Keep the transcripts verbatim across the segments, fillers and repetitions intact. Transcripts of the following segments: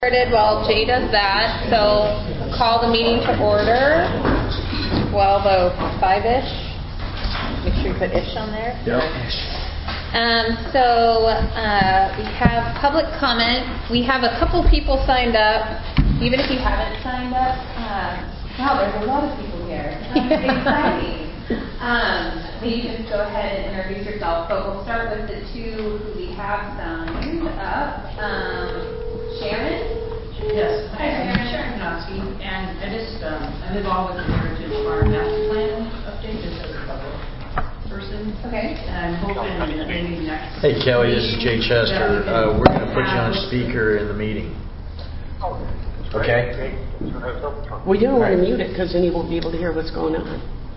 Started while Jay does that, so call the meeting to order. twelve oh five-ish. Make sure you put ish on there. Yep. Um, so uh, we have public comment. We have a couple people signed up. Even if you haven't signed up, uh, wow, there's a lot of people here. That's exciting. Um, maybe just go ahead and introduce yourself, but we'll start with the two who we have signed up. Um, Sharon? Yes, hi, I'm Sharon Knosky, and I just, um, I'm involved with the Heritage Farm Master Plan update, just as a public person. Okay. And I'm hoping that maybe next... Hey Kelly, this is Jay Chester. Uh, we're going to put you on speaker in the meeting. Okay? We don't want to mute it because then he won't be able to hear what's going on.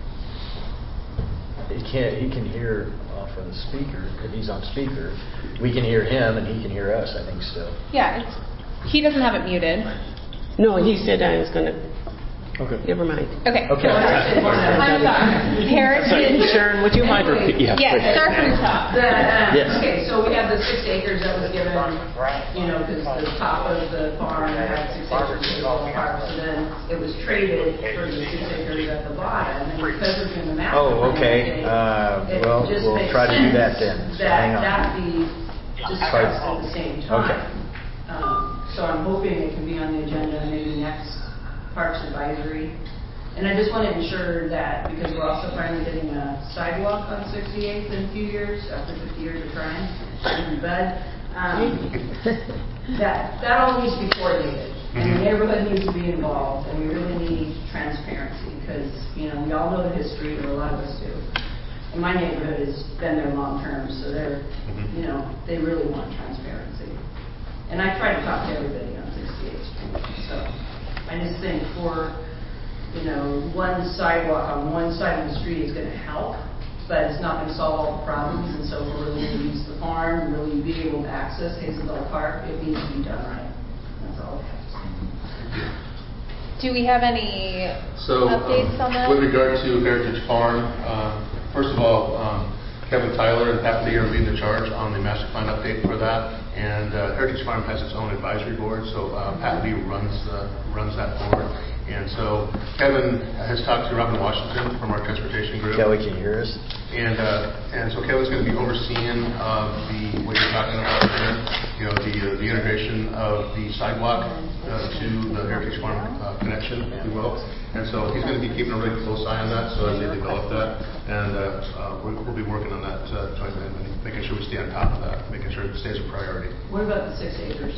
He can't. He can hear off of the speaker because he's on speaker. We can hear him and he can hear us, I think, still. Yeah, it's, he doesn't have it muted. No, he said I was going to. Okay. Never mind. Okay. Okay. I'm sorry. Heritage. Sharon, would you mind repeating? Yeah, yes, start from the top. The, um, Yes. Okay, so we have the six acres that was given, you know, because the top of the farm had six acres of the park, so then it was traded for the six acres at the bottom, and because we're doing the master Oh, plan, okay. it- Uh, it well, just we'll makes try to do sense that then. So That hang on. that be discussed at the same time. Okay. Um, so I'm hoping it can be on the agenda maybe next Parks Advisory. And I just want to ensure that, because we're also finally getting a sidewalk on sixty-eighth in a few years, after fifty years of trying, but um, that, that all needs to be coordinated. And the neighborhood needs to be involved, and we really need transparency, because, you know, we all know the history, or a lot of us do. And my neighborhood has been there long term, so they're, you know, they really want transparency. And I try to talk to everybody on sixty-eighth Street, so I just think for, you know, one sidewalk on one side of the street is going to help, but it's not going to solve all the problems. And so if we're really going to use the farm, really be able to access Hazelbell Park, it needs to be done right. That's all I have to say. Do we have any so, updates um, on that? With regard to Heritage Farm, uh, first of all, um, Kevin Tyler and Pat Lee are leading the charge on the master plan update for that. And uh, Heritage Farm has its own advisory board, so uh, Pat Lee runs uh, runs that board. And so Kevin has talked to Robin Washington from our transportation group. Kelly, can you hear us? And uh, and so Kevin's going to be overseeing uh, the what you're talking about there, you know, the uh, the integration of the sidewalk uh, to the Heritage Farm uh, connection, if you will. And so he's going to be keeping a really close eye on that, so as they develop that, and uh, uh, we'll, we'll be working on that uh, jointly and making sure we stay on top of that, making sure it stays a priority. What about the six acres?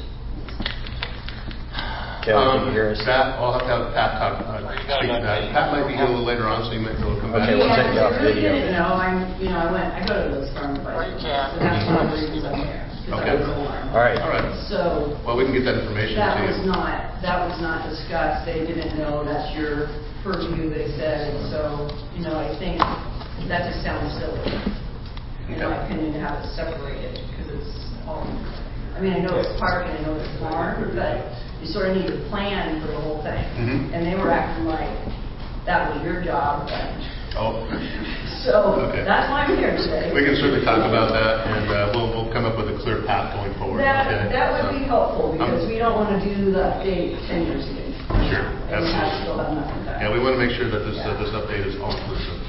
Kelly, Um, can you hear us? That, I'll have to have Pat talk, uh, speak to that. Pat might be here a little later on, so you might be able to come back. Okay, we'll take you off video. You know, I'm, you know, I went, I go to those farm advisories, so that's one of the reasons I'm here. 'Cause I Okay. was alarmed. All right. All right. So Well, we can get that information that to was you. not, that was not discussed. They didn't know that's your purview, they said. So, you know, I think that just sounds silly, in my opinion, to have it separated, because it's all, I mean, I know it's park and I know it's farm, but you sort of need a plan for the whole thing. Mhm. And they were acting like that was your job. Oh, So Okay. that's why I'm here today. we can certainly talk about that, and uh, we'll we'll come up with a clear path going forward. That, okay? that would So- be helpful, because Um, we don't want to do the update ten years ago. Sure, And we have absolutely. still have nothing back. Yeah, we want to make sure that this uh, this update is all inclusive.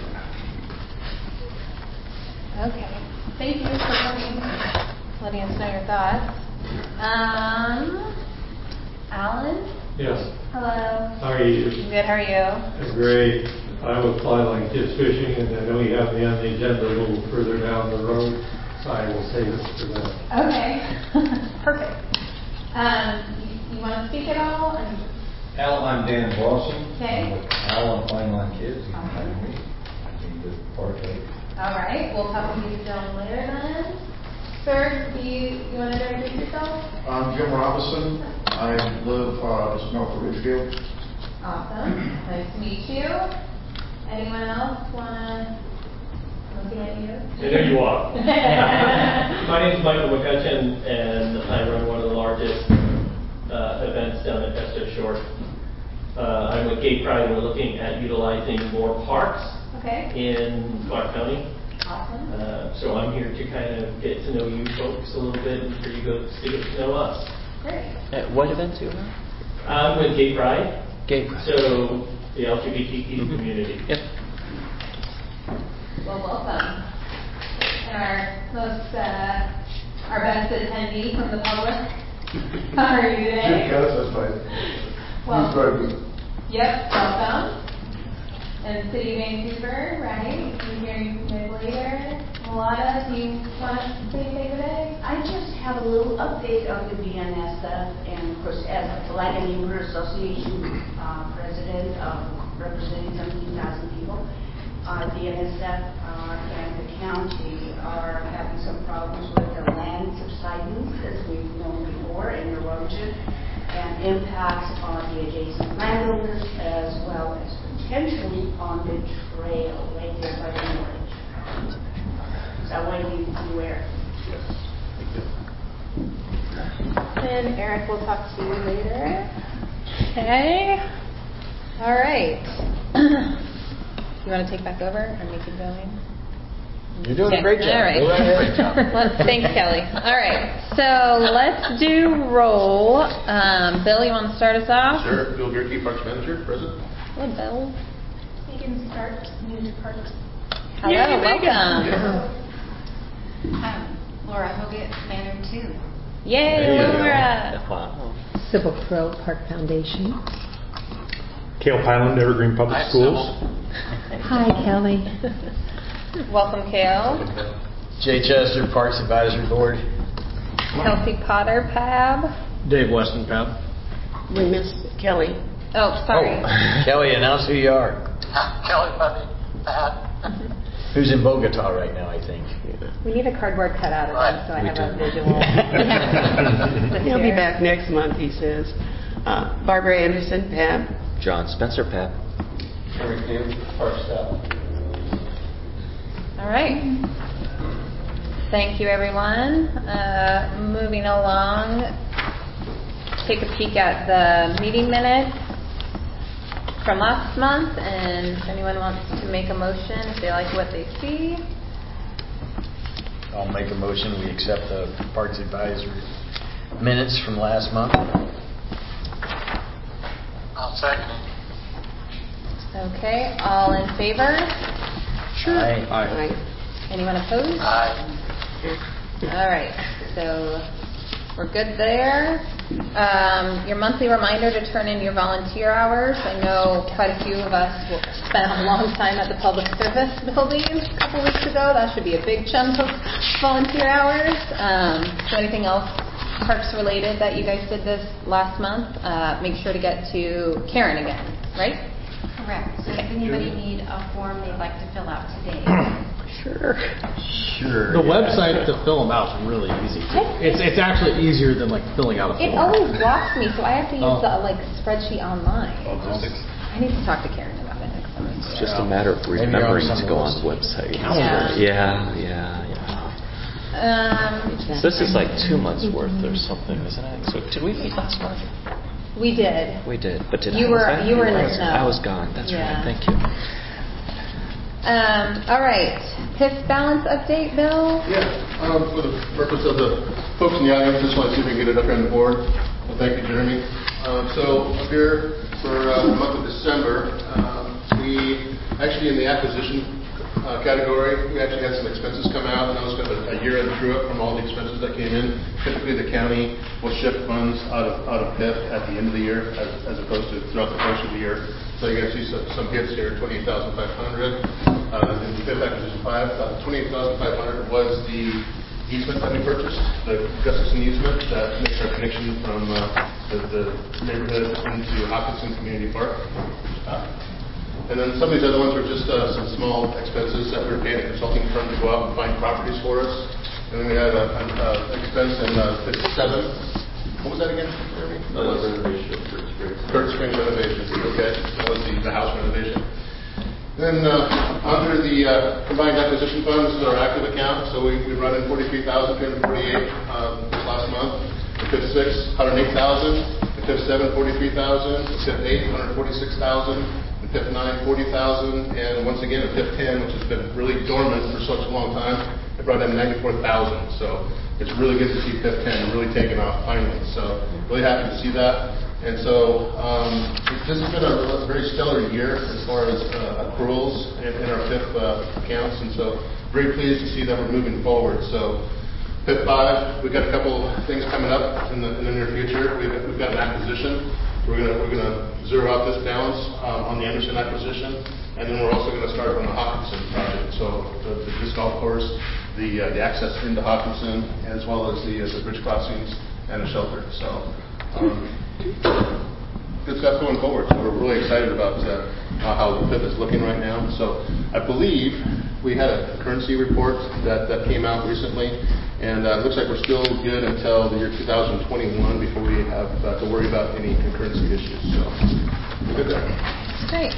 Okay. Thank you for coming, letting us know your thoughts. Um, Alan? Yes. Hello. How are you? Good, how are you? Great. I was fly kids fishing, and I know you have me on the agenda a little further down the road, so I will save it for that. Okay. Perfect. Um, you, you want to speak at all? Or- Al, I'm Dan Blossom. Okay. I'm with Al and Fine Line Kids. You can Okay. find me. I think the portrait. All right. We'll talk with you down later then. Sir, do you, you want to introduce yourself? I'm Jim Robinson. I live uh, just north of Ridgefield. Awesome. Nice to meet you. Anyone else want to? Looking at you. I know you are. My name is Michael McCutcheon, and I run one of the largest uh, events down at Pesto Shore. Uh, I'm with Gay Pride, and we're looking at utilizing more parks Okay. in Clark County. Awesome. Uh, so I'm here to kind of get to know you folks a little bit, and for you folks to get to know us. Great. Uh, what events are you on? I'm with Gay Pride. Gay Pride. So the L G B T Q Mm-hmm. community. Yep. Well, welcome. And our most, uh, our best attendee from the public. How are you today? Yes, that's right. Well, Well, yep, welcome. And City of Vancouver, right? You're hearing from Ms. later. Mulata, do you want to say anything today? I just have a little update on the B N S F, and of course, as the Flag and Neighborhood Association uh, president, uh, representing seventeen thousand people, uh, B N S F uh, and the county are having some problems with the land subsidence, as we've known before, and erosion, and impacts on the adjacent landowners, as well as potentially on the trail right there by the village. So I want you to be aware. And Eric will talk to you later. Okay. All right. You want to take back over and we keep going? You're doing Okay. a great job. All right. Go right ahead. Let's, thanks, Kelly. All right. So let's do roll. Um, Bill, you want to start us off? Sure. Bill Gerke, Parks Manager, present. Hello, Bill. Megan Stark, new to Parks. Hello, Yay, welcome. Um, Laura Hoggett, Manor two. Yay, There you go. Laura. Wow. Civil Pro Park Foundation. Kale Pyland, Evergreen Public Schools. Hi, Kelly. Welcome, Kale. Jay Chester, Parks Advisory Board. Kelsey Potter, P A B. Dave Weston, P A B. We missed Kelly. Oh, sorry. Oh, Kelly, announce who you are. Kelly Bundy, Pat. Who's in Bogota right now, I think. We need a cardboard cutout of him so I We have a do. visual. He'll be back next month, he says. Uh, Barbara Anderson, P A B. John Spencer, P A B. Eric Davis, Park Staff. All right. Thank you, everyone. Uh, moving along, take a peek at the meeting minutes from last month, and if anyone wants to make a motion, if they like what they see. I'll make a motion. We accept the Parks Advisory minutes from last month. I'll second it. Okay, all in favor? Sure. Aye. Aye. Anyone opposed? Aye. All right, so we're good there. Um, your monthly reminder to turn in your volunteer hours. I know quite a few of us will spent a long time at the public service building a couple weeks ago. That should be a big chunk of volunteer hours. Um, so anything else parks related that you guys did this last month? Uh, make sure to get to Karen again, right? Correct. So if anybody need a form they'd like to fill out today. Sure. Sure. The yeah. website to fill them out is really easy. It's it's actually easier than like filling out a form. It always blocks me, so I have to use Oh. the like spreadsheet online. Logistics. I need to talk to Karen about it next time. It's just a matter of Maybe you're on remembering to go on someone the website. Yeah. Yeah, yeah, yeah. Um, So this is like two months worth or something, isn't it? So did we meet last month? we did. We did, but did You I, were- was I, you were in I the was, snow. I was gone. That's Yeah. right. Thank you. Um, all right. P I F balance update, Bill. Yeah, um, for the purpose of the folks in the audience, just want to see if we can get it up here on the board. Well, thank you, Jeremy. Um, so up here for uh, the month of December, um, we actually in the acquisition uh, category, we actually had some expenses come out, and that was kind of a, a year-end true-up from all the expenses that came in. Typically, the county will shift funds out of out of P I F at the end of the year, as, as opposed to throughout the course of the year. So you're going to see some, some hits here, twenty-eight thousand five hundred dollars. Uh, in P I F acquisition five, uh, twenty-eight thousand five hundred dollars was the easement that we purchased, the Gustafson easement that makes our connection from uh, the, the neighborhood into Hopkinson Community Park. Uh, and then some of these other ones were just uh, some small expenses that we were paying a consulting firm to go out and find properties for us. And then we had an expense in uh, fifty-seven. What was that again, Jeremy? That was renovation of Kurt Springs. Kurt Springs renovation, okay. That was the, the house renovation. Then uh, under the uh, combined acquisition fund, this is our active account. So we, we run in forty-three thousand three hundred forty-eight um, this last month. The P I F six, one hundred eight thousand. The P I F seven, forty-three thousand. The P I F eight, one hundred forty-six thousand. The P I F nine, forty thousand. And once again, the P I F ten, which has been really dormant for such a long time, it brought in ninety-four thousand. So it's really good to see P I P ten really taking off finally. So really happy to see that. And so um, this has been a very stellar year as far as uh, accruals in, in our P I P uh, accounts, and so very pleased to see that we're moving forward. So P I P five, we've got a couple things coming up in the, in the near future. We've got, we've got an acquisition. We're gonna we're gonna zero out this balance um, on the Anderson acquisition, and then we're also going to start on the Hawkinson project. So the, the disc golf course, the uh, the access into Hawkinson, as well as the uh, the bridge crossings and the shelter. So. Um, Good stuff going forward. So we're really excited about uh, how the P I P is looking right now. So I believe we had a currency report that, that came out recently, and uh, it looks like we're still good until the year two thousand twenty-one before we have uh, to worry about any currency issues. So we're good there. Great.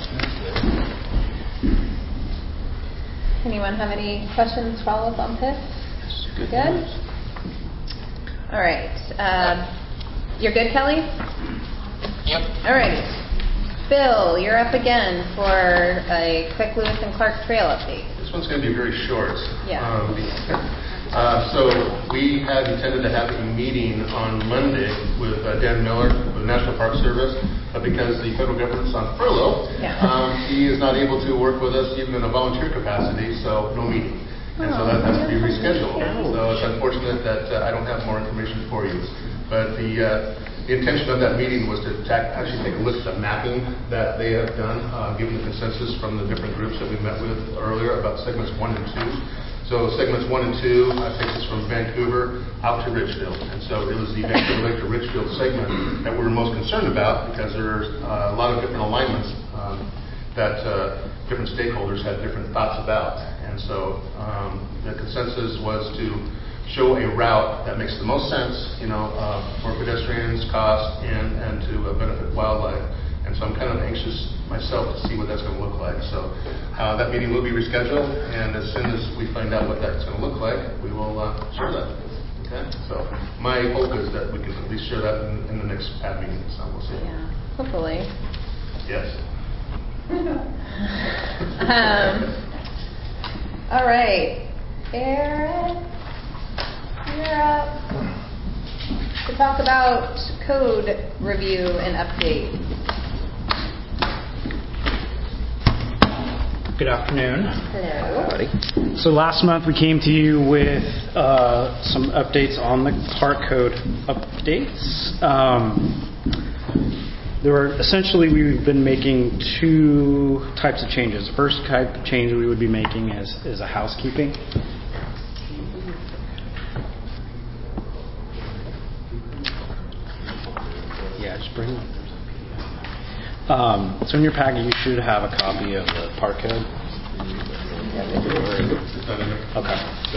Anyone have any questions, follow-up on P I P? Good. Good? All right. Um, You're good, Kelly? Yep. All right. Bill, you're up again for a quick Lewis and Clark Trail update. This one's going to be very short. Yeah. Um, uh, so we had intended to have a meeting on Monday with uh, Dan Miller with the National Park Service, but because the federal government's on furlough, yeah. um, he is not able to work with us even in a volunteer capacity, so no meeting. And so that has to be rescheduled. So it's unfortunate that uh, I don't have more information for you. But the, uh, the intention of that meeting was to ta- actually take a look at the mapping that they have done, uh, given the consensus from the different groups that we met with earlier about segments one and two. So segments one and two uh, takes us from Vancouver out to Richfield. And so it was the Vancouver Lake to Richfield segment that we were most concerned about because there's uh, a lot of different alignments um, that uh, different stakeholders had different thoughts about. And so um, the consensus was to show a route that makes the most sense, you know, uh, for pedestrians, cost, and, and to uh, benefit wildlife. And so I'm kind of anxious myself to see what that's going to look like. So uh, that meeting will be rescheduled, and as soon as we find out what that's going to look like, we will uh, share that. Okay? So my hope is that we can at least share that in, in the next P A D meeting. So we'll see. Yeah, hopefully. Yes. um, all right. Aaron? You're up to talk about code review and update. Good afternoon. Hello. Howdy. So last month we came to you with uh, some updates on the park code updates. Um, there were essentially we've been making two types of changes. The first type of change we would be making is, is a housekeeping. Yeah, just bring it. Um, so in your packet, you should have a copy of the park code. Okay.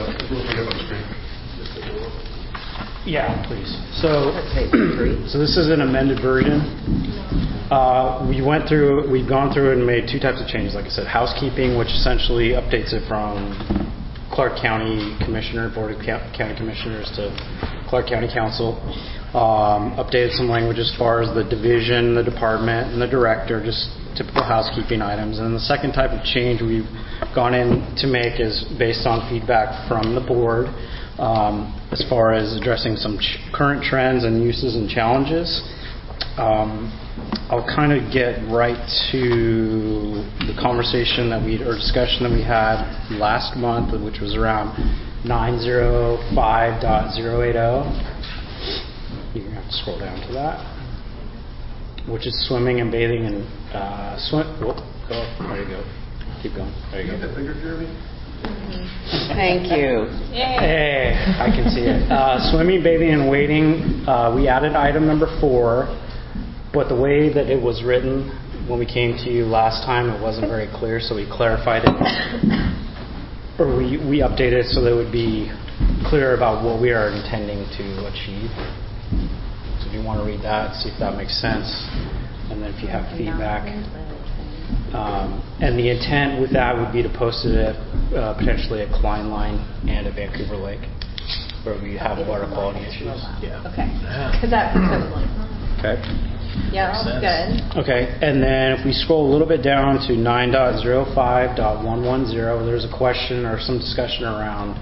Yeah, please. So, so this is an amended version. Uh, we went through, we've gone through and made two types of changes. Like I said, housekeeping, which essentially updates it from Clark County Commissioner, Board of County Commissioners to Clark County Council. Um, updated some language as far as the division, the department, and the director, just typical housekeeping items. And the second type of change we've gone in to make is based on feedback from the board um, as far as addressing some ch- current trends and uses and challenges. Um, I'll kind of get right to the conversation that we, or discussion that we had last month, which was around nine oh five point oh eighty. You're going to have to scroll down to that, which is swimming and bathing and uh, swim. Whoop, oh, there you go. Keep going. There you go. That bigger for me? Thank you. Yay. Hey, I can see it. Uh, swimming, bathing, and wading. Uh, we added item number four, but the way that it was written when we came to you last time, it wasn't very clear, so we clarified it, or we we updated it so that it would be clear about what we are intending to achieve. So if you want to read that, see if that makes sense, and then if you have feedback. Um, and the intent with that would be to post it at uh, potentially at Klein Line and at Vancouver Lake, where we have water quality issues. Yeah. Okay. Because that's equivalent. Okay. Yeah, that's good. Okay, and then if we scroll a little bit down to nine point oh five point one ten, there's a question or some discussion around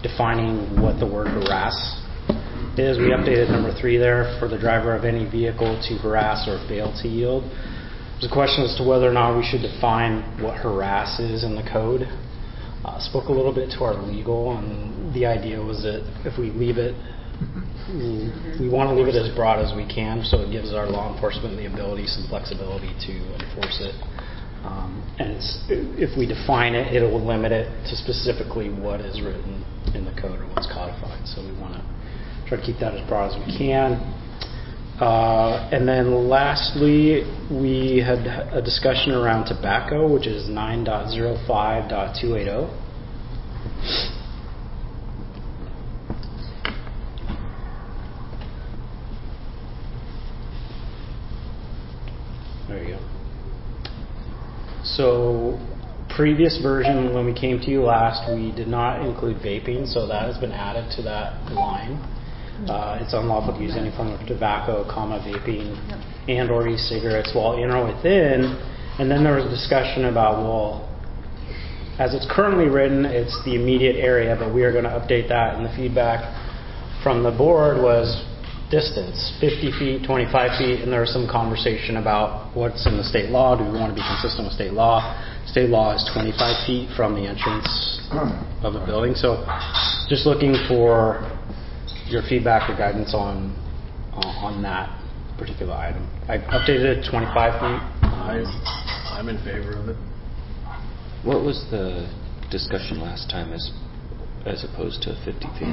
defining what the word harass is. We updated number three there for the driver of any vehicle to harass or fail to yield. There's a question as to whether or not we should define what harass is in the code. Uh, spoke a little bit to our legal, and the idea was that if we leave it, we, we want to leave it as broad as we can, so it gives our law enforcement the ability, some flexibility to enforce it. Um, and it's, if we define it, it will limit it to specifically what is written in the code or what's codified. So we want to try to keep that as broad as we can. Uh, and then lastly, we had a discussion around tobacco, which is nine point oh five point two eighty. There you go. So, previous version, when we came to you last, we did not include vaping, so that has been added to that line. Uh, it's unlawful to use any form of tobacco, comma, vaping, and or e-cigarettes while in or within. And then there was a discussion about, well, as it's currently written, it's the immediate area, but we are going to update that. And the feedback from the board was distance, fifty feet, twenty-five feet, and there was some conversation about what's in the state law. Do we want to be consistent with state law? State law is twenty-five feet from the entrance of a building. So just looking for your feedback or guidance on uh, on that particular item. I updated it to twenty-five feet. I, I'm in favor of it. What was the discussion last time as as opposed to fifty feet?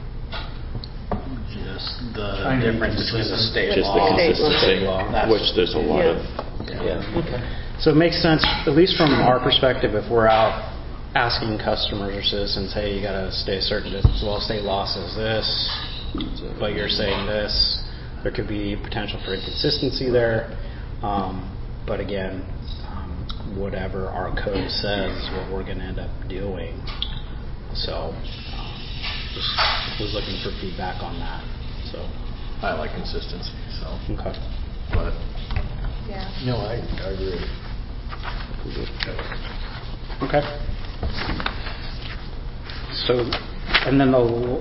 Just the difference between the state Just law the consistency, law. which there's a lot yeah. of. Yeah. Okay. So it makes sense, at least from our perspective, if we're out asking customers or citizens, hey, you got to stay a certain distance. Well, state law says this, but you're saying this. There could be potential for inconsistency there. Um, but again, um, whatever our code says is what we're going to end up doing. So um, just was looking for feedback on that. So I like consistency. So okay. But yeah. No, I, I agree. Okay. So, and then the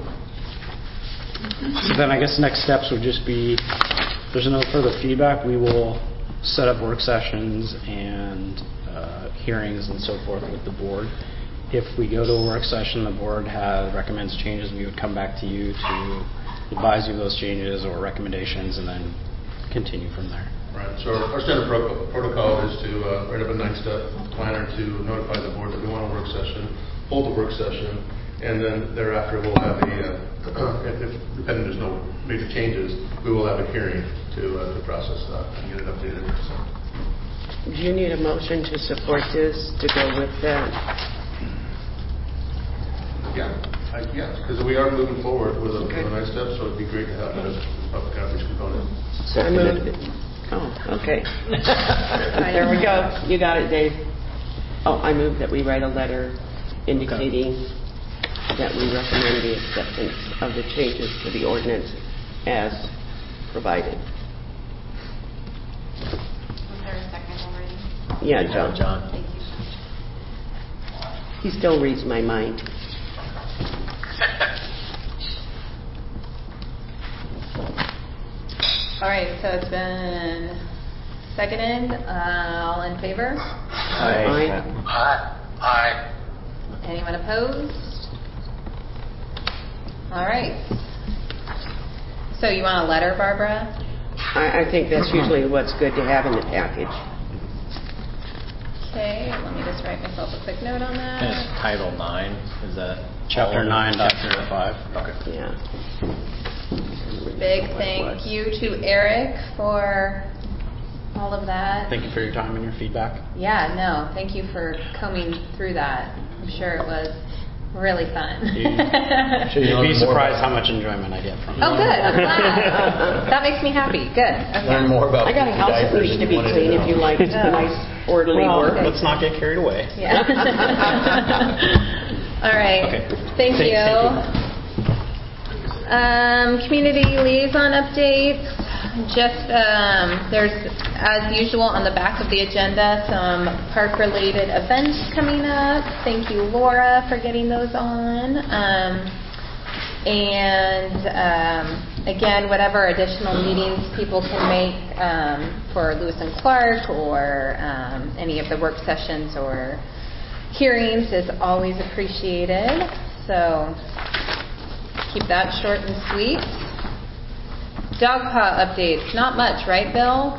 so then I guess next steps would just be, if there's no further feedback, we will set up work sessions and uh, hearings and so forth with the board. If we go to a work session, the board has, recommends changes, we would come back to you to advise you of those changes or recommendations and then continue from there. Right. So our, our standard pro- protocol is to uh, write up a nine-step planner to notify the board that we want a work session, hold the work session, and then thereafter we'll have a, uh, if, if depending there's no major changes, we will have a hearing to uh, to process that and get it updated. So. Do you need a motion to support this to go with that? Yeah, I, yes, because we are moving forward with a, okay. with a nice step, so it'd be great to have that as a public outreach component. I moved it. Oh, okay. There we go. You got it, Dave. Oh, I move that we write a letter indicating okay. that we recommend the acceptance of the changes to the ordinance as provided. Was there a second already? Yeah, John. John. Thank you, John. He still reads my mind. All right, so it's been seconded. Uh, all in favor? Aye. Aye. Aye. Anyone opposed? All right. So you want a letter, Barbara? I, I think that's usually what's good to have in the package. Okay, let me just write myself a quick note on that. And it's Title nine. Is that Chapter nine, chapter five. Okay. Yeah. Big thank you to Eric for all of that. Thank you for your time and your feedback. Yeah, no, thank you for combing through that. I'm sure it was really fun. You'd, you'd be surprised how much enjoyment I get from it. Oh, good. I'm glad. That makes me happy. Good. Okay. Learn more about I got a house that needs to be clean if you like nice, orderly well, work. Let's not get carried away. Yeah. All right. Okay. Thank, Thank you. Thank you. Um, community liaison updates. Just um, there's, as usual, on the back of the agenda, some park-related events coming up. Thank you, Laura, for getting those on. Um, And um, again, whatever additional meetings people can make um, for Lewis and Clark or um, any of the work sessions or hearings is always appreciated. So keep that short and sweet. Dog paw updates, not much, right, Bill?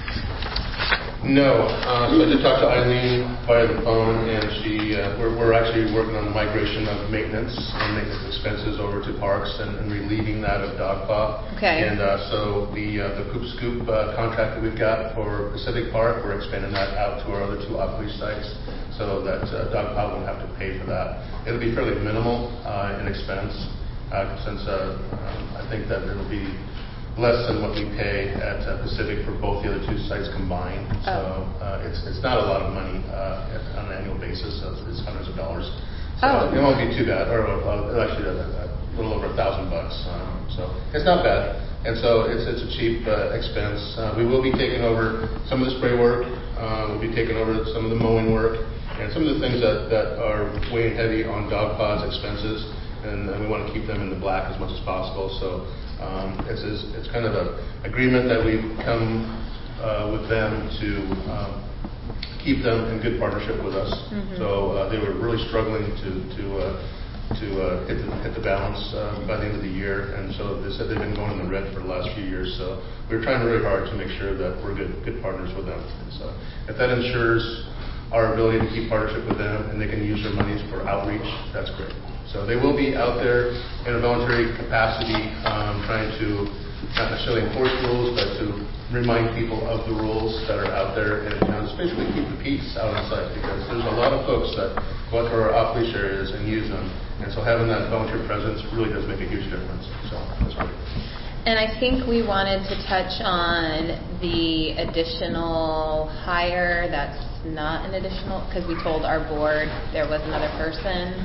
No. Uh, so I did talk to Eileen via the phone, and she uh, we're, we're actually working on the migration of maintenance and maintenance expenses over to parks and, and relieving that of dog paw. Okay. And uh, so the uh, the Poop Scoop uh, contract that we've got for Pacific Park, we're expanding that out to our other two off-leash sites, so that uh, dog paw won't have to pay for that. It'll be fairly minimal uh, in expense, uh, since uh, um, I think that it'll be less than what we pay at uh, Pacific for both the other two sites combined. So uh, it's it's not a lot of money uh, on an annual basis. So it's hundreds of dollars. So oh. it won't be too bad, or uh, actually a, a little over a thousand bucks. Um, so it's not bad. And so it's it's a cheap uh, expense. Uh, we will be taking over some of the spray work. Uh, we'll be taking over some of the mowing work and some of the things that, that are weighing heavy on dog paws expenses. And uh, we want to keep them in the black as much as possible. So. Um, it's, it's kind of an agreement that we've come uh, with them to um, keep them in good partnership with us. Mm-hmm. So uh, they were really struggling to to uh, to uh, hit the hit the balance uh, by the end of the year, and so they said they've been going in the red for the last few years. So we're trying really hard to make sure that we're good good partners with them. And so if that ensures our ability to keep partnership with them and they can use their monies for outreach, that's great. So they will be out there in a voluntary capacity, um, trying to not necessarily enforce rules, but to remind people of the rules that are out there, and you know, especially keep the peace out on site, because there's a lot of folks that go out to our off-leash areas and use them, and so having that volunteer presence really does make a huge difference. So that's great. And I think we wanted to touch on the additional hire that's not an additional, because we told our board there was another person.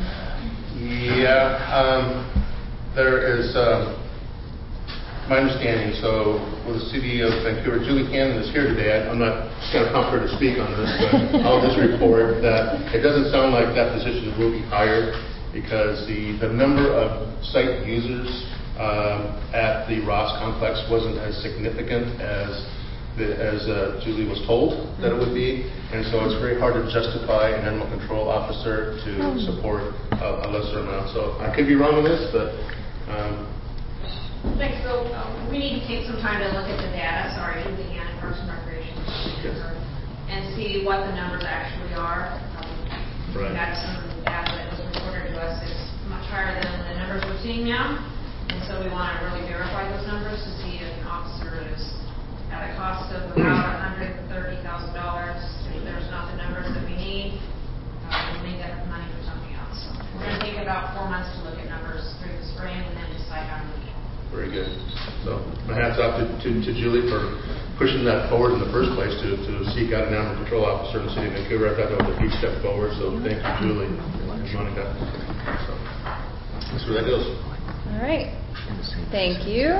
Yeah, um, there is, um, my understanding, so with the city of Vancouver, Julie Cannon is here today. I, I'm not going to prompt her to speak on this, but I'll just report that it doesn't sound like that position will be hired, because the, the number of site users um, at the Ross complex wasn't as significant as the, as uh, Julie was told that it would be, and so it's very hard to justify an animal control officer to support a, a lesser amount. So I could be wrong on this, but um, thanks, Bill. Um, we need to take some time to look at the data. Sorry, Julie Cannon, Parks and Recreation, yes. and see what the numbers actually are. Um, right. We got some data that was reported to us. It's much higher than the numbers we're seeing now, and so we want to really verify those numbers to see if an officer is at a cost of about one hundred thirty thousand dollars. If there's not the numbers that we need, uh, we'll make that money for something else. So we're going to take about four months to look at numbers through the spring and then decide how to move. Very good. So my hat's off to, to, to Julie for pushing that forward in the first place to, to seek out an animal control officer in the city of Vancouver. I thought that was a huge step forward. So thank you, Julie and Monica. So that's where that goes. All right. Thank you.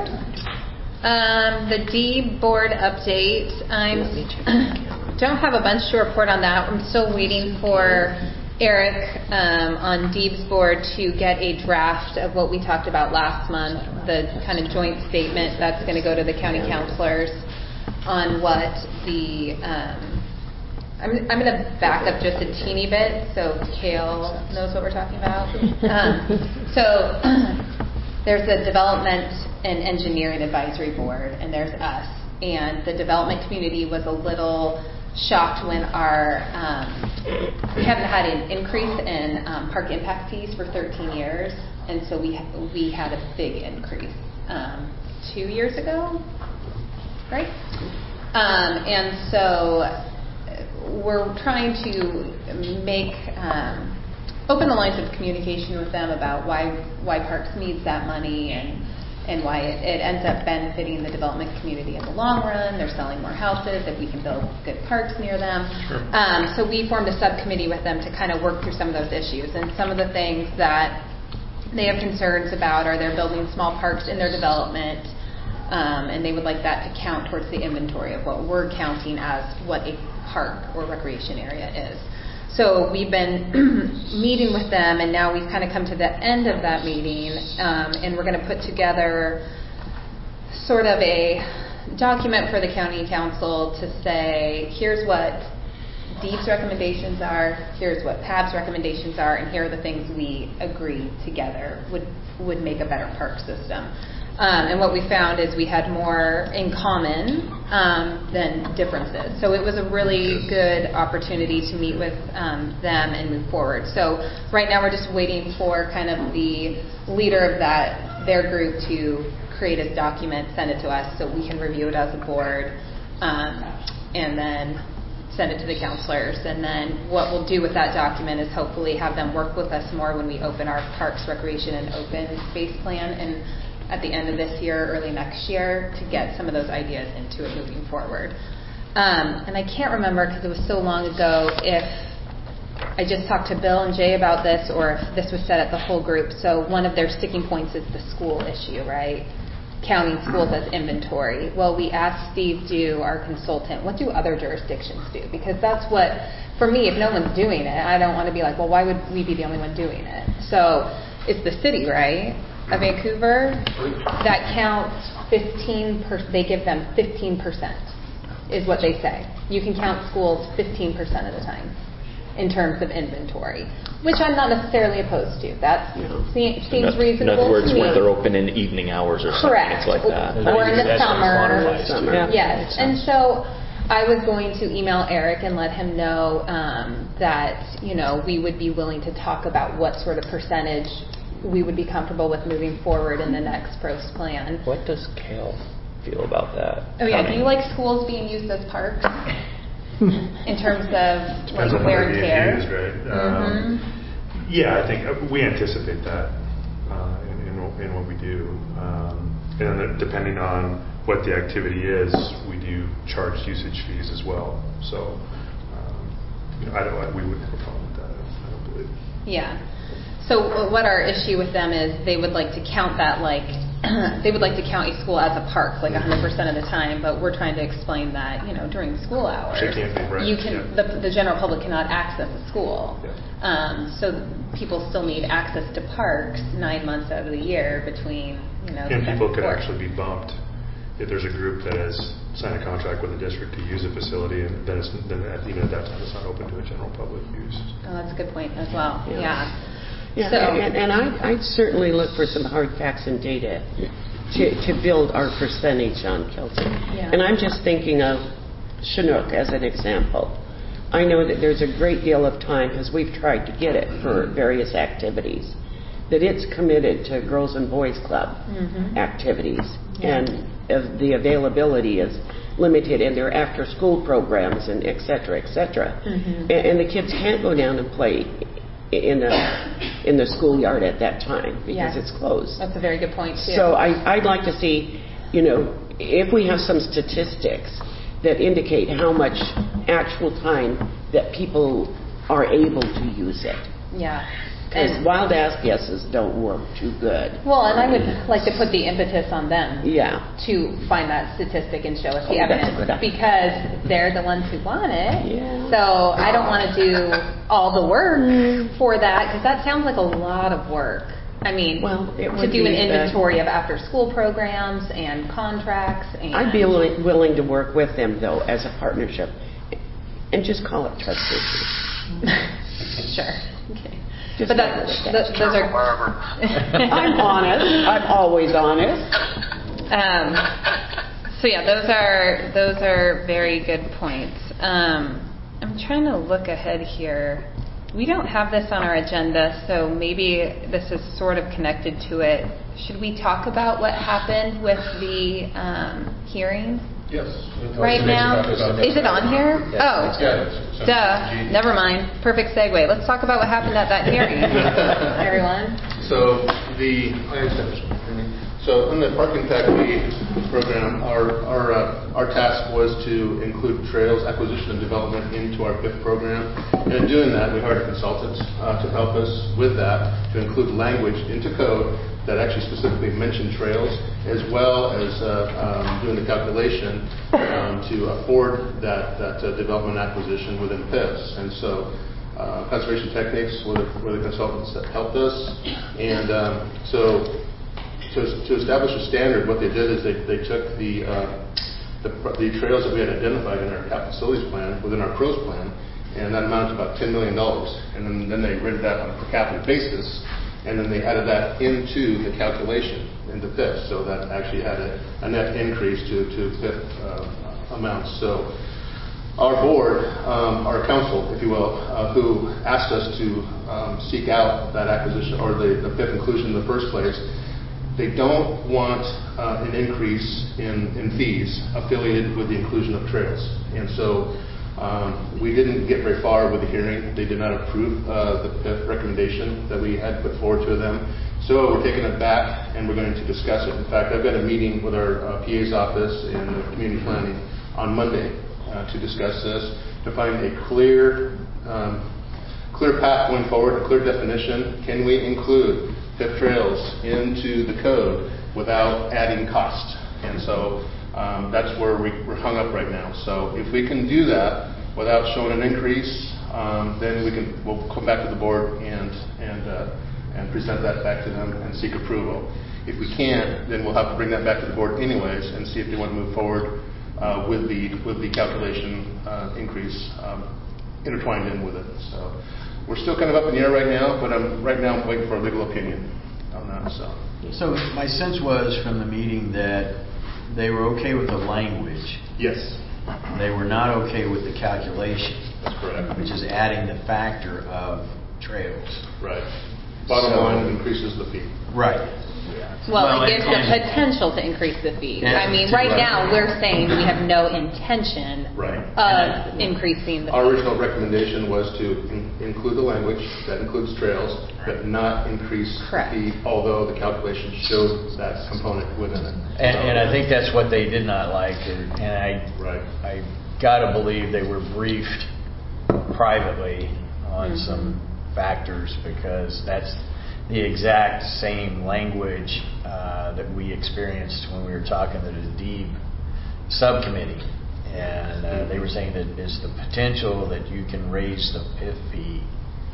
Um, the D board update. I don't have a bunch to report on that. I'm still waiting for Eric um, on Deeb's board to get a draft of what we talked about last month, the kind of joint statement that's going to go to the county councilors on what the. Um, I'm, I'm going to back up just a teeny bit so Kale knows what we're talking about. Um, so there's a development and engineering advisory board, and there's us. And the development community was a little shocked when our um, we haven't had an increase in um, park impact fees for thirteen years, and so we we had a big increase um, two years ago, right? Um, and so we're trying to make um, open the lines of communication with them about why why parks needs that money and. and why it, it ends up benefiting the development community in the long run. They're selling more houses if we can build good parks near them. Sure. Um, so we formed a subcommittee with them to kind of work through some of those issues. And some of the things that they have concerns about are they're building small parks in their development, um, and they would like that to count towards the inventory of what we're counting as what a park or recreation area is. So we've been meeting with them, and now we've kind of come to the end of that meeting, um, and we're going to put together sort of a document for the county council to say, here's what Deep's recommendations are, here's what P A B's recommendations are, and here are the things we agree together would would make a better park system. Um, and what we found is we had more in common um, than differences. So it was a really good opportunity to meet with um, them and move forward. So right now we're just waiting for kind of the leader of that, their group, to create a document, send it to us so we can review it as a board, um, and then send it to the counselors. And then what we'll do with that document is hopefully have them work with us more when we open our Parks, Recreation, and Open Space Plan and at the end of this year, early next year, to get some of those ideas into it moving forward. Um, and I can't remember, because it was so long ago, if I just talked to Bill and Jay about this or if this was said at the whole group. So one of their sticking points is the school issue, right? Counting schools as inventory. Well, we asked Steve Dew, our consultant, what do other jurisdictions do? Because that's what, for me, if no one's doing it, I don't want to be like, well, why would we be the only one doing it? So it's the city, right, of Vancouver that counts fifteen percent. They give them fifteen percent is what they say. You can count schools fifteen percent of the time in terms of inventory, which I'm not necessarily opposed to. That seems, seems reasonable. In other words, to me. when they're open in evening hours or something, Correct. it's like that. Or in the summer. summer. Yeah. Yes. And so I was going to email Eric and let him know um, that, you know, we would be willing to talk about what sort of percentage we would be comfortable with moving forward in the next pros plan. What does Kale feel about that? Oh yeah, do you like schools being used as parks in terms of Depends like on wear what and they're tear? being used, right? Mm-hmm. Um, yeah, I think uh, we anticipate that uh, in, in, what, in what we do, um, and then depending on what the activity is, we do charge usage fees as well. So, um, you know, I don't. We wouldn't have a problem with that. I don't believe. Yeah. So what our issue with them is they would like to count that like they would like to count a school as a park like one hundred percent of the time, but we're trying to explain that, you know, during school hours It can't be, right. you can yeah. the, the general public cannot access a school. Yeah. Um, so people still need access to parks nine months out of the year between, you know, And the people could fourth. actually be bumped if there's a group that has signed a contract with a district to use a facility, and then, it's, then at, even at that time it's not open to a general public use. Oh, that's a good point as well. Yeah. Yeah. Yeah, So, and, and I, I'd certainly look for some hard facts and data to, to build our percentage on Kelton. Yeah. And I'm just thinking of Chinook as an example. I know that there's a great deal of time, because we've tried to get it for various activities, that it's committed to Girls and Boys Club mm-hmm. activities. Yeah. And uh, the availability is limited in their after-school programs and et cetera, et cetera. Mm-hmm. And, and the kids can't go down and play in the in the schoolyard at that time because Yeah. it's closed. That's a very good point too. So I, I'd like to see, you know, if we have some statistics that indicate how much actual time that people are able to use it. Yeah. Because And- wild ass guesses don't work too good. Well, and I would like to put the impetus on them Yeah. to find that statistic and show us the Oh, that's a evidence good idea. because they're the ones who want it. Yeah. So I don't want to do all the work for that because that sounds like a lot of work. I mean, Well, it to would do an be, but- inventory of after-school programs and contracts and. I'd be willing, willing to work with them, though, as a partnership, and just call it trust issues. Sure. Okay. Just But that's, regular th- those are. I'm honest. I'm always honest. Um, so yeah, those are those are very good points. Um, I'm trying to look ahead here. We don't have this on our agenda, so maybe this is sort of connected to it. Should we talk about what happened with the um, hearing? Yes. Right now? Is it on here? Yes. Oh, Yeah, it's- it's- duh. Never mind. Perfect segue. Let's talk about what happened at that hearing, everyone. So the so in the Park Impact Fee program, our our uh, our task was to include trails acquisition and development into our P I F program. And in doing that, we hired a consultant uh, to help us with that, to include language into code that actually specifically mentioned trails, as well as uh, um, doing the calculation um, to afford that that uh, development acquisition within P I Fs. And so. uh, conservation techniques where the, where the consultants helped us. And um, so to, to establish a standard, what they did is they, they took the, uh, the the trails that we had identified in our capital facilities plan, within our PROS plan, and that amounted to about ten million dollars. And then, then they rated that on a per capita basis, and then they added that into the calculation, into P I F. So that actually had a, a net increase to, to P I F uh, amounts. So our board, um, our council, if you will, uh, who asked us to um, seek out that acquisition or the, the P I F inclusion in the first place, they don't want uh, an increase in, in fees affiliated with the inclusion of trails. And so um, we didn't get very far with the hearing. They did not approve uh, the P I F recommendation that we had put forward to them. So we're taking it back and we're going to discuss it. In fact, I've got a meeting with our uh, P A's office and the community planning on Monday uh, to discuss this, to find a clear, um, clear path going forward, a clear definition. Can we include P I F trails into the code without adding cost? And so um, that's where we, we're hung up right now. So if we can do that without showing an increase, um, then we can we'll come back to the board and and uh, and present that back to them and seek approval. If we can't, then we'll have to bring that back to the board anyways and see if they want to move forward uh, with the with the calculation uh, increase um, intertwined in with it. So. We're still kind of up in the air right now, but I'm right now I'm waiting for a legal opinion on that. So, so my sense was from the meeting that they were okay with the language. Yes. They were not okay with the calculation. That's correct. Which is adding the factor of trails. Right. Bottom so, line increases the fee. Right. Well, well, it gives and, the potential to increase the fee. And, I mean, right, right now we're saying we have no intention right. of I, increasing the Our fee. original recommendation was to in, include the language that includes trails, but not increase Correct. the fee, although the calculation showed that component within it. And, and I think that's what they did not like. And I, right. I got to believe they were briefed privately on mm-hmm. some factors, because that's the exact same language uh, that we experienced when we were talking to the D E B subcommittee. And uh, they were saying that there's the potential that you can raise the P I F fee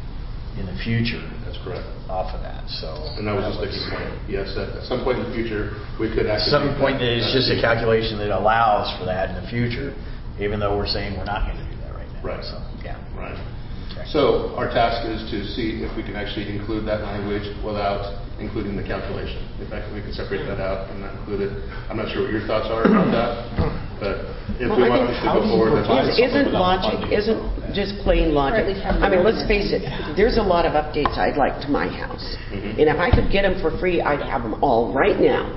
in the future. That's correct. Off of that. So and that was the sticking point. Yes, at some point in the future, we could At some point, that, it's uh, just a calculation that allows for that in the future, even though we're saying we're not going to do that right now. Right. So, yeah. Right. So our task is to see if we can actually include that language without including the calculation. In fact, we can separate that out and not include it. I'm not sure what your thoughts are about that, but if well, we want to go forward, that's is, isn't logic, isn't just plain logic. I mean, let's face it, there's a lot of updates I'd like to my house. Mm-hmm. And if I could get them for free, I'd have them all right now.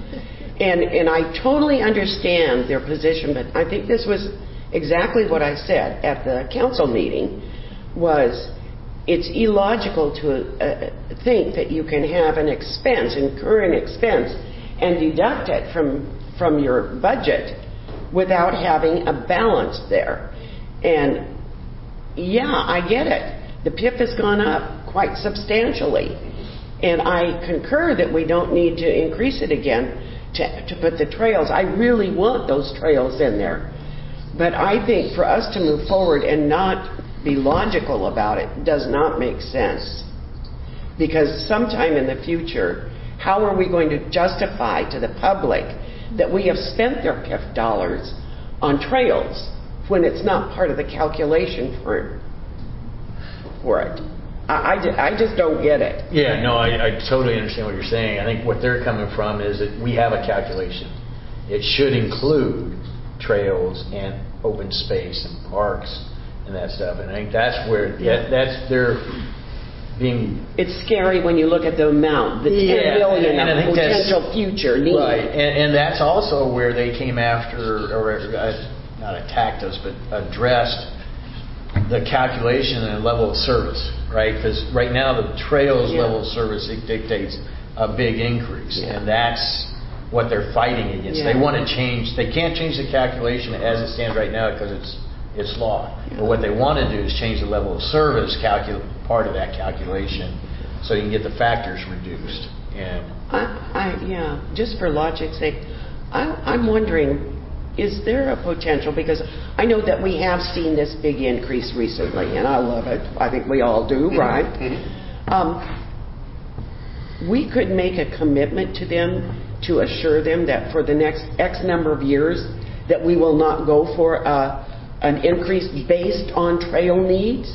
and and I totally understand their position, but I think this was exactly what I said at the council meeting. Was it's illogical to uh, think that you can have an expense, incur an expense, and deduct it from from your budget without having a balance there. And yeah, I get it. The P I F has gone up quite substantially, and I concur that we don't need to increase it again to, to put the trails. I really want those trails in there, but I think for us to move forward and not be logical about it does not make sense, because sometime in the future, how are we going to justify to the public that we have spent their P I F dollars on trails when it's not part of the calculation for, for it? I, I, I just don't get it. Yeah, no, I, I totally understand what you're saying. I think what they're coming from is that we have a calculation. It should include trails and open space and parks and that stuff. And I think that's where that, that's their being. It's scary when you look at the amount, the yeah, ten billion and, and of potential future need. Right, and, and that's also where they came after, or uh, not attacked us, but addressed the calculation and level of service, right? Because right now the trails yeah. level of service, it dictates a big increase, yeah. and that's what they're fighting against. Yeah. They want to change. They can't change the calculation as it stands right now because it's it's law. Yeah. But what they want to do is change the level of service calcul- part of that calculation, so you can get the factors reduced. And I, I yeah, just for logic's sake, I, I'm wondering is there a potential, because I know that we have seen this big increase recently, and I love it. I think we all do, right? Mm-hmm. Um, we could make a commitment to them to assure them that for the next X number of years that we will not go for a, an increase based on trail needs.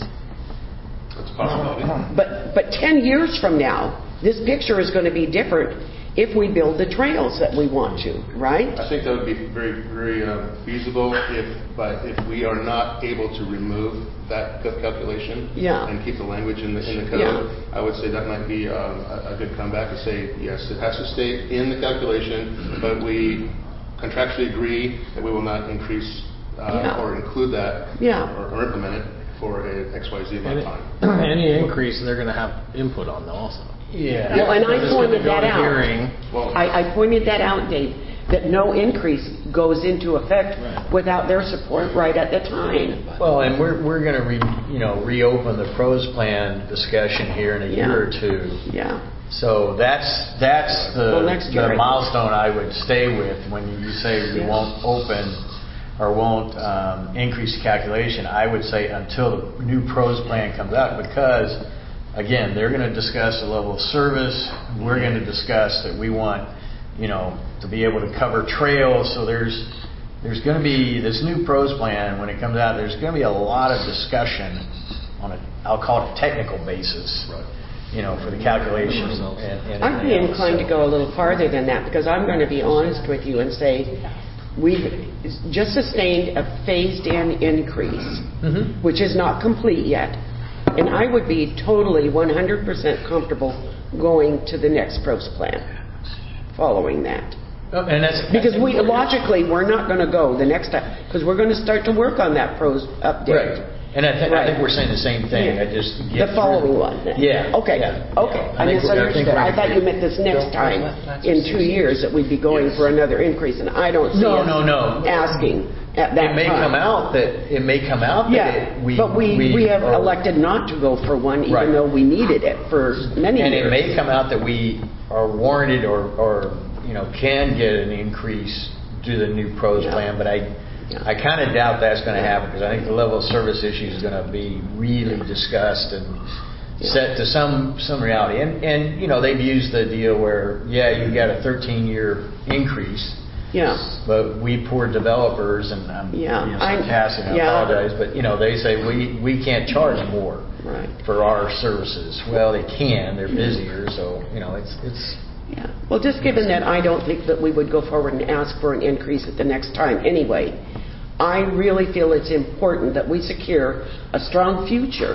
That's a possibility. But, but ten years from now, this picture is going to be different if we build the trails that we want to, right? I think that would be very, very uh, feasible if, but if we are not able to remove that cal- calculation yeah. and keep the language in the, in the code, yeah. I would say that might be um, a, a good comeback to say, yes, it has to stay in the calculation, but we contractually agree that we will not increase uh, yeah. or include that yeah. or, or implement it for a X Y Z amount of time. Any increase they're going to have input on though also. Yeah. Well, and I pointed that out. Well, I, I pointed that out, Dave, that no increase goes into effect right. without their support right at the time. Well, and we're we're going to re, you know reopen the pros plan discussion here in a yeah. year or two. Yeah. So that's that's the well, next year, the milestone I would stay with when you say we yeah. won't open or won't um, increase the calculation. I would say until the new pros plan comes out, because again, they're going to discuss the level of service. We're going to discuss that we want, you know, to be able to cover trails. So there's there's going to be this new pros plan when it comes out. There's going to be a lot of discussion on a, I'll call it a technical basis, right. you know, for the calculation. And, and I'd be inclined so. to go a little farther than that, because I'm going to be honest with you and say we've just sustained a phased-in increase, mm-hmm. which is not complete yet. And I would be totally one hundred percent comfortable going to the next pros plan, following that. Oh, and that's because we logically we're not going to go the next time, because we're going to start to work on that pros update. Right. And I, th- right. I think we're saying the same thing. Yeah. I just get the following through. one. Then. Yeah. Okay. Yeah. Okay. Yeah. I, I misunderstood. I, I thought you meant this next time in two years that we'd be going yes. for another increase, and I don't see no, us no, no. asking at that It may time. come out that it may come out that yeah, it, we but we we, we have are, elected not to go for one, even right. though we needed it for many and years. And it may come out that we are warranted or or you know can get an increase due to the new pros yeah. plan, but I. Yeah. I kind of doubt that's going to happen, because I think the level of service issue is going to be really discussed and yeah. set to some some reality. And and you know they've used the deal where yeah you got a thirteen year increase. Yeah. But we poor developers, and I'm yeah. you know, sarcastic, I yeah. apologize, but you know they say we we can't charge more right. for our services. Well, they can. They're busier, so you know it's it's. Yeah. Well, just given that I don't think that we would go forward and ask for an increase at the next time anyway, I really feel it's important that we secure a strong future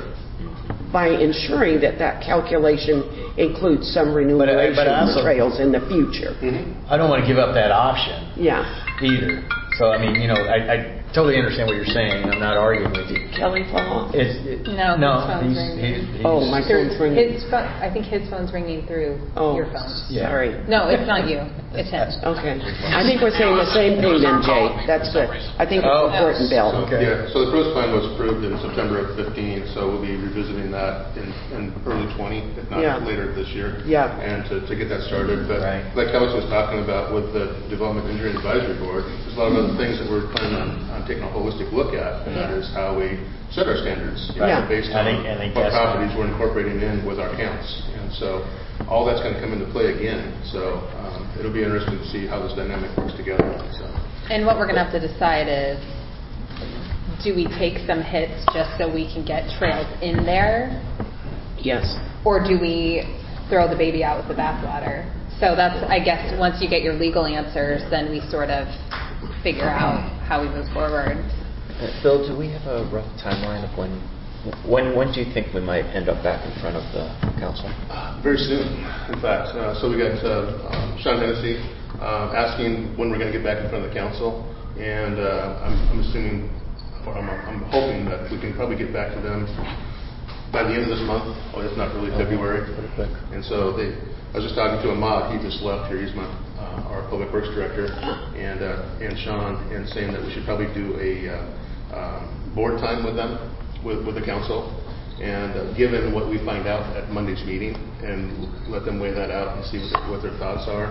by ensuring that that calculation includes some remuneration but I, but also, for trails in the future. Mm-hmm. I don't want to give up that option yeah. either. So, I mean, you know, I, I totally understand what you're saying. I'm not arguing with you. Kelly, follow It's, it, no, no, his phone's he's, ringing. He's, he's, oh, my phone's ringing. His phone, I think his phone's ringing through oh, your phone. Yeah. Sorry. No, it's not you. It's him. Okay. I think we're saying the same thing then, Jay. That's good. I think it's oh, important, Bill. So, okay. Yeah. So the pros plan was approved in September of fifteen. So we'll be revisiting that in, in early twenty, if not yeah. later this year. Yeah. And to, to get that started. But right. like Kelly was talking about with the Development Injury Advisory Board, there's a lot of other things that we're planning on, on taking a holistic look at, and that is how we set our standards, you know, yeah. based I on think, I think what properties right. we're incorporating in with our counts. And so all that's going to come into play again. So um, it'll be interesting to see how this dynamic works together. So. And what we're going to have to decide is, do we take some hits just so we can get trails in there? Yes. Or do we throw the baby out with the bathwater? So that's, I guess, once you get your legal answers, then we sort of figure out how we move forward. Uh, Bill, do we have a rough timeline of when, when, when do you think we might end up back in front of the council? Uh, very soon, in fact. Uh, so we got uh, um, Sean Hennessy uh, asking when we're going to get back in front of the council, and uh, I'm, I'm assuming, or I'm, I'm hoping that we can probably get back to them by the end of this month, or if not early February. And so they, I was just talking to Ahmad, he just left here, he's my, uh, our Public Works Director, and uh, and Sean, and saying that we should probably do a uh, um, board time with them, with, with the council, and uh, given what we find out at Monday's meeting, and let them weigh that out and see what, what their thoughts are.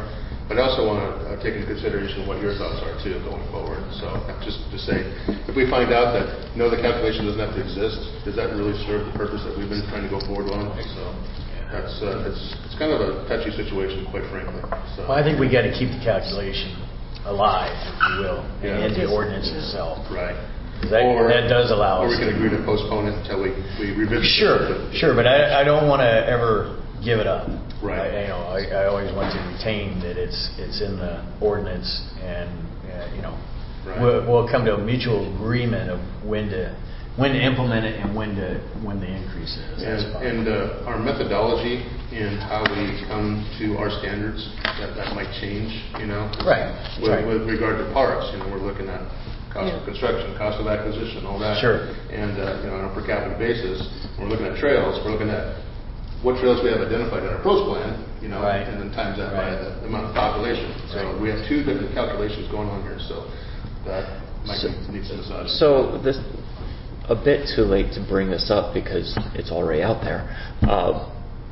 But I also want to uh, take into consideration what your thoughts are too going forward. So just to say, if we find out that no, the calculation doesn't have to exist, does that really serve the purpose that we've been trying to go forward on? So that's uh, it's it's kind of a touchy situation, quite frankly. So. Well, I think we got to keep the calculation alive, if you will, Yeah. in the ordinance itself. Right. That, or, that does allow or us. Or we can agree to postpone it until we, we revisit sure, it. Sure, sure, but I, I don't want to ever give it up. Right. I, you know, I, I always want to retain that it's it's in the ordinance, and uh, you know, right. we'll, we'll come to a mutual agreement of when to when to implement it and when to when the increase is. And, and uh, our methodology in how we come to our standards, that, that might change. You know, right. With, right. with regard to parks, you know, we're looking at cost yeah. of construction, cost of acquisition, all that. Sure. And uh, you know, on a per capita basis, when we're looking at trails, we're looking at what trails we have identified in our pros plan, you know, right. and then times that right. by the, the amount of population. So right. we have two different calculations going on here. So that might so, need some massage. So this a bit too late to bring this up because it's already out there. Uh,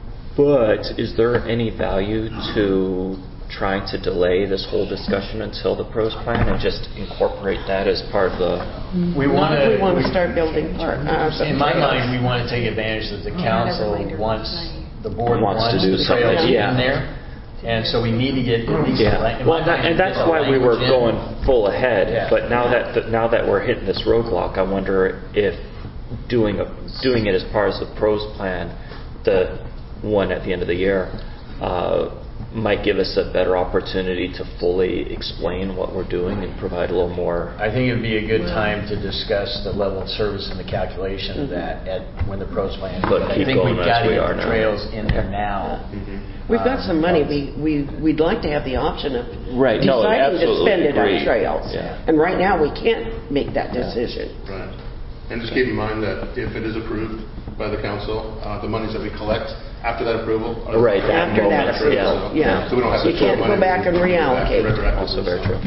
but is there any value to trying to delay this whole discussion until the pros plan and just incorporate that as part of the... We want to we want to start building part. Uh, in my mind, we want to take advantage that the council wants, the board wants, wants to do the something trails yeah. in there. And so we need to get at least yeah. the, well, that, and that's why we were in. going full ahead. Yeah. But now that the, now that we're hitting this roadblock, I wonder if doing a, doing it as part of the pros plan, the one at the end of the year, uh, might give us a better opportunity to fully explain what we're doing and provide a little more. I think it would be a good time to discuss the level of service and the calculation of that at when the pros plan. But I keep think going we've got to we get are the now. trails in there now. Mm-hmm. We've got um, some money. We we we'd like to have the option of right. deciding no, to spend it agree. on trails. Yeah. And right now we can't make that decision. Right. And just keep in mind that if it is approved by the council, uh, the monies that we collect after that approval are right after that approval. Yeah. So, yeah. so we don't have to you can't go back and reallocate. Also very true.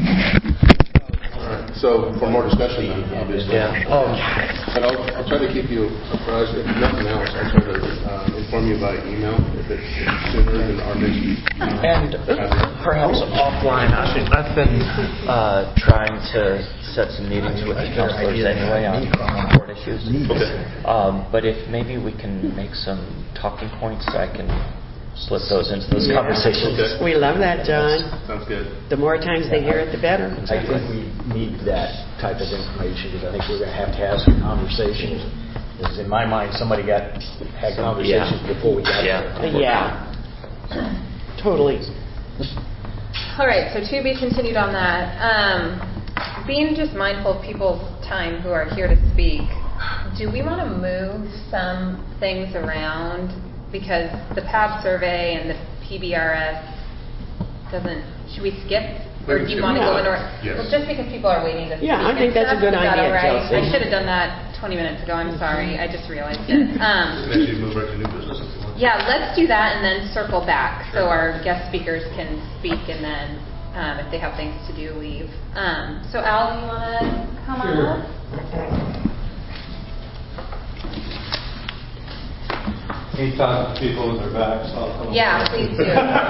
Right. So for more discussion, then, obviously. Yeah. Um, but I'll, I'll try to keep you apprised. If nothing else, I'll try to uh, inform you by email if it's sooner than our next. Uh, and perhaps offline, I've been, I've been uh, trying to set some meetings with the councilors anyway on board issues. Okay. Um, but if maybe we can make some talking points, I can slip those into those yeah. conversations. Okay. We love that, John. Sounds good. The more times they hear it, the better. I think we need that type of information because I think we're going to have to have some conversations. Because in my mind, somebody got had conversations yeah. before we got yeah. there. Yeah. Totally. All right, so to be continued on that. Um, being just mindful of people's time who are here to speak, do we want to move some things around? Because the P A B survey and the P B R S doesn't, should we skip? Or do you want to yeah. go in order? Yes. Well, just because people are waiting to speak. Yeah, I think and that's a stuff. good Is that idea, all right? Chelsea. I should have done that twenty minutes ago. I'm sorry. I just realized it. Um, Can actually move right to new business if you want. yeah, let's do that and then circle back so our guest speakers can speak and then um, if they have things to do, leave. Um, so Al, do you want to come Sure. on up? Hate talking to people with their backs, so I'll come Yeah, up. please do.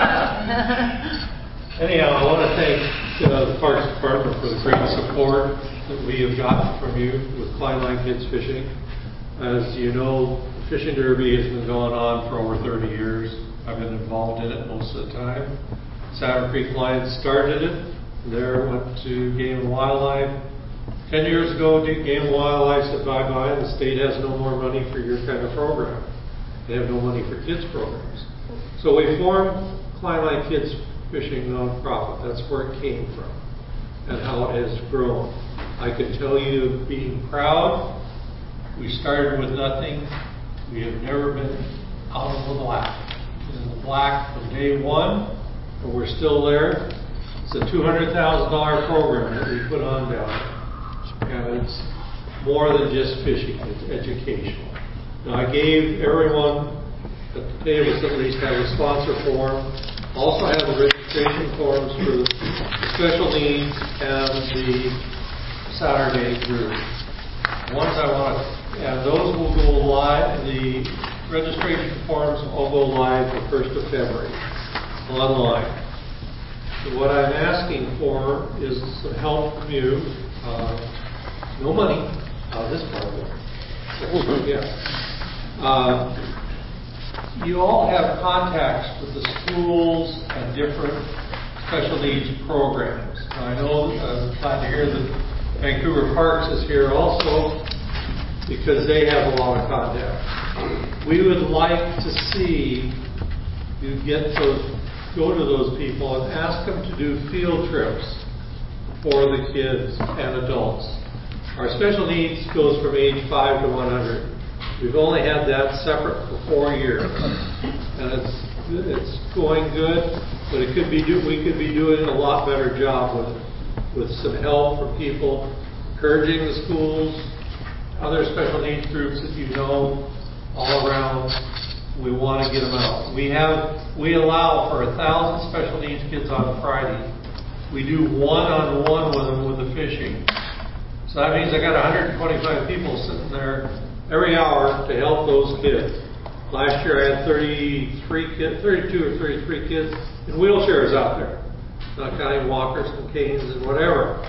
Anyhow, I want to thank uh, the Parks Department for the great support that we have gotten from you with Klein Line Kids Fishing. As you know, the Fishing Derby has been going on for over thirty years. I've been involved in it most of the time. Saturn Creek Lions started it. There went to Game and Wildlife. Ten years ago, Game and Wildlife said bye-bye. The state has no more money for your kind of program. They have no money for kids programs. So we formed Klein Line Kids Fishing Nonprofit. That's where it came from and how it has grown. I can tell you, being proud, we started with nothing. We have never been out of the black. In the black from day one, but we're still there. It's a two hundred thousand dollars program that we put on down there. And it's more than just fishing, it's educational. Now, I gave everyone at the tables at least have a sponsor form. Also have the registration forms for the special needs and the Saturday group. Ones I want to, and those will go live. The registration forms will go live the first of February online. So what I'm asking for is some help from you. Uh, no money out of this part of it. Yeah. Uh, you all have contacts with the schools and different special needs programs. I know, I'm glad to hear that Vancouver Parks is here also, because they have a lot of contacts. We would like to see you get those, go to those people and ask them to do field trips for the kids and adults. Our special needs goes from age five to one hundred. We've only had that separate for four years, and it's it's going good. But it could be do, we could be doing a lot better job with it, with some help from people, encouraging the schools, other special needs groups that you know all around. We want to get them out. We have we allow for a thousand special needs kids on Friday. We do one-on-one with them with the fishing. So that means I got one hundred twenty-five people sitting there every hour to help those kids. Last year I had thirty-three kids, thirty-two or thirty-three kids in wheelchairs out there, not counting walkers and canes and whatever.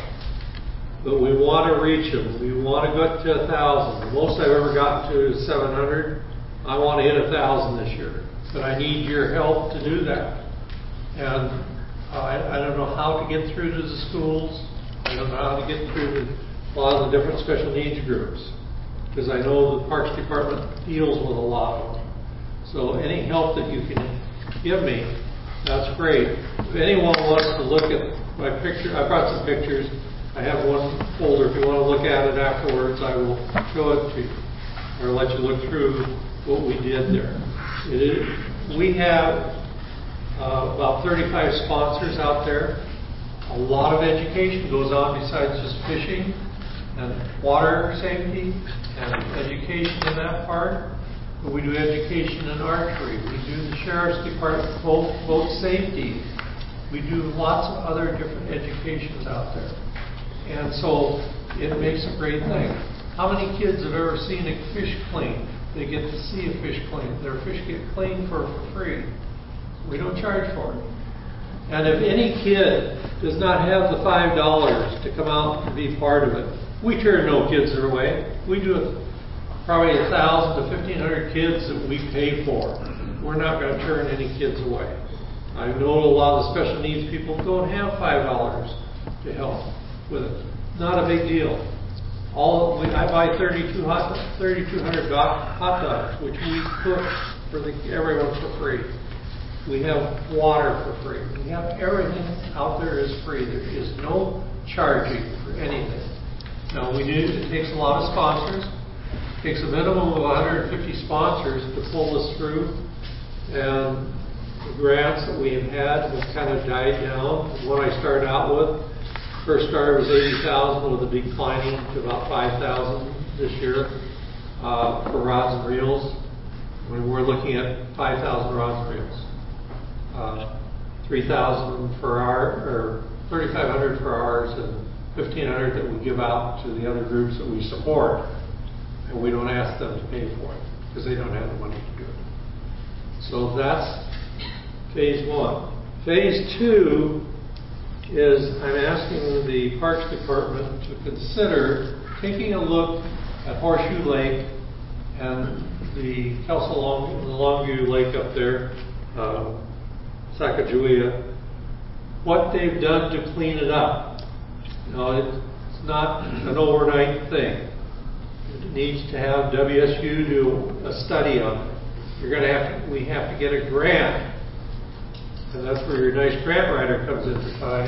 But we want to reach them. We want to go to a thousand. The most I've ever gotten to is seven hundred. I want to hit a thousand this year, but I need your help to do that. And uh, I, I don't know how to get through to the schools. I don't know how to get through to a lot of the different special needs groups, because I know the Parks Department deals with a lot of them. So any help that you can give me, that's great. If anyone wants to look at my picture, I brought some pictures. I have one folder. If you want to look at it afterwards, I will show it to you, or let you look through what we did there. It is, we have uh, about thirty-five sponsors out there. A lot of education goes on besides just fishing and water safety and education in that part. But we do education in archery. We do the sheriff's department, boat, boat safety. We do lots of other different educations out there. And so it makes a great thing. How many kids have ever seen a fish clean? They get to see a fish clean. Their fish get cleaned for, for free. We don't charge for it. And if any kid does not have the five dollars to come out and be part of it, we turn no kids away. We do it. Probably a thousand to fifteen hundred kids that we pay for. We're not going to turn any kids away. I know a lot of the special needs people don't have five dollars to help with it. Not a big deal. All we, I buy thirty-two hundred hot dogs, which we cook for the, everyone for free. We have water for free. We have everything out there is free. There is no charging for anything. Now we do. It takes a lot of sponsors. It takes a minimum of one hundred fifty sponsors to pull us through, and the grants that we have had have kind of died down. What I started out with, first started was eighty thousand, with a declining to about five thousand this year uh, for rods and reels. I mean, we're looking at five thousand rods and reels, uh, three thousand for our, or thirty-five hundred for ours, and fifteen hundred that we give out to the other groups that we support. And we don't ask them to pay for it because they don't have the money to do it. So that's phase one. Phase two is I'm asking the Parks Department to consider taking a look at Horseshoe Lake and the Kelso Long, the Longview Lake up there, uh, Sacagawea, what they've done to clean it up. You know, it's not an overnight thing. It needs to have W S U do a study on it. You're going to have to, we have to get a grant, and that's where your nice grant writer comes into time.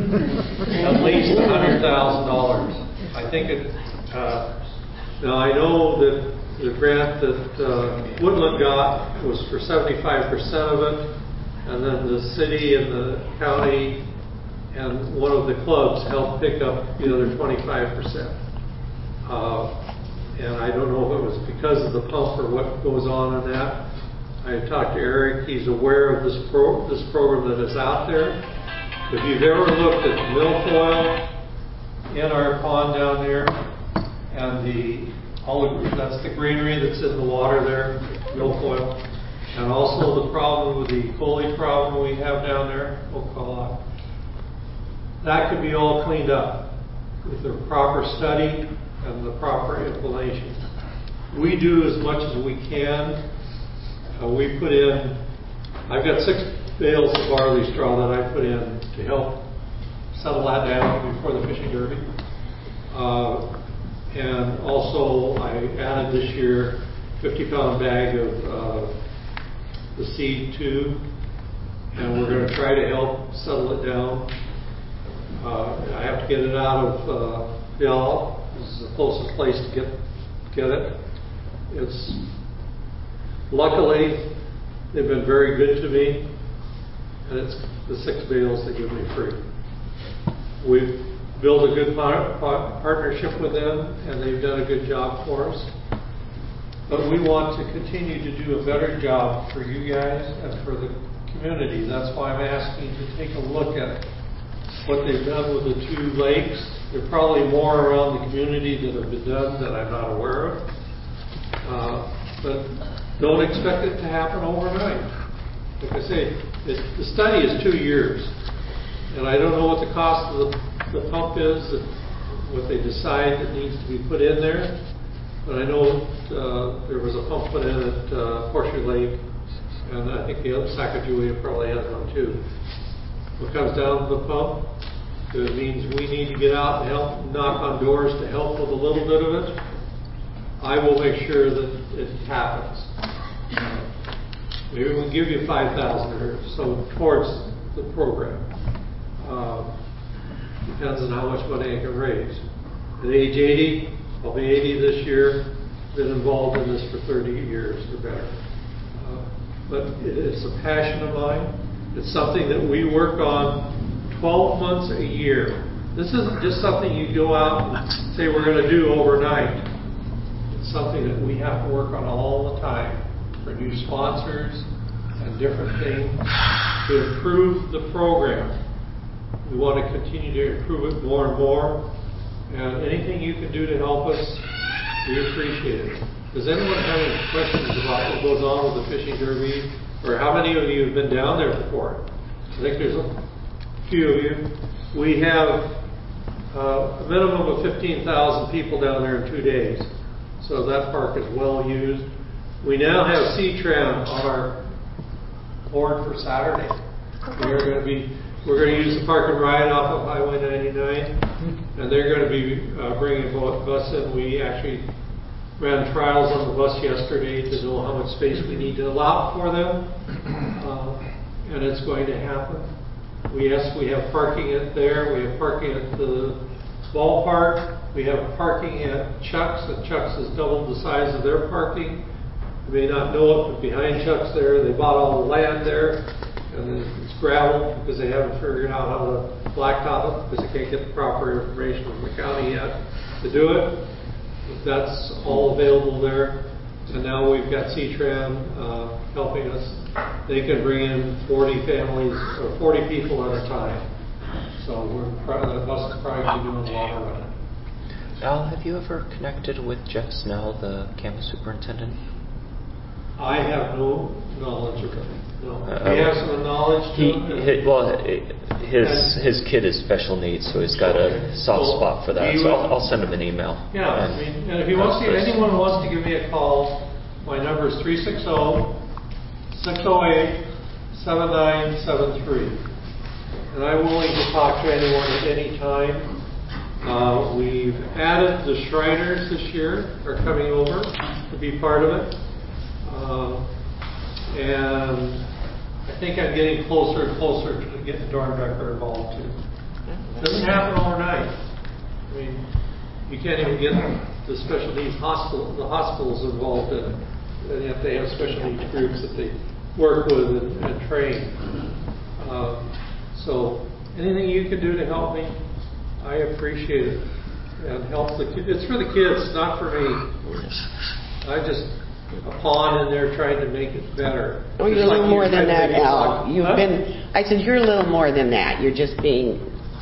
At least one hundred thousand dollars. I think it. Uh, now I know that the grant that uh, Woodland got was for seventy-five percent of it, and then the city and the county and one of the clubs helped pick up the other twenty-five percent. Uh, And I don't know if it was because of the pump or what goes on in that. I talked to Eric. He's aware of this pro this program that is out there. If you've ever looked at milfoil in our pond down there, and the all the, that's the greenery that's in the water there, milfoil, and also the problem with the foliage problem we have down there, Ocala. that could be all cleaned up with the proper study and the proper implementation. We do as much as we can. Uh, we put in, I've got six bales of barley straw that I put in to help settle that down before the fishing derby. Uh, and also I added this year fifty pound bag of uh, the seed too, and we're going to try to help settle it down. Uh, I have to get it out of uh, Bill. This is the closest place to get get it. It's luckily they've been very good to me, and it's the six bales they give me free. We've built a good par- par- partnership with them, and they've done a good job for us. But we want to continue to do a better job for you guys and for the community. That's why I'm asking to take a look at what they've done with the two lakes. There are probably more around the community that have been done that I'm not aware of. Uh, but don't expect it to happen overnight. Like I say, it, the study is two years. And I don't know what the cost of the, the pump is, that, what they decide that needs to be put in there. But I know uh, there was a pump put in at uh, Horseshoe Lake, and I think the other Sacagawea probably has one too. What comes down to the pump, it means we need to get out and help knock on doors to help with a little bit of it. I will make sure that it happens. Uh, maybe we'll give you five thousand or so towards the program. Uh, depends on how much money I can raise. At age eighty, I'll be eighty this year. Been involved in this for thirty years or better. Uh, but it is a passion of mine. It's something that we work on twelve months a year. This isn't just something you go out and say we're going to do overnight. It's something that we have to work on all the time for new sponsors and different things to improve the program. We want to continue to improve it more and more. And anything you can do to help us, we appreciate it. Does anyone have any questions about what goes on with the fishing derby? Or how many of you have been down there before? I think there's a few of you. We have uh, a minimum of fifteen thousand people down there in two days. So that park is well used. We now have C-Tran on our board for Saturday. We're going to be We're going to use the park and ride off of Highway ninety-nine, and they're going to be uh, bringing a bus in. We actually ran trials on the bus yesterday to know how much space we need to allow for them, uh, and it's going to happen. We yes, we have parking at there. We have parking at the ballpark. We have parking at Chuck's, and Chuck's has doubled the size of their parking. You may not know it, but behind Chuck's there, they bought all the land there. And it's gravel because they haven't figured out how to blacktop it because they can't get the proper information from the county yet to do it. But that's all available there. And now we've got C-Tran uh, helping us. They can bring in forty families or forty people at a time. So we're probably, the bus is probably doing a lot of running. Al, have you ever connected with Jeff Snell, the campus superintendent? I have no knowledge of it. No. Uh, he has some knowledge to he, it. he, well, his his kid is special needs, so he's got okay. a soft well, spot for that. So I'll, I'll send him an email. Yeah, and, I mean, and if he wants to, anyone who wants to give me a call, my number is three six zero, six zero eight, seven nine seven three. And I'm willing to talk to anyone at any time. Uh, we've added the Shriners this year, are coming over to be part of it. Uh, and I think I'm getting closer and closer to getting Dornbecker involved too. It doesn't happen overnight. I mean, you can't even get the special needs hospital, the hospitals involved in it. And yet they have special needs groups that they work with and, and train. Uh, so anything you can do to help me, I appreciate it. And help the kids. It's for the kids, not for me. I just a pawn in there trying to make it better. Oh, you're just a little like more than tried that, to make it Al. talk. You've Huh? been. I said you're a little more than that. You're just being.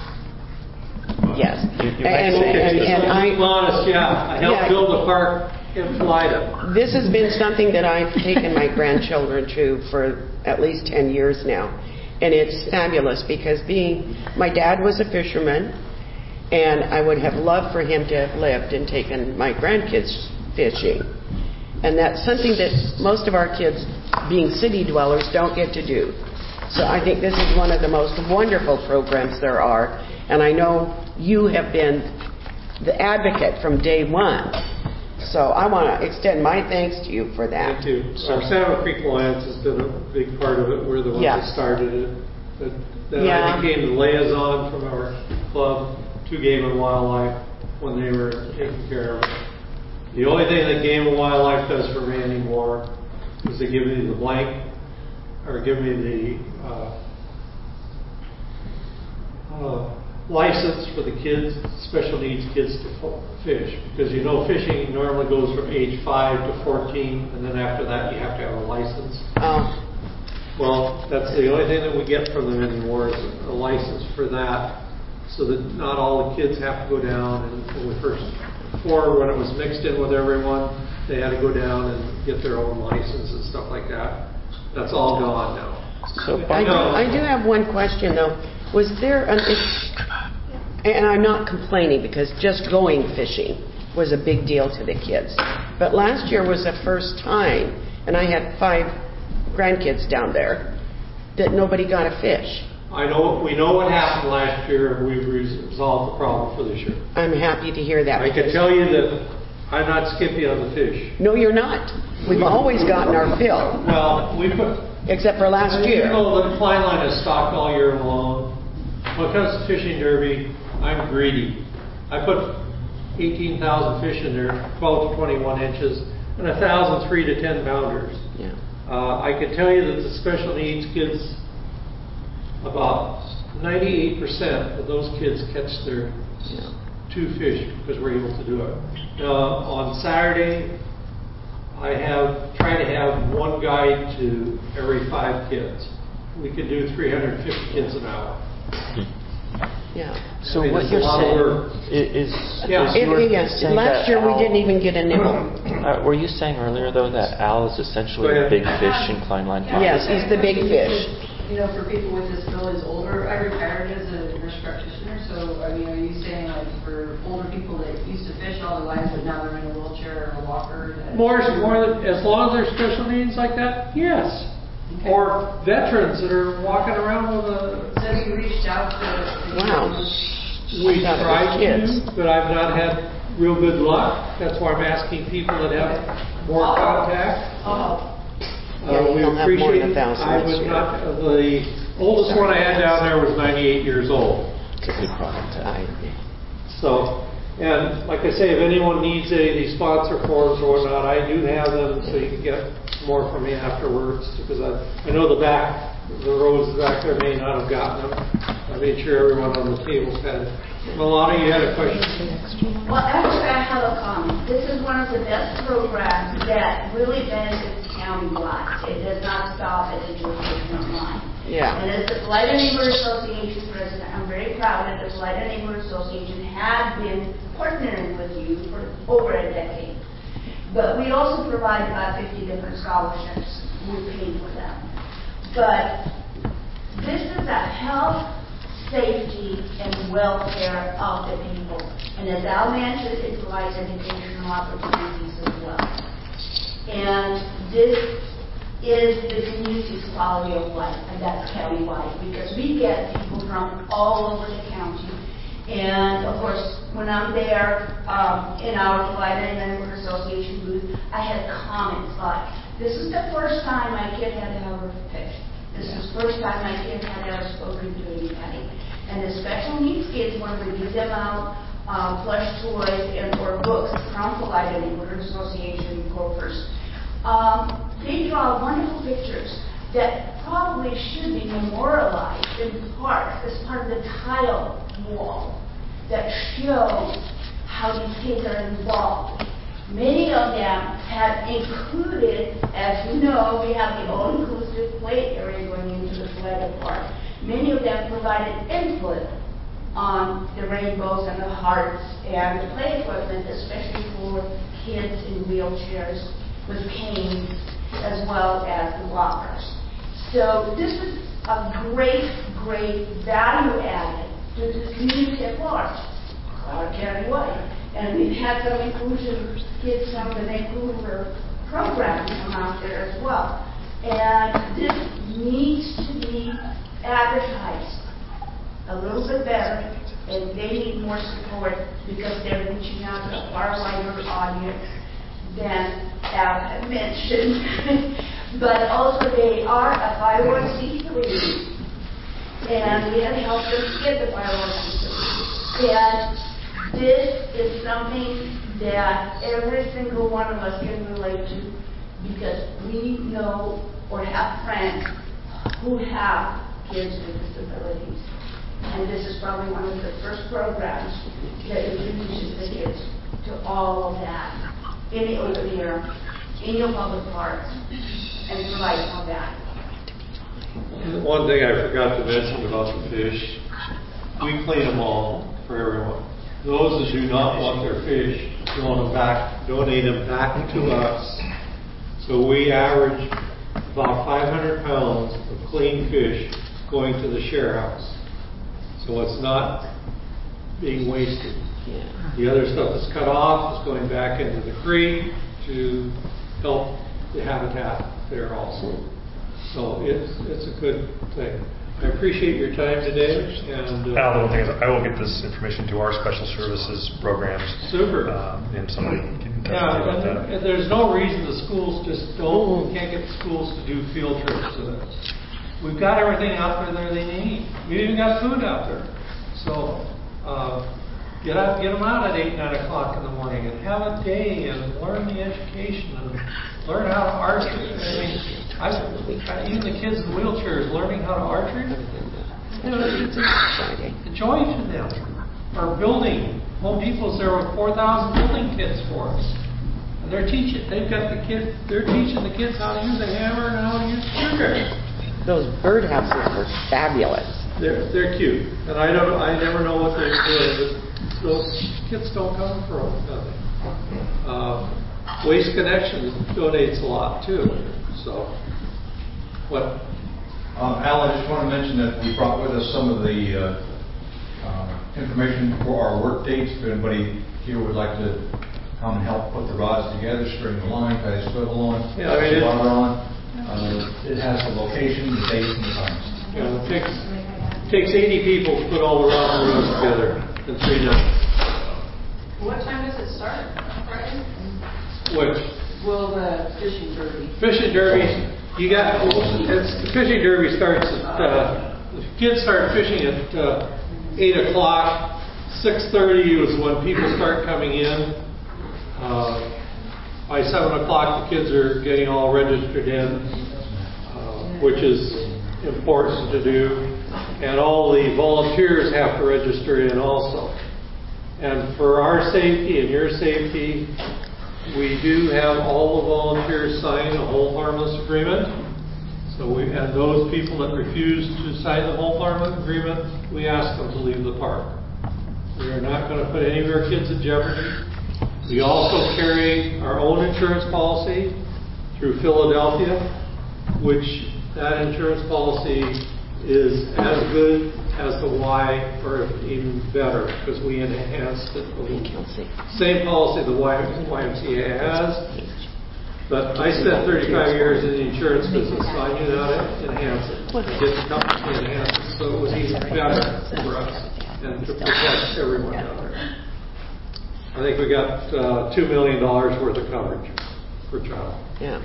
Yes. You, you and, might say and, it's and, and I. honest, yeah. I helped Yeah. build a park in Flida. This has been something that I've taken my grandchildren to for at least ten years now. And it's fabulous because being, my dad was a fisherman, and I would have loved for him to have lived and taken my grandkids fishing. And that's something that most of our kids, being city dwellers, don't get to do. So I think this is one of the most wonderful programs there are. And I know you have been the advocate from day one. So I want to extend my thanks to you for that. Thank you. Our Salmon Creek Alliance has been a big part of it. We're the ones Yeah. that started it. But then Yeah. I became the liaison from our club to Game and Wildlife when they were taking care of it. The only thing that Game and Wildlife does for me anymore is they give me the blank, or give me the uh, uh, license for the kids, special needs kids to fo- fish. Because you know fishing normally goes from age five to fourteen, and then after that you have to have a license. Oh. Well, that's the only thing that we get from them anymore is a license for that, so that not all the kids have to go down. And when we first, before when it was mixed in with everyone, they had to go down and get their own license and stuff like that. That's all gone now. So I do, I do have one question though. Was there an, and I'm not complaining because just going fishing was a big deal to the kids. But last year was the first time, and I had five grandkids down there, that nobody got a fish. I know, we know what happened last year, and we've resolved the problem for this year. I'm happy to hear that. I can tell you that I'm not skimpy on the fish. No, you're not. We've always gotten our fill. Well, we put... Except for last year. You know, the Klein line is stocked all year long. When it comes to fishing derby, I'm greedy. I put eighteen thousand fish in there, twelve to twenty-one inches, and one thousand three to ten pounders. Yeah. Uh, I can tell you that the special needs kids, about ninety-eight percent of those kids catch their yeah. two fish because we're able to do it. Uh, on Saturday, I have try to have one guide to every five kids. We can do three hundred fifty kids an hour. Yeah. So I mean, what it's you're a lot of saying work. is, Yeah. is It, you were yes. saying Last that year we Al- didn't even get a nibble. Uh, were you saying earlier though that Al is essentially Go the ahead. big fish in Klein Line? Yes, he's the big fish. You know, for people with disabilities, older, I retired as a nurse practitioner, so, I mean, are you saying like for older people that used to fish all their lives, but now they're in a wheelchair or a walker? that- More, more than, as long as there's special needs like that, yes. Okay. Or veterans that are walking around with a... So you reached out to... Wow. We Got it, tried kids. to, but I've not had real good luck. That's why I'm asking people that have more Oh. contact. Oh, Yeah, Uh, you we don't have more than a appreciate, thousand I this was year. not, uh, the oldest one I had down there was ninety-eight years old. It's a good product. I, So, and like I say, if anyone needs any of these sponsor forms or whatnot, I do have them, so you can get more from me afterwards, because I, I know the back, the rows back there may not have gotten them. I made sure everyone on the tables had it. Milana, you had a question? Well, actually, I have a comment. This is one of the best programs that really benefits countywide. It does not stop at the jurisdictional line. Yeah. And as the Blighted Neighborhood Association president, I'm very proud that the Blighted Neighborhood Association has been partnering with you for over a decade. But we also provide about fifty different scholarships. We pay for them. But this is a health, safety, and welfare of the people. And as Al mentioned, it provides educational opportunities as well. And this is the community's quality of life, and that's countywide, because we get people from all over the county. And of course, when I'm there um, in our Blighted Neighborhood Association booth, I had comments like, "This is the first time my kid had ever fished. This is the first time my kid had ever spoken to anybody." And the special needs kids, when we give them out uh, plush toys and or books from the Blighted Neighborhood Association gophers, um, they draw wonderful pictures that probably should be memorialized in parks as part of the tile wall that shows how these kids are involved. Many of them have included, as you know, we have the all-inclusive play area going into the Flagler Park. Many of them provided input on the rainbows and the hearts and the play equipment, especially for kids in wheelchairs with canes, as well as the walkers. So this is a great, great value added to the community at large, Clara County wide. And we've had some inclusion kids from the Vancouver program come out there as well. And this needs to be advertised a little bit better, and they need more support because they're reaching out to a far wider audience than Al had mentioned. But also they are a five oh one c three, and we have helped them get the five oh one c three. And this is something that every single one of us can relate to because we know or have friends who have kids with disabilities. And this is probably one of the first programs that introduces the kids to all of that in the open air, in your public parks, and provides all that. One thing I forgot to mention about the fish, we clean them all for everyone. Those that do not want their fish, donate them back, donate them back to us. So we average about five hundred pounds of clean fish going to the share house. So it's not being wasted. Yeah. The other stuff that's cut off is going back into the creek to help the habitat there also. So it's it's a good thing. I appreciate your time today. And uh, Al, the one thing is I will get this information to our special services programs. Super. Um, and somebody can tell yeah, you about and, that. And there's no reason the schools just don't, we can't get the schools to do field trips to this. We've got everything out there that they need. We even got food out there. So uh, get out, get them out at eight, nine o'clock in the morning and have a day and learn the education and learn how to archery. I mean, I, I, even the kids in wheelchairs learning how to archery. You know, it's a joy to them. Our building, Home Depot's there with four thousand building kits for us. And they're teaching, they've got the kids, they're teaching the kids how to use a hammer and how to use a screwdriver. Those birdhouses were fabulous. They're they're cute, and I don't I never know what they're doing. But those kits don't come from nothing. Uh, Waste Connections donates a lot too. So, what? Um, Al, I just want to mention that we brought with us some of the uh, uh, information for our work dates. If anybody here would like to come and help put the rods together, string the line, tie a swivel on, yeah, I mean, the bar on. Uh, it has the location, the dates, and the times. You know, it takes, takes eighty people to put all the rods and reels together in three nights. What time does it start? Friday? Which? Well, the fishing derby. Fishing derby, you got, it's, the fishing derby starts at, uh, the kids start fishing at uh, eight o'clock. six thirty is when people start coming in. Uh, By seven o'clock, the kids are getting all registered in, uh, which is important to do. And all the volunteers have to register in also. And for our safety and your safety, we do have all the volunteers sign a hold harmless agreement. So we, and those people that refuse to sign the hold harmless agreement, we ask them to leave the park. We are not going to put any of our kids at jeopardy. We also carry our own insurance policy through Philadelphia, which that insurance policy is as good as the Y, or even better, because we enhanced it. Same policy the Y M C A has, but I spent thirty-five years in the insurance business, so I knew how to enhance it. I did the company to enhance it, so it was even better for us and to protect everyone out there. I think we got uh, two million dollars worth of coverage per child. Yeah.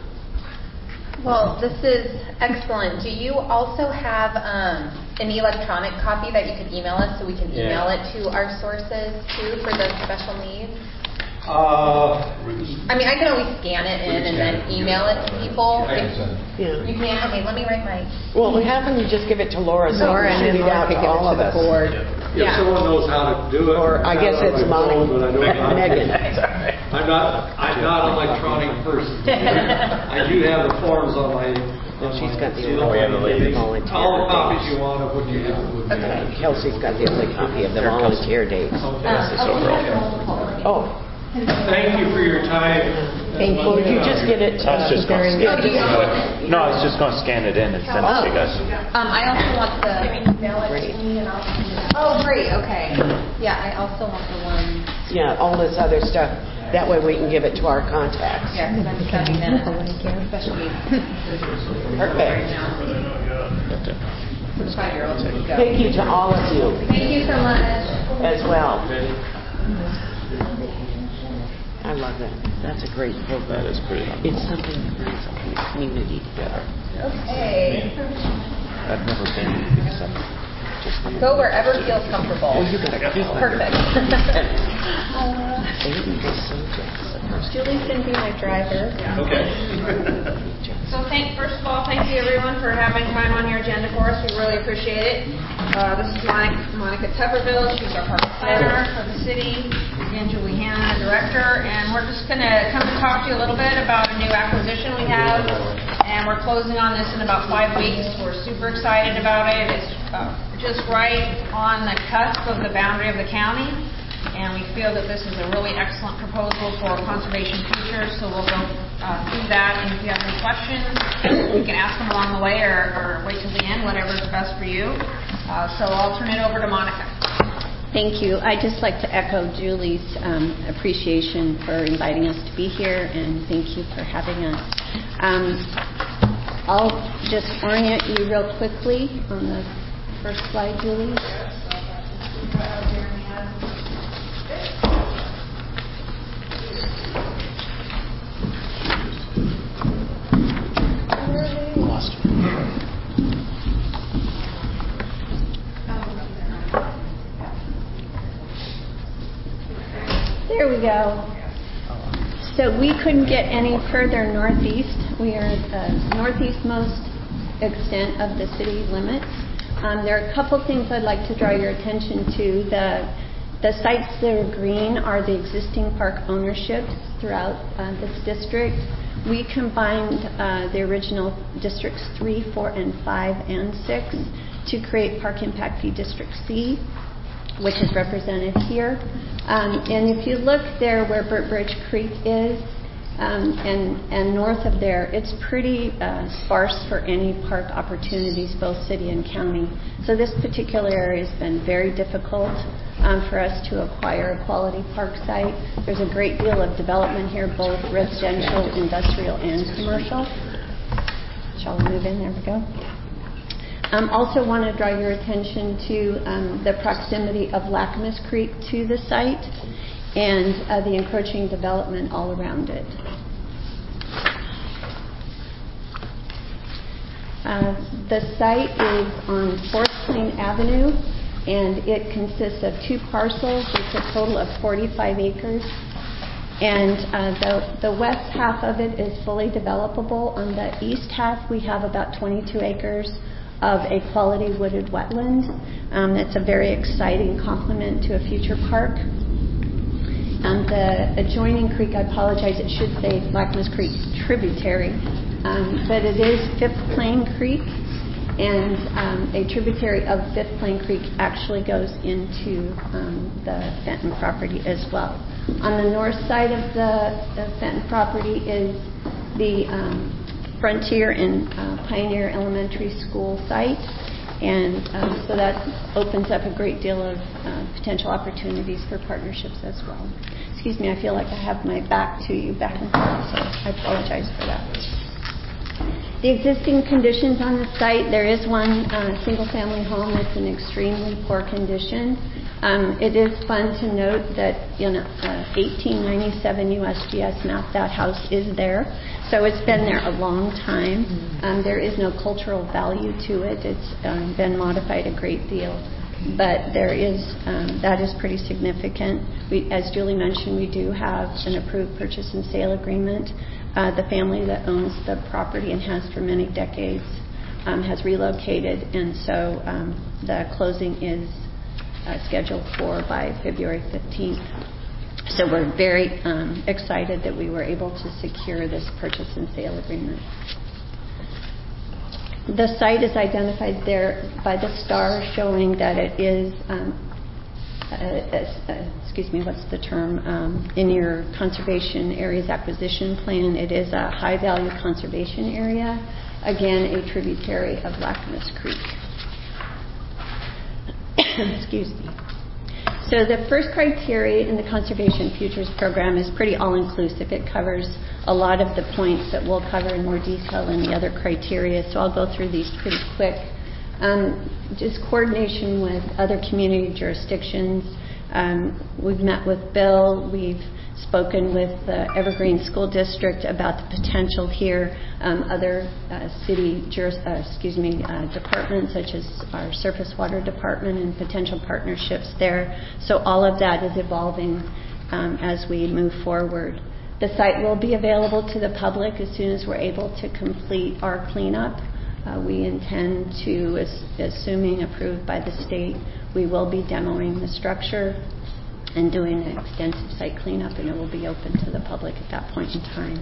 Well, this is excellent. Do you also have um, an electronic copy that you could email us so we can Yeah. email it to our sources too for the special needs? Uh, I mean, I can always scan it in and then email it to people. I can send it. Yeah. You can? Okay, let me write my... Well, we have them, you just give it to Laura, so Laura, and then shoot it Laura out can to give it all to of the us. board. if Yeah. someone knows how to do it. Or I it's guess not on it's my Molly. phone, but I don't- Megan. I'm not, I'm not an electronic person. I do have the forms on my. And she's got the on my- only volunteer. All the copies you want of what you have. would be- Okay, Kelsey's got the only copy of the volunteer dates. Okay. Oh, Thank you for your time. Thank Well, you. you just get it. I was just going to Yeah, scan just- it. No, I was just going to scan it in and send it to you guys. Um, I also want the. Email it to me and I'll send it out. Oh, great, okay. Yeah, I also want the one. Yeah, all this other stuff. That way we can give it to our contacts. Yeah, because I'm studying that, especially Perfect. for the five-year-olds. Thank you to all of you Thank you so much. as well. I love that. That's a great program. That is pretty nice. It's something that brings the community together. Okay. I've never been except just the Go wherever feels comfortable. Well, you got a key Perfect. Uh, Baby is so jealous of her. Julie's going to be my driver. Okay. So thank, first of all, thank you everyone for having time on your agenda for us. We really appreciate it. Uh, this is Monica, Monica Tupperville. She's our park planner for the city. And Julie Hanna, the director. And we're just going to come to talk to you a little bit about a new acquisition we have. And we're closing on this in about five weeks. We're super excited about it. It's uh, just right on the cusp of the boundary of the county. And we feel that this is a really excellent proposal for conservation future, so we'll go uh, through that. And if you have any questions, you can ask them along the way or, or wait till the end, whatever's best for you. Uh, so I'll turn it over to Monica. Thank you. I'd just like to echo Julie's um, appreciation for inviting us to be here, and thank you for having us. Um, I'll just orient you real quickly on the first slide, Julie. There we go. So we couldn't get any further northeast. We are the northeastmost extent of the city limits. Um, there are a couple things I'd like to draw your attention to. The the sites that are green are the existing park ownerships throughout uh, this district. We combined uh, the original districts three, four, and five, and six to create Park Impact Fee District C, which is represented here. Um, and if you look there where Burt Bridge Creek is, um, and, and north of there, it's pretty uh, sparse for any park opportunities, both city and county. So this particular area has been very difficult um, for us to acquire a quality park site. There's a great deal of development here, both residential, industrial, and commercial. Shall we move in? There we go. Um, also want to draw your attention to um, the proximity of Lacamas Creek to the site and uh, the encroaching development all around it. Uh, the site is on Fourth Plain Avenue, and it consists of two parcels. It's a total of forty-five acres. And uh, the, the west half of it is fully developable. On the east half, we have about twenty-two acres of a quality wooded wetland. Um, it's a very exciting complement to a future park. And the adjoining creek, I apologize, it should say Lacamas Creek tributary, um, but it is Fifth Plain Creek, and um, a tributary of Fifth Plain Creek actually goes into um, the Fenton property as well. On the north side of the, the Fenton property is the um, Frontier and uh, Pioneer Elementary School site, and um, so that opens up a great deal of uh, potential opportunities for partnerships as well. Excuse me, I feel like I have my back to you, back and forth, so I apologize for that. The existing conditions on the site, there is one uh, single-family home that's in extremely poor condition. Um, it is fun to note that in uh, eighteen ninety-seven U S G S map, that house is there. So it's been there a long time. Um, there is no cultural value to it. It's um, been modified a great deal. But there is, um, that is pretty significant. We, as Julie mentioned, we do have an approved purchase and sale agreement. Uh, the family that owns the property and has for many decades um, has relocated, and so um, the closing is uh, scheduled for by February fifteenth. So we're very um, excited that we were able to secure this purchase and sale agreement. The site is identified there by the star, showing that it is um, uh, uh, excuse me, what's the term, um, in your conservation areas acquisition plan. It is a high-value conservation area, again, a tributary of Lacamas Creek. Excuse me. So the first criteria in the Conservation Futures Program is pretty all-inclusive. It covers a lot of the points that we'll cover in more detail in the other criteria, so I'll go through these pretty quick. Um, just coordination with other community jurisdictions. Um, we've met with Bill. We've spoken with the Evergreen School District about the potential here. Um, other uh, city, juris, uh, excuse me, uh, departments such as our Surface Water Department and potential partnerships there. So all of that is evolving um, as we move forward. The site will be available to the public as soon as we're able to complete our cleanup. Uh, we intend to, as, assuming approved by the state, we will be demoing the structure and doing an extensive site cleanup, and it will be open to the public at that point in time.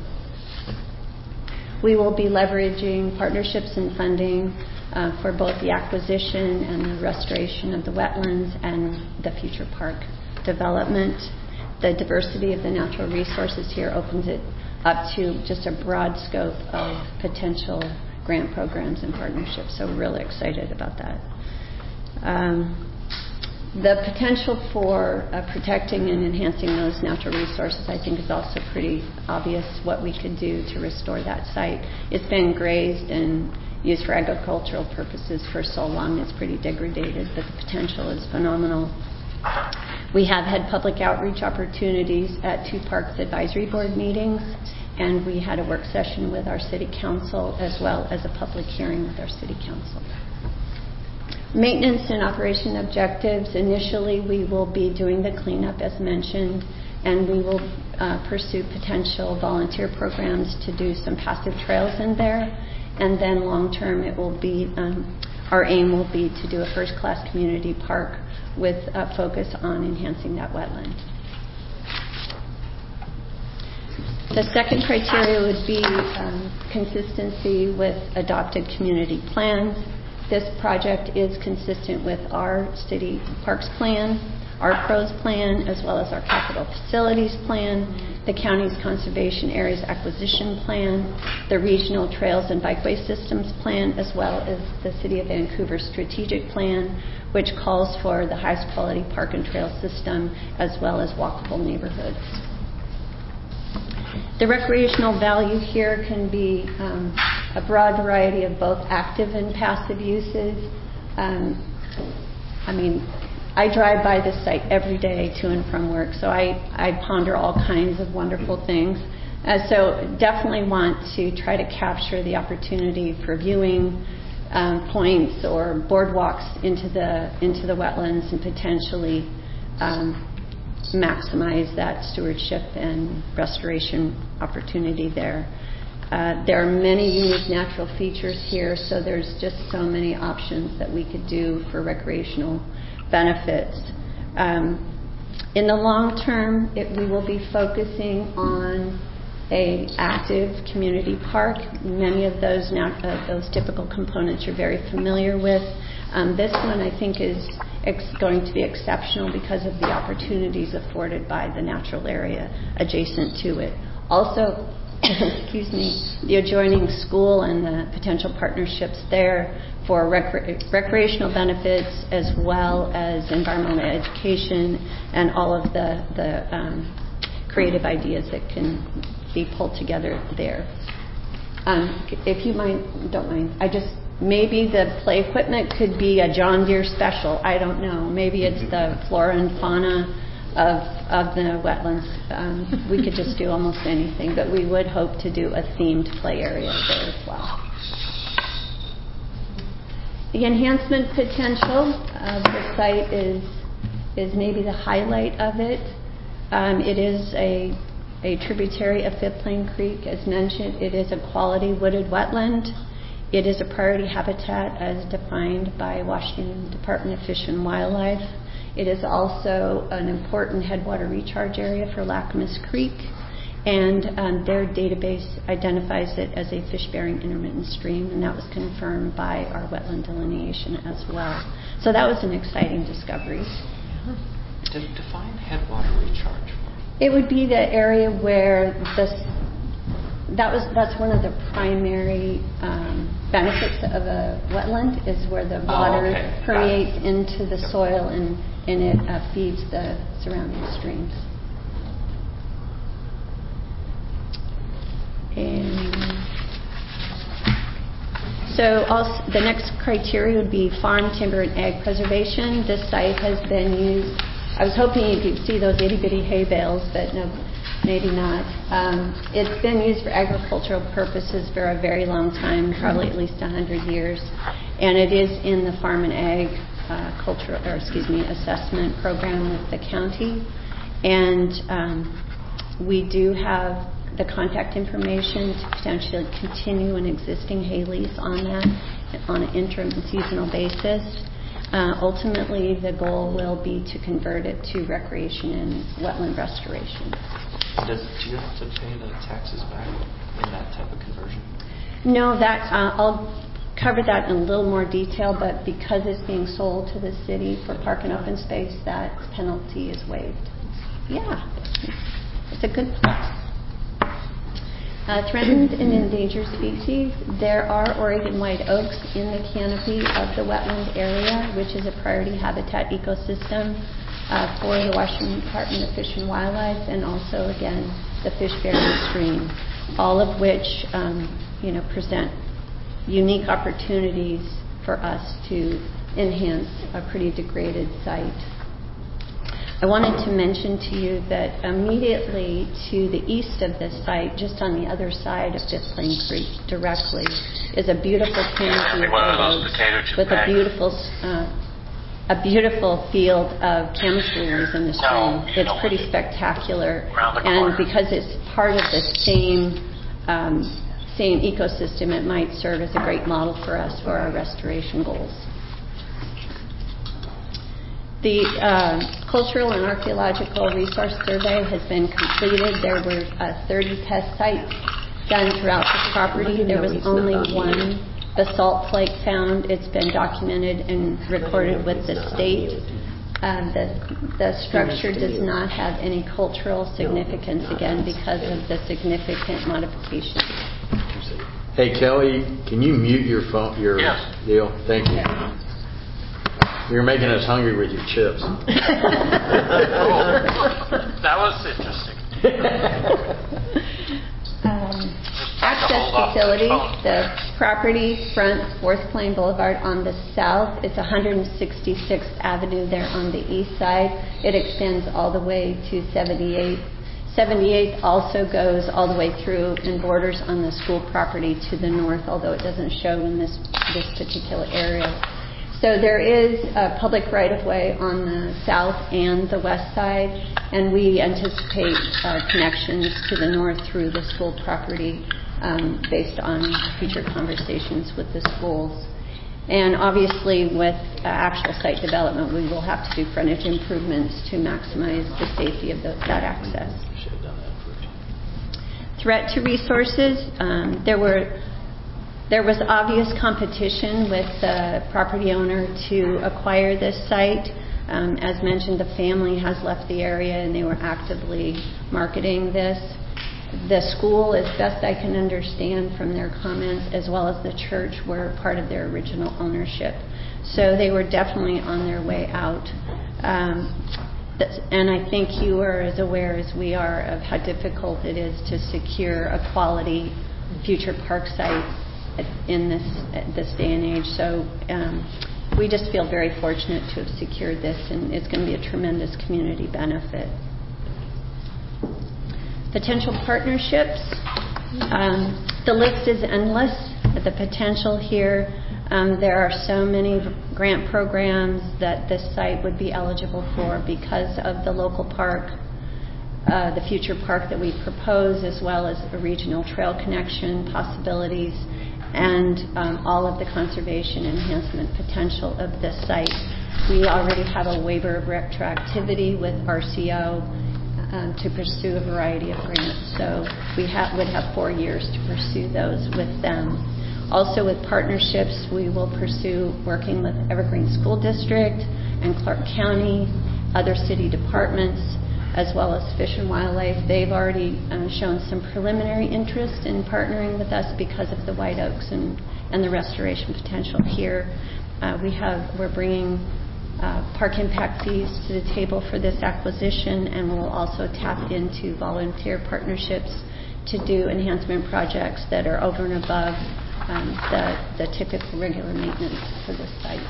We will be leveraging partnerships and funding uh, for both the acquisition and the restoration of the wetlands and the future park development. The diversity of the natural resources here opens it up to just a broad scope of potential grant programs and partnerships, so we're really excited about that. Um, the potential for uh, protecting and enhancing those natural resources, I think, is also pretty obvious what we could do to restore that site. It's been grazed and used for agricultural purposes for so long, it's pretty degraded, but the potential is phenomenal. We have had public outreach opportunities at two Parks Advisory Board meetings, and we had a work session with our City Council as well as a public hearing with our City Council. Maintenance and operation objectives. Initially, we will be doing the cleanup as mentioned, and we will uh, pursue potential volunteer programs to do some passive trails in there. And then long term, it will be, um, our aim will be to do a first-class community park with a focus on enhancing that wetland. The second criteria would be um, consistency with adopted community plans. This project is consistent with our city parks plan, our PROS plan, as well as our capital facilities plan, the county's conservation areas acquisition plan, the regional trails and bikeway systems plan, as well as the City of Vancouver strategic plan, which calls for the highest quality park and trail system, as well as walkable neighborhoods. The recreational value here can be um, a broad variety of both active and passive uses. Um, I mean, I drive by this site every day to and from work, so I, I ponder all kinds of wonderful things. Uh, so definitely want to try to capture the opportunity for viewing um, points or boardwalks into the into the wetlands and potentially um, maximize that stewardship and restoration opportunity there. Uh, there are many unique natural features here, so there's just so many options that we could do for recreational benefits. Um, in the long term, it, we will be focusing on a active community park. Many of those nat- uh, those typical components you're very familiar with. Um, this one, I think, is ex- going to be exceptional because of the opportunities afforded by the natural area adjacent to it. Also, excuse me, the adjoining school and the potential partnerships there for recre- recreational benefits as well as environmental education and all of the, the um, creative ideas that can be pulled together there. Um, if you mind, don't mind, I just, maybe the play equipment could be a John Deere special. I don't know. Maybe it's the flora and fauna of of the wetlands. Um, we could just do almost anything, but we would hope to do a themed play area there as well. The enhancement potential of the site is is maybe the highlight of it. Um, it is a a tributary of Fifth Plain Creek, as mentioned. It is a quality wooded wetland. It is a priority habitat as defined by Washington Department of Fish and Wildlife. It is also an important headwater recharge area for Lacamas Creek, and um, their database identifies it as a fish-bearing intermittent stream, and that was confirmed by our wetland delineation as well. So that was an exciting discovery. De- define headwater recharge for me. It would be the area where this, that was, that's one of the primary um, benefits of a wetland, is where the water Oh, okay. permeates into the soil and, and it uh, feeds the surrounding streams. And so also, the next criteria would be farm, timber, and ag preservation. This site has been used, I was hoping you could see those itty bitty hay bales, but no, maybe not. Um, it's been used for agricultural purposes for a very long time, probably at least one hundred years. And it is in the farm and ag uh, cultural, or excuse me, assessment program with the county. And um, we do have the contact information to potentially continue an existing hay lease on that on an interim and seasonal basis. Uh, ultimately, the goal will be to convert it to recreation and wetland restoration. Does, do you have to pay the taxes back in that type of conversion? No, that uh, I'll cover that in a little more detail, but because it's being sold to the city for park and open space, that penalty is waived. Yeah, it's a good place. Uh, threatened and endangered species. There are Oregon white oaks in the canopy of the wetland area, which is a priority habitat ecosystem uh, for the Washington Department of Fish and Wildlife, and also, again, the fish-bearing stream, all of which um, you know, present unique opportunities for us to enhance a pretty degraded site. I wanted to mention to you that immediately to the east of this site, just on the other side of Fifth Plain Creek directly, is a beautiful canopy of white oaks with a beautiful, uh, a beautiful field of camas lilies in the stream. It's pretty spectacular, and because it's part of the same um, same ecosystem, it might serve as a great model for us for our restoration goals. The uh, cultural and archaeological resource survey has been completed. There were uh, thirty test sites done throughout the property. There was only one basalt flake found. It's been documented and recorded with the state. Uh, the, the structure does not have any cultural significance, again, because of the significant modifications. Hey, Kelly, can you mute your phone, your Yes. deal? Thank you. You're making us hungry with your chips. Oh, that was interesting. um, access facilities, the property front Fourth Plain Boulevard on the south. It's one hundred sixty-sixth Avenue there on the east side. It extends all the way to seventy-eighth. seventy-eighth also goes all the way through and borders on the school property to the north, although it doesn't show in this this particular area. So there is a public right-of-way on the south and the west side, and we anticipate uh, connections to the north through the school property um, based on future conversations with the schools. And obviously with uh, actual site development, we will have to do frontage improvements to maximize the safety of the, that access. Threat to resources. Um, there were There was obvious competition with the property owner to acquire this site. Um, as mentioned, the family has left the area and they were actively marketing this. The school, as best I can understand from their comments, as well as the church, were part of their original ownership. So they were definitely on their way out. Um, and I think you are as aware as we are of how difficult it is to secure a quality future park site in this this day and age. So um, we just feel very fortunate to have secured this, and it's going to be a tremendous community benefit. Potential partnerships. Um, the list is endless. The potential here. Um, there are so many grant programs that this site would be eligible for because of the local park, uh, the future park that we propose, as well as a regional trail connection possibilities, and um, all of the conservation enhancement potential of this site. We already have a waiver of retroactivity with R C O um, to pursue a variety of grants. So we ha- would have four years to pursue those with them. Also with partnerships, we will pursue working with Evergreen School District and Clark County other city departments, as well as Fish and Wildlife. They've already uh, shown some preliminary interest in partnering with us because of the white oaks and, and the restoration potential here. Uh, we have, we're bringing uh, park impact fees to the table for this acquisition, and we'll also tap into volunteer partnerships to do enhancement projects that are over and above um, the, the typical regular maintenance for the site.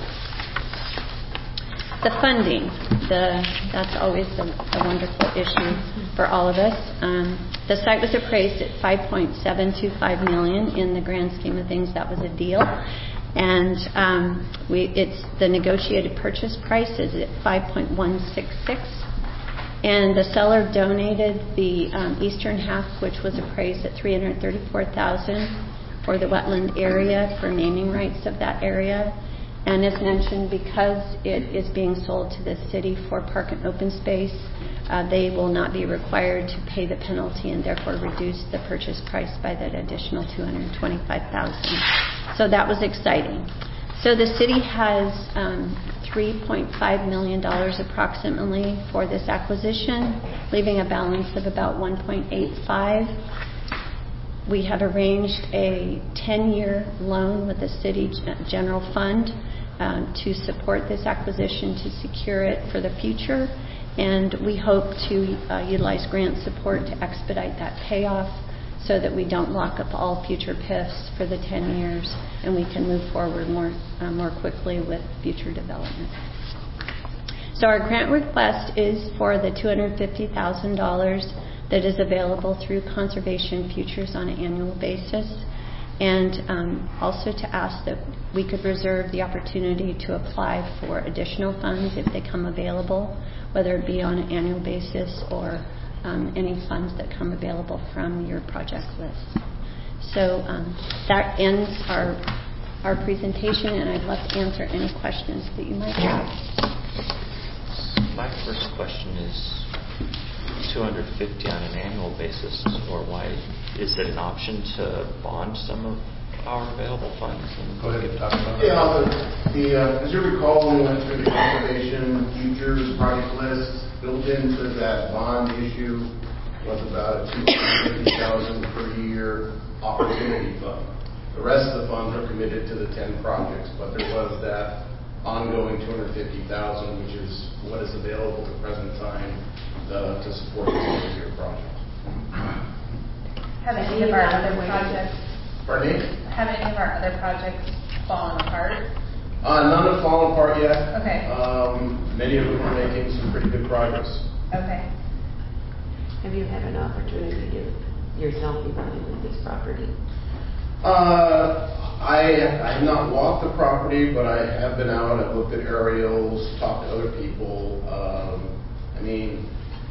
The funding, the, that's always a, a wonderful issue for all of us. Um, the site was appraised at five point seven two five million dollars. In the grand scheme of things, that was a deal. And um, we, it's the negotiated purchase price is at five point one six six. And the seller donated the um, eastern half, which was appraised at three hundred thirty-four thousand dollars for the wetland area, for naming rights of that area. And as mentioned, because it is being sold to the city for park and open space, uh, they will not be required to pay the penalty and therefore reduce the purchase price by that additional two hundred twenty-five thousand dollars. So that was exciting. So the city has um, three point five million dollars approximately for this acquisition, leaving a balance of about one point eight five. We have arranged a ten-year loan with the city general fund um, to support this acquisition, to secure it for the future, and we hope to uh, utilize grant support to expedite that payoff so that we don't lock up all future P I Fs for the ten years and we can move forward more, uh, more quickly with future development. So our grant request is for the two hundred fifty thousand dollars that is available through Conservation Futures on an annual basis, and um, also to ask that we could reserve the opportunity to apply for additional funds if they come available, whether it be on an annual basis or um, any funds that come available from your project list. So um, that ends our, our presentation, and I'd love to answer any questions that you might have. My first question is two hundred fifty on an annual basis, or why is it an option to bond some of our available funds? And Go ahead and talk about that. Yeah, the, the uh, as you recall, when we went through the Conservation Futures project list, built into that bond issue was about a two hundred fifty thousand dollars per year opportunity fund. The rest of the funds are committed to the ten projects, but there was that ongoing two hundred fifty thousand dollars, which is what is available at the present time uh, to support the ten-year project. Have any of our other projects? Pardon me? Have any of our other projects fallen apart? Uh, none have fallen apart yet. Okay. Um, many of them are making some pretty good progress. Okay. Have you had an opportunity to yourself evaluate this property? Uh, I, I have not walked the property, but I have been out. I've looked at aerials, talked to other people. Um, I mean,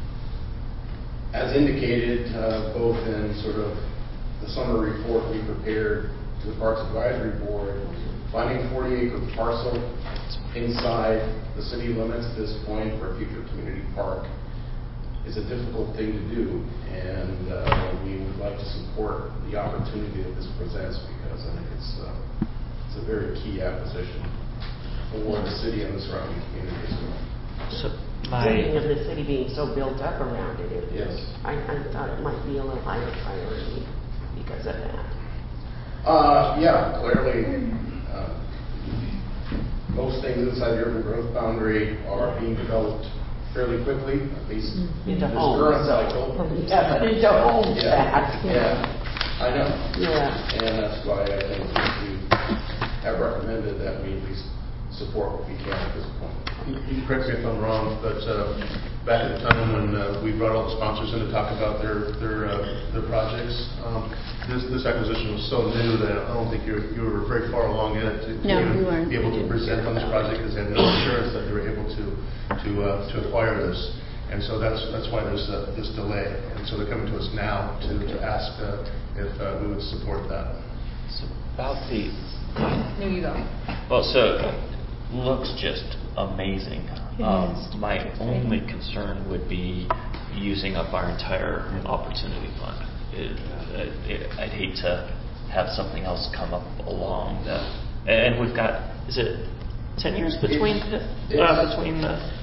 as indicated, uh, both in sort of the summer report we prepared to the Parks Advisory Board, finding a forty acre parcel inside the city limits at this point for a future community park is a difficult thing to do, and uh, we would like to support the opportunity that this presents, because I think it's, uh, it's a very key acquisition for the city and the surrounding community as well. So my Thinking of the city being so built up around it, it Yes. I, I thought it might be a little higher priority because of that. Uh, yeah, clearly, uh, most things inside the urban growth boundary are being developed fairly quickly, at least in Into this homes. current cycle. Yeah, but into homes Yeah, fast. yeah, I know. Yeah. And that's why I think we have recommended that we at least support what we can at this point. You can correct me if I'm wrong, but uh, back at the time when uh, we brought all the sponsors in to talk about their their uh, their projects, um, this this acquisition was so new that I don't think you you were very far along in it to, to No, even we weren't. be able to present on this project, because they had no assurance that they were able to to uh, to acquire this. And so that's that's why there's uh, this delay. And so they're coming to us now to, to ask uh, if uh, we would support that. So about the There you go. well, so looks just amazing. It Um, is. my only concern would be using up our entire opportunity fund. It, it, I'd hate to have something else come up along that, and we've got, is it ten years between It's- the, uh, it's- between the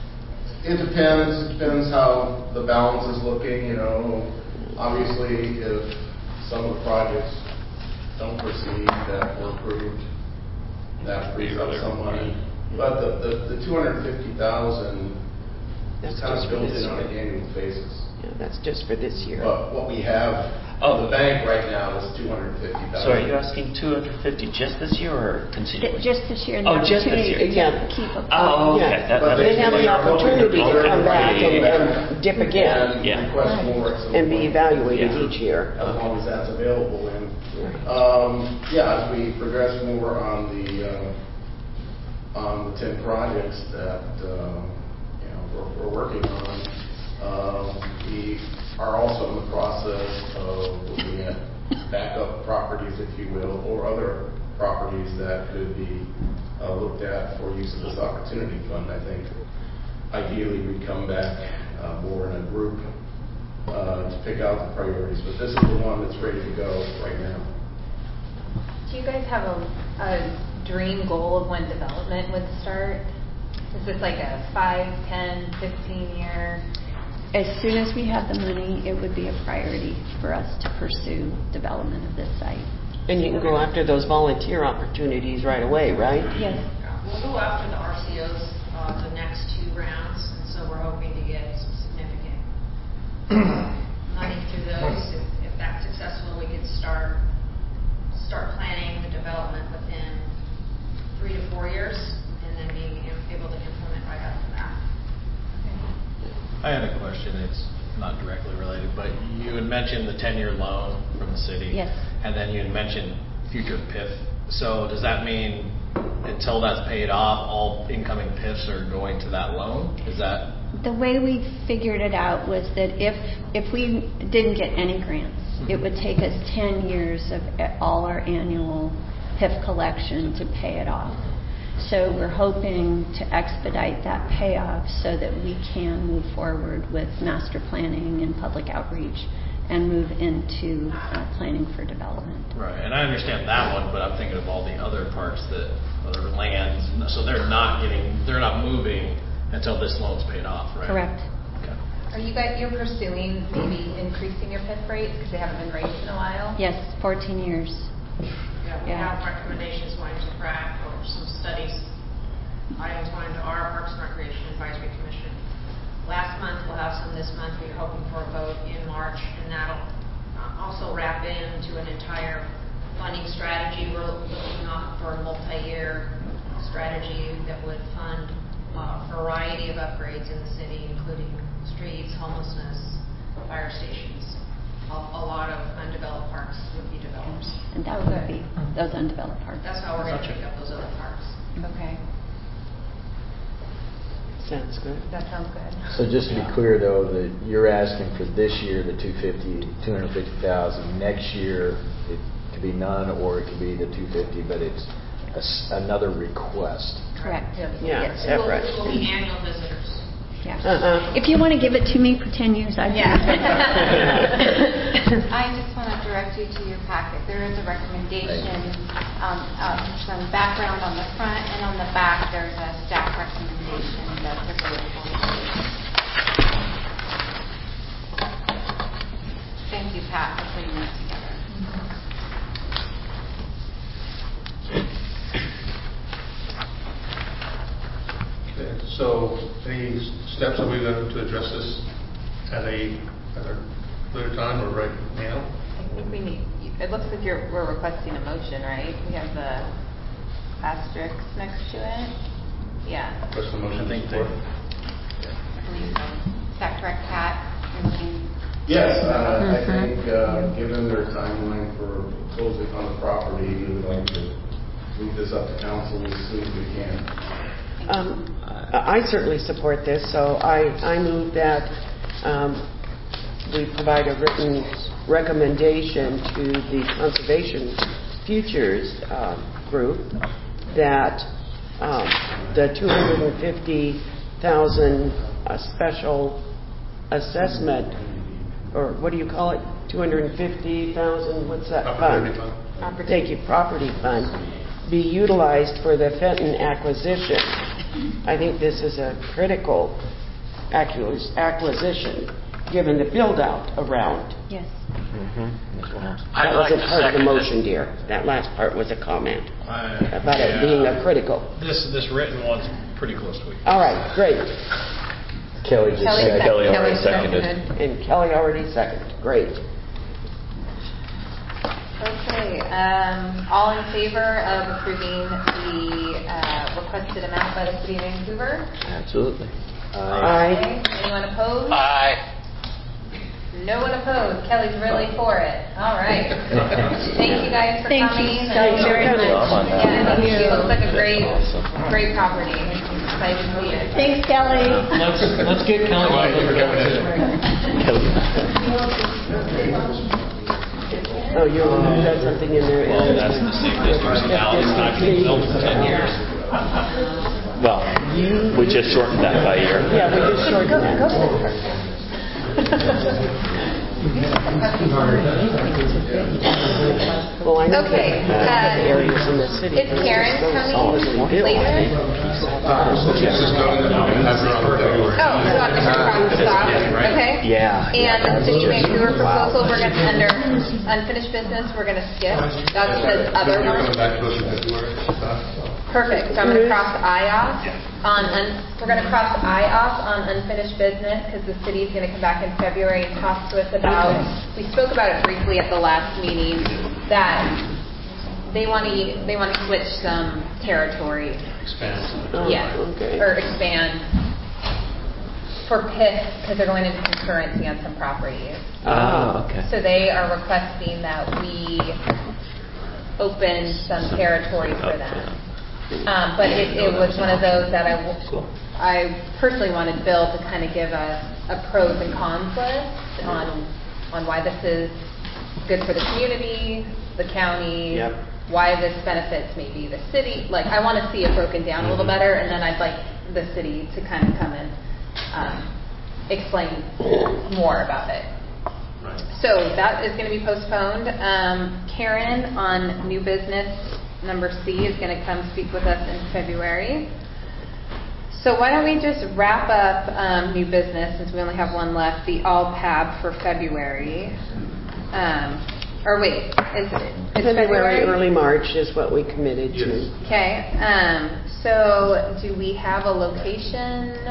It depends. It depends how the balance is looking. You know, obviously, if some of the projects don't proceed that were approved, that frees up some money. But the the, the two hundred fifty thousand is kind of built in on an annual basis. Yeah, that's just for this year. But what we have Oh. in the bank right now is two hundred fifty thousand. So are you asking two hundred fifty just this year or continuing? Just this year. and Oh, the just this opportunity year. to Keep a. Oh, okay. Yeah. That, But that they- They have the they are looking opportunity to to come back and, back and dip again and Yeah. request more at some and be point. evaluated Yeah. each year. As long as that's available. And um, yeah, as we progress more on the uh, on the ten projects that um, you know we're, we're working on, um, we are also in the process of looking at backup properties, if you will, or other properties that could be uh, looked at for use of this opportunity fund. I think ideally we'd come back uh, more in a group uh, to pick out the priorities, but this is the one that's ready to go right now. Do you guys have a, a dream goal of when development would start? Is this like a five, ten, fifteen year? As soon as we have the money, it would be a priority for us to pursue development of this site. And you can go after those volunteer opportunities right away, right? Yes. We'll go after the R C Os, uh, the next two rounds, and so we're hoping to get some significant money through those. If, if that's successful, we could start start planning the development within three to four years, and then being able to implement right after that. I had a question. It's not directly related, but you had mentioned the ten-year loan from the city. Yes. And then you had mentioned future P I F. So does that mean until that's paid off, all incoming P I Fs are going to that loan? Is that? The way we figured it out was that if if we didn't get any grants, it would take us ten years of all our annual P I F collection to pay it off. So we're hoping to expedite that payoff so that we can move forward with master planning and public outreach and move into uh, planning for development. Right, and I understand that one, but I'm thinking of all the other parts that other lands. So they're not getting, they're not moving until this loan's paid off, right? Correct. Okay. Are you guys, you're pursuing maybe increasing your P I F rates because they haven't been raised in a while? Yes, fourteen years. Yeah, we Yeah. have recommendations going to P R A C or some studies, items going to our Parks and Recreation Advisory Commission. Last month, we'll have some this month. We're hoping for a vote in March, and that'll uh, also wrap into an entire funding strategy. We're looking up for a multi-year strategy that would fund uh, a variety of upgrades in the city, including streets, homelessness, fire stations. A, a lot of undeveloped parks would be developed. And that would be those undeveloped parks. That's how we're going to pick up those other parks. Okay, Sounds good. that sounds good. So just to be clear, though, that you're asking for this year the two fifty, two hundred fifty thousand. Next year it could be none, or it could be the two fifty, but it's a s another request. Correct. Yeah, Yes. separate. It will be annual visitors. Yeah. Uh-huh. If you want to give it to me for ten years, I'd Yeah. I just want to direct you to your packet. There is a recommendation, um, uh, some background on the front and on the back. There's a staff recommendation that's available. Thank you, Pat, for putting that together. Okay, so any steps are we going to address this at a, at a later time or right now? I think we need, it looks like you're, we're requesting a motion, right? We have the asterisk next to it. Yeah. What's the motion? I think for? I believe so. Is that correct, Pat? You're looking. Yes, uh, I think uh, given their timeline for closing on the property, we would like to move this up to council as soon as we can. Um, I certainly support this, so I, I move that um, we provide a written recommendation to the Conservation Futures uh, group that um, the two hundred fifty thousand uh, special assessment, or what do you call it, two hundred fifty thousand, what's that fund? fund? Thank you, property fund, be utilized for the Fenton acquisition. I think this is a critical acquis- acquisition, given the build-out around. Yes. That I'd like wasn't to part of the second motion, this. dear. That last part was a comment I- about it yeah. being a critical. This, this written one's pretty close to it. All right, great. Kelly just Kelly said. sec- Kelly already Kelly seconded. And Kelly already seconded. Great. Okay, um, all in favor of approving the uh, requested amount by the City of Vancouver? Absolutely. Aye. Okay. Anyone opposed? Aye. No one opposed. Kelly's really for it. All right. Thank you guys for Thank you. coming. Thank you very much. Job on that. Yeah, Thank you. it looks like a great, Awesome. great property. Excited to see it. Thanks, Kelly. Let's, let's get Kelly back over here too. Kelly. Oh, you you got something in there. Well, that's the same district, now it's not getting built for ten years. Well, we just shortened that by a year. Yeah, we just shortened that. Well, I know Okay, that uh, the areas in the city. Is Karen coming later? Uh, She's just going to have her on the February. Oh, so I'm just across the stop. Okay. Yeah. And the City of Vancouver proposal, we're going to, under unfinished business, we're going to skip. That says other You're ones. coming back to us in February? Perfect. So I'm going to cross I off on, un- we're going to cross I off on unfinished business because the city is going to come back in February and talk to us about, we spoke about it briefly at the last meeting, that they want to, they want to switch some territory. Expand. Yes. okay. Or expand for P I F because they're going into concurrency on some properties. Ah, okay. So they are requesting that we open some territory for them. Um, but it, it was one of those that I, w- I personally wanted Bill to kind of give us a pros and cons list on on why this is good for the community, the county, Yep. why this benefits maybe the city. Like I want to see it broken down a little better, and then I'd like the city to kind of come and um, explain more about it. So that is going to be postponed. Um, Karen on new business number C is going to come speak with us in February. So why don't we just wrap up um, new business since we only have one left, the all P A B for February. Um, or wait, is it is February, February? early March is what we committed to. Okay. Um, so do we have a location?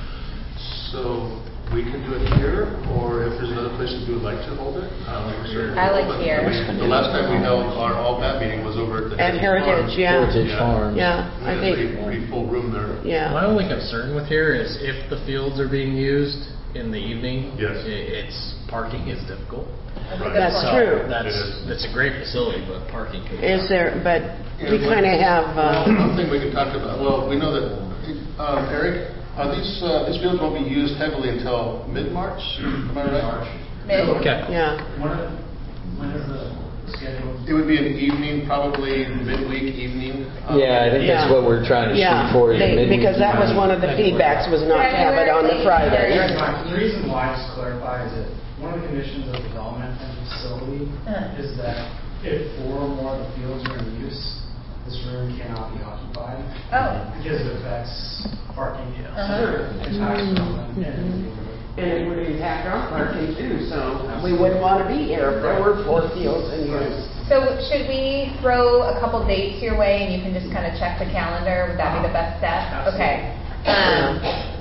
So we can do it here, or if there's another place that you would like to hold it. um, we're certainly I like open. here. We- The last time we held our all P A B meeting was over at the At Heritage, Farm. yeah. Heritage Farms. Yeah, We I had a think, pretty, pretty full room there. yeah. My only concern with here is if the fields are being used in the evening, Yes. i- it's, parking is difficult. That's a good That's point. true. That's, It is. that's a great facility, but parking could be. Is there, but we Yeah, kind of have, Well, uh, one thing we can talk about, well, we know that, um, Eric, are these, uh, these fields won't be used heavily until mid-March, am I right? Mid? Okay. yeah. When is the schedule? It would be an evening, probably midweek evening. um, Yeah, I think that's Yeah. what we're trying to Yeah, shoot for. is they- midweek because that was one of the feedbacks was not to have it on the Friday. The reason why, just to clarify, is that one of the conditions of development of the facility Uh. is that if four or more of the fields are in use, this room cannot be occupied. Oh. Because it affects parking. Uh-huh. Impacts development and And it would impact our parking too, so we wouldn't want to be here if there were four fields in use. So should we throw a couple dates your way and you can just kind of check the calendar? Would that be the best step? Okay. Um,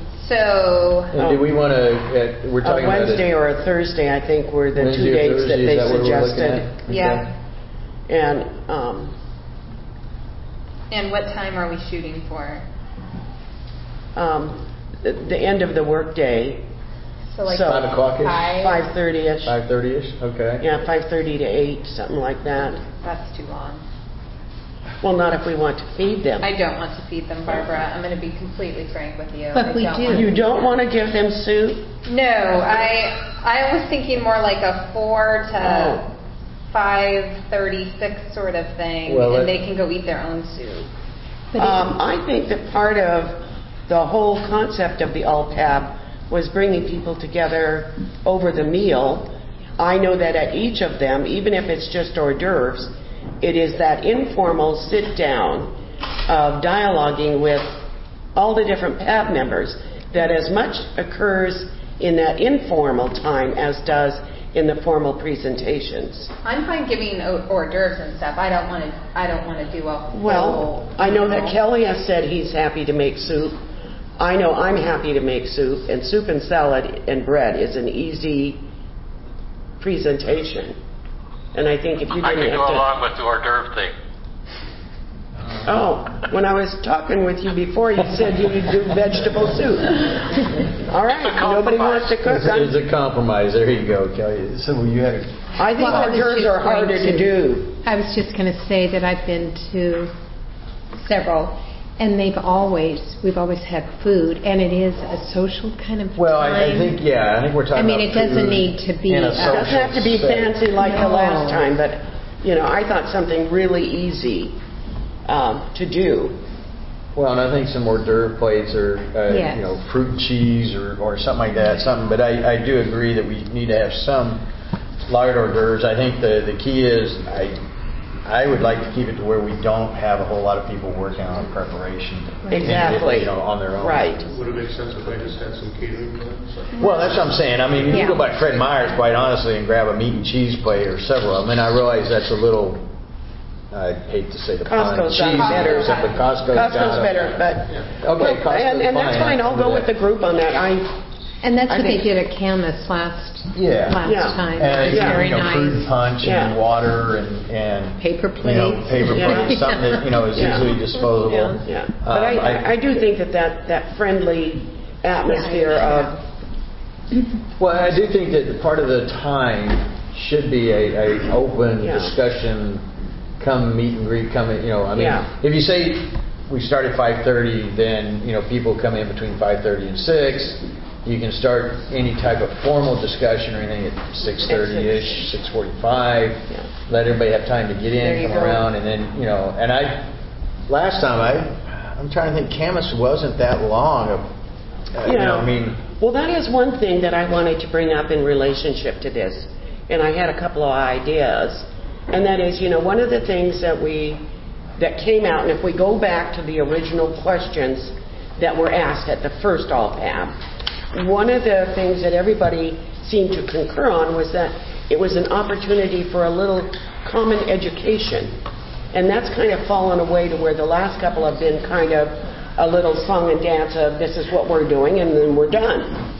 so And do we want to, we're A talking about. it- Wednesday or a Thursday, I think, were the Wednesday two or dates that Thursday, they is that what we're looking suggested. at? yeah. And, um, And what time are we shooting for? um, the, the end of the workday, So like So- Five o'clock-ish? five? five thirty-ish. Five thirty-ish, okay. Yeah, five thirty to eight, something like that. That's too long. Well, not if we want to feed them. I don't want to feed them, Barbara. I'm going to be completely frank with you. But I we don't do. want- You don't want to give them soup? No, I I was thinking more like a four to Oh. five thirty-six sort of thing, Well, and it- they can go eat their own soup. Um, I think that part of the whole concept of the All P A B was bringing people together over the meal. I know that at each of them, even if it's just hors d'oeuvres, it is that informal sit down of dialoguing with all the different P A B members. that as much occurs in that informal time as does in the formal presentations. I'm fine giving hors hors d'oeuvres and stuff. I don't want to. I don't want to do a whole. Well, I know that Kelly has said he's happy to make soup. I know I'm happy to make soup, and soup and salad and bread is an easy presentation. And I think if you didn't I can have go to, along with the hors d'oeuvre thing. Oh, when I was talking with you before, you said you would do vegetable soup. All right, nobody wants to cook. It's, it's a compromise. There you go, Kelly. So you had. I think Well, I hors was d'oeuvres just are harder going to do. I was just going to say that I've been to several, and they've always, we've always had food, and it is a social kind of Well, time. I, I think, yeah, I think we're talking I mean, about it doesn't food need to be. in a It doesn't have to be setting. fancy like the No. last time, but, you know, I thought something really easy um, to do. Well, and I think some hors d'oeuvre plates or, uh, Yes. you know, fruit and cheese or, or something like that, something. But I, I do agree that we need to have some light hors d'oeuvres. I think the, the key is I I would like to keep it to where we don't have a whole lot of people working on preparation. Exactly. You know, on their own. Right. Would it make sense if I just had some catering plans? Well, that's what I'm saying. I mean, you Yeah. can go by Fred Meyer's, quite honestly, and grab a meat and cheese plate or several of them. And I realize that's a little, I hate to say the pun, Costco's done cheesy better. or something, but Costco's, Costco's got better, but Okay, well, and, and that's fine. I'll go with the group on that. I And that's I what they think- did at Camas last Yeah. last Yeah. time. And, It was you know, very you know, fruit and nice. punch Yeah. and water and, and Paper you know, plates. paper Yeah. plates, something that, you know, is Yeah. easily disposable. Yeah, Um, but I, I, I do think that that, that friendly atmosphere of Well, I do think that part of the time should be a, a open Yeah. discussion, come meet and greet, come, in, you know, I mean, Yeah. if you say we start at five thirty, then, you know, people come in between five thirty and six. You can start any type of formal discussion or anything at six thirty-ish, six forty-five. Yeah. Let everybody have time to get There in, you come go. around, and then, you know, and I, last time I, I'm trying to think, Camas wasn't that long of, uh, you know, I mean, well, that is one thing that I wanted to bring up in relationship to this, and I had a couple of ideas, and that is, you know, one of the things that we, that came out, and if we go back to the original questions that were asked at the first A L P A B, one of the things that everybody seemed to concur on was that it was an opportunity for a little common education. And that's kind of fallen away to where the last couple have been kind of a little song and dance of this is what we're doing and then we're done.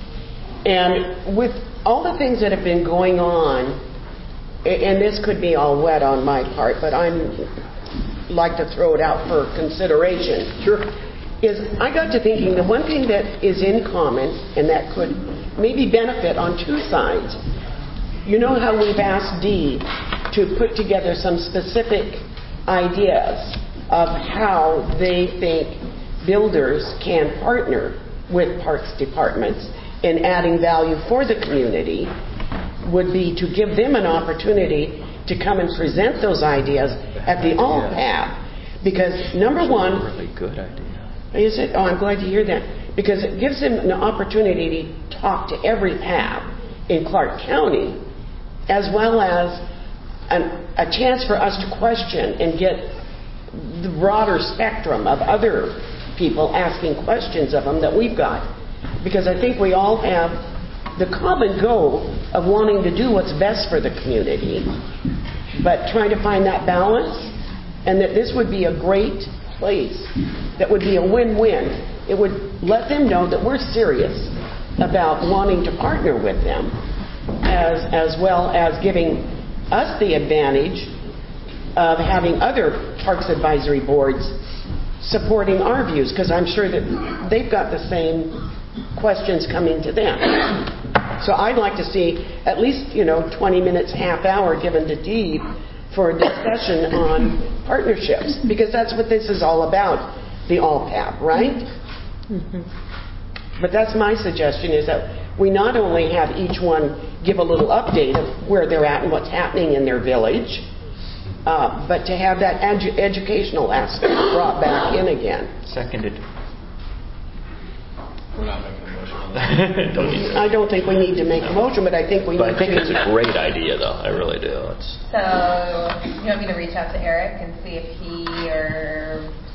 And with all the things that have been going on, a- and this could be all wet on my part, but I'm like to throw it out for consideration. Sure. Is I got to thinking the one thing that is in common and that could maybe benefit on two sides. You know how we've asked Dee to put together some specific ideas of how they think builders can partner with parks departments in adding value for the community would be to give them an opportunity to come and present those ideas at the A L P A B. Because number one, Really good idea. is it? Oh, I'm glad to hear that. Because it gives them an opportunity to talk to every P A B in Clark County, as well as an, a chance for us to question and get the broader spectrum of other people asking questions of them that we've got. Because I think we all have the common goal of wanting to do what's best for the community, but trying to find that balance, and that this would be a great place that would be a win-win. It would let them know that we're serious about wanting to partner with them, as as well as giving us the advantage of having other Parks Advisory Boards supporting our views, because I'm sure that they've got the same questions coming to them. So I'd like to see at least, you know, twenty minutes, half hour given to Dee for a discussion on partnerships, because that's what this is all about, the A L P A B, right? Mm-hmm. But that's my suggestion, is that we not only have each one give a little update of where they're at and what's happening in their village, uh, but to have that edu- educational aspect brought back in again. Seconded. We're not making a motion on that. Don't need to. I don't think we need to make a motion, but I think we But need I think to... it's a great idea, though. I really do. It's So, you want me to reach out to Eric and see if he or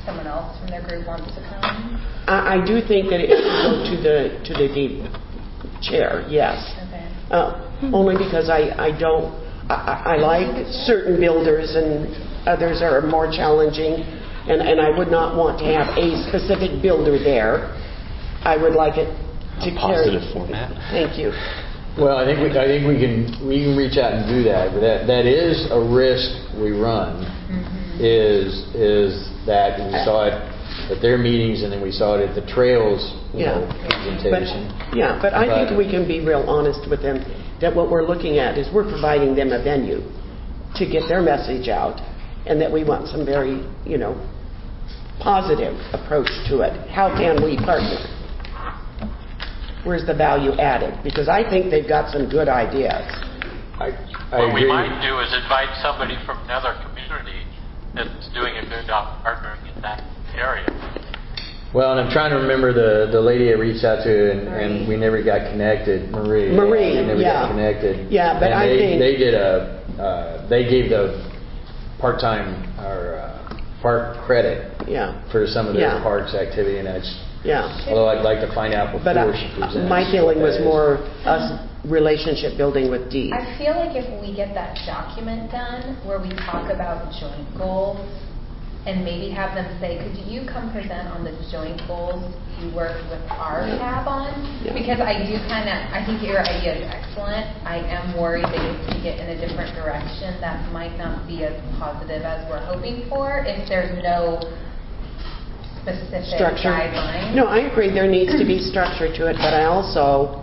someone else from their group wants to come? I, I do think that it should go to the to the gate chair, yes. Okay. Uh, only because I, I don't, I, I like certain builders and others are more challenging, and, and I would not want to have a specific builder there. I would like it to A carry. positive format. Thank you. Well, I think we, I think we can we can reach out and do that, but that that is a risk we run. Mm-hmm. Is is that we saw it at their meetings and then we saw it at the trails, you Yeah. know, presentation. But, yeah, but I think we can be real honest with them that what we're looking at is we're providing them a venue to get their message out, and that we want some very, you know, positive approach to it. How can we partner? Where's the value added? Because I think they've got some good ideas. I, I what agree. we might do is invite somebody from another community that's doing a good job partnering in that area. Well, and I'm trying to remember the, the lady I reached out to, and, and we never got connected. Marie. Marie, we never yeah. got connected. Yeah, but and I they, think they did a uh, they gave the part-time or uh, park credit. Yeah. For some of their Yeah. parks activity, and that's. Yeah. Although I'd like to find out before But I, she presents. my feeling what was that is. more us relationship building with Dee. I feel like if we get that document done where we talk about joint goals and maybe have them say, could you come present on the joint goals you worked with our tab on? Yeah. Because I do kind of, I think your idea is excellent. I am worried that if we get in a different direction, that might not be as positive as we're hoping for if there's no specific Structure. guidelines. No, I agree there needs to be structure to it, but I also,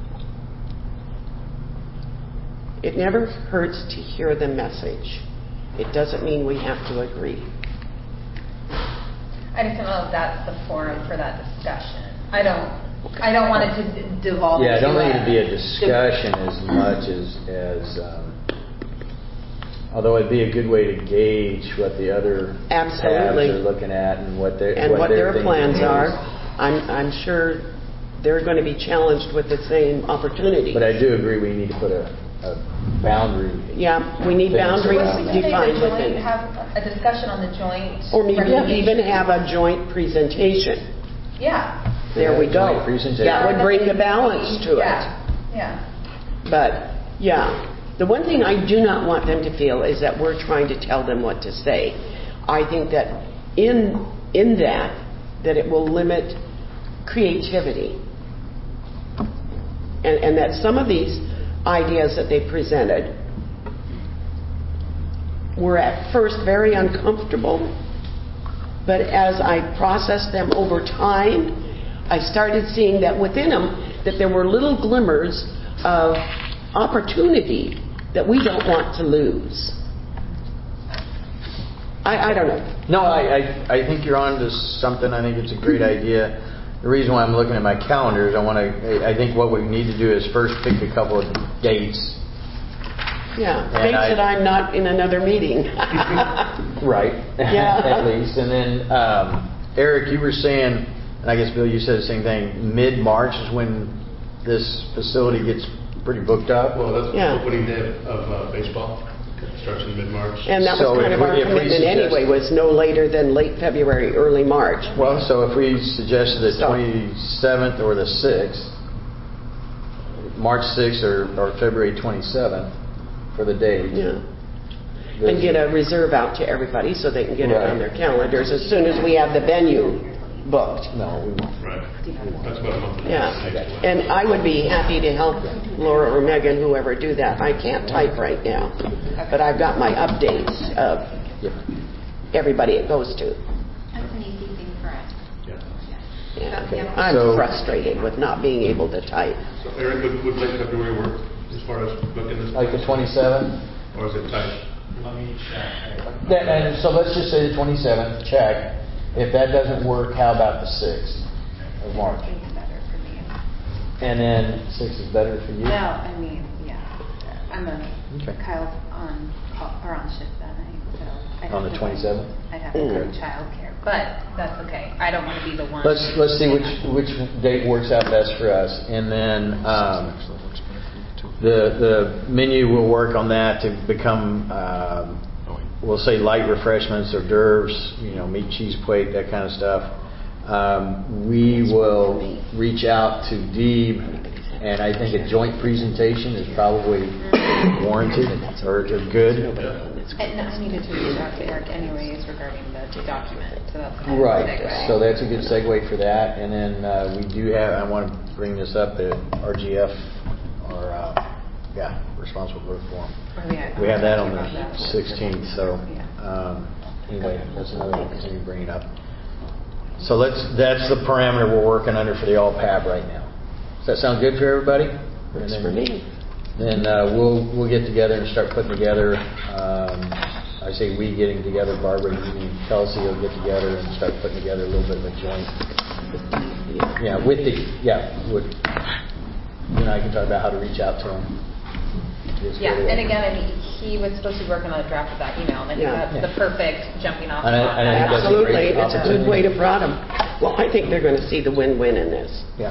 it never hurts to hear the message. It doesn't mean we have to agree. I just don't know if that's the forum for that discussion. I don't. I don't want it to d- devolve. Yeah, I don't into think it'd be a discussion as much as as. Um, although it'd be a good way to gauge what the other Absolutely. tabs are looking at and what they And what, their their plans thinking are. is. I'm, I'm sure they're going to be challenged with the same opportunity. But I do agree we need to put a, a boundary. Yeah, we need things boundaries What if we just say defined the within. joint, have a discussion on the joint. Or maybe even recommendation? have a joint presentation. Yeah. There we go. Joint presentation. That would bring the balance to it. Yeah. Yeah. But, yeah, the one thing I do not want them to feel is that we're trying to tell them what to say. I think that in in that, that it will limit creativity. And, and that some of these ideas that they presented were at first very uncomfortable, but as I processed them over time, I started seeing that within them, that there were little glimmers of opportunity that we don't want to lose. I, I don't know. No, I, I I think you're on to something. I think it's a great idea. The reason why I'm looking at my calendar is I want to. I think what we need to do is first pick a couple of dates. Yeah, And dates I- that I'm not in another meeting. Right. Yeah. At least, and then um, Eric, you were saying, and I guess Bill, you said the same thing. Mid March is when this facility gets pretty booked up. Well, that's Yeah. the opening day of uh, baseball. Starts in mid-March. And that was So kind if of we- our if we commitment suggest- anyway, was no later than late February, early March. Well, so if we suggested the So- twenty-seventh or the sixth, March sixth or, or February twenty-seventh for the date. Yeah. And get a reserve out to everybody so they can get it on Right. their calendars as soon as we have the venue booked. No, we won't. Right. That's about a month. and a Yeah, half away. and I would be happy to help Laura or Megan, whoever, do that. I can't type right now, but I've got my updates of everybody it goes to. That's an easy thing for us. Yeah. Okay. I'm So- frustrated with not being able to type. So Eric, would, would late February work as far as booking this? Like the twenty-seventh? Or is it tight? Let me check. That, and so let's just say the twenty-seventh, check. If that doesn't work, how about the sixth of March? It's better for me. And then sixth is better for you? Well, I mean, yeah, I'm a, Okay. Kyle's on, call- or on shift that night, so. I'd On have the to- twenty-seventh? I'd have to go to Okay. childcare. But that's okay. I don't want to be the one. Let's, let's see which, which date works out best for us. And then, um, the, the menu will work on that to become, um, we'll say light refreshments or d'oeuvres, you know, meat, cheese plate, that kind of stuff. Um, we will reach out to Deeb, and I think a joint presentation is probably warranted or, or good. And I needed to reach out to Eric anyways regarding the document, so that's kind of Right. a segue. So that's a good segue for that. And then uh, we do have, I want to bring this up, the R G F, or uh, yeah, Responsible Growth Forum. Oh, yeah. We have that on the sixteenth. So um, anyway, that's another thing to bring it up. So let's, that's the parameter we're working under for the all P A B right now. Does that sound good for everybody? Works then, for me. Then uh, we'll we'll get together and start putting together. Um, I say we getting together. Barbara, you and Kelsey will get together and start putting together a little bit of a joint. Yeah, with the yeah, with you and I can talk about how to reach out to them. Yeah, and again, I mean, he was supposed to be working on a draft of that email, and I think Yeah. that's Yeah. the perfect jumping off And I- spot. and I think that's a Absolutely. great It's a good way to broaden. Well, I think they're going to see the win-win in this. Yeah.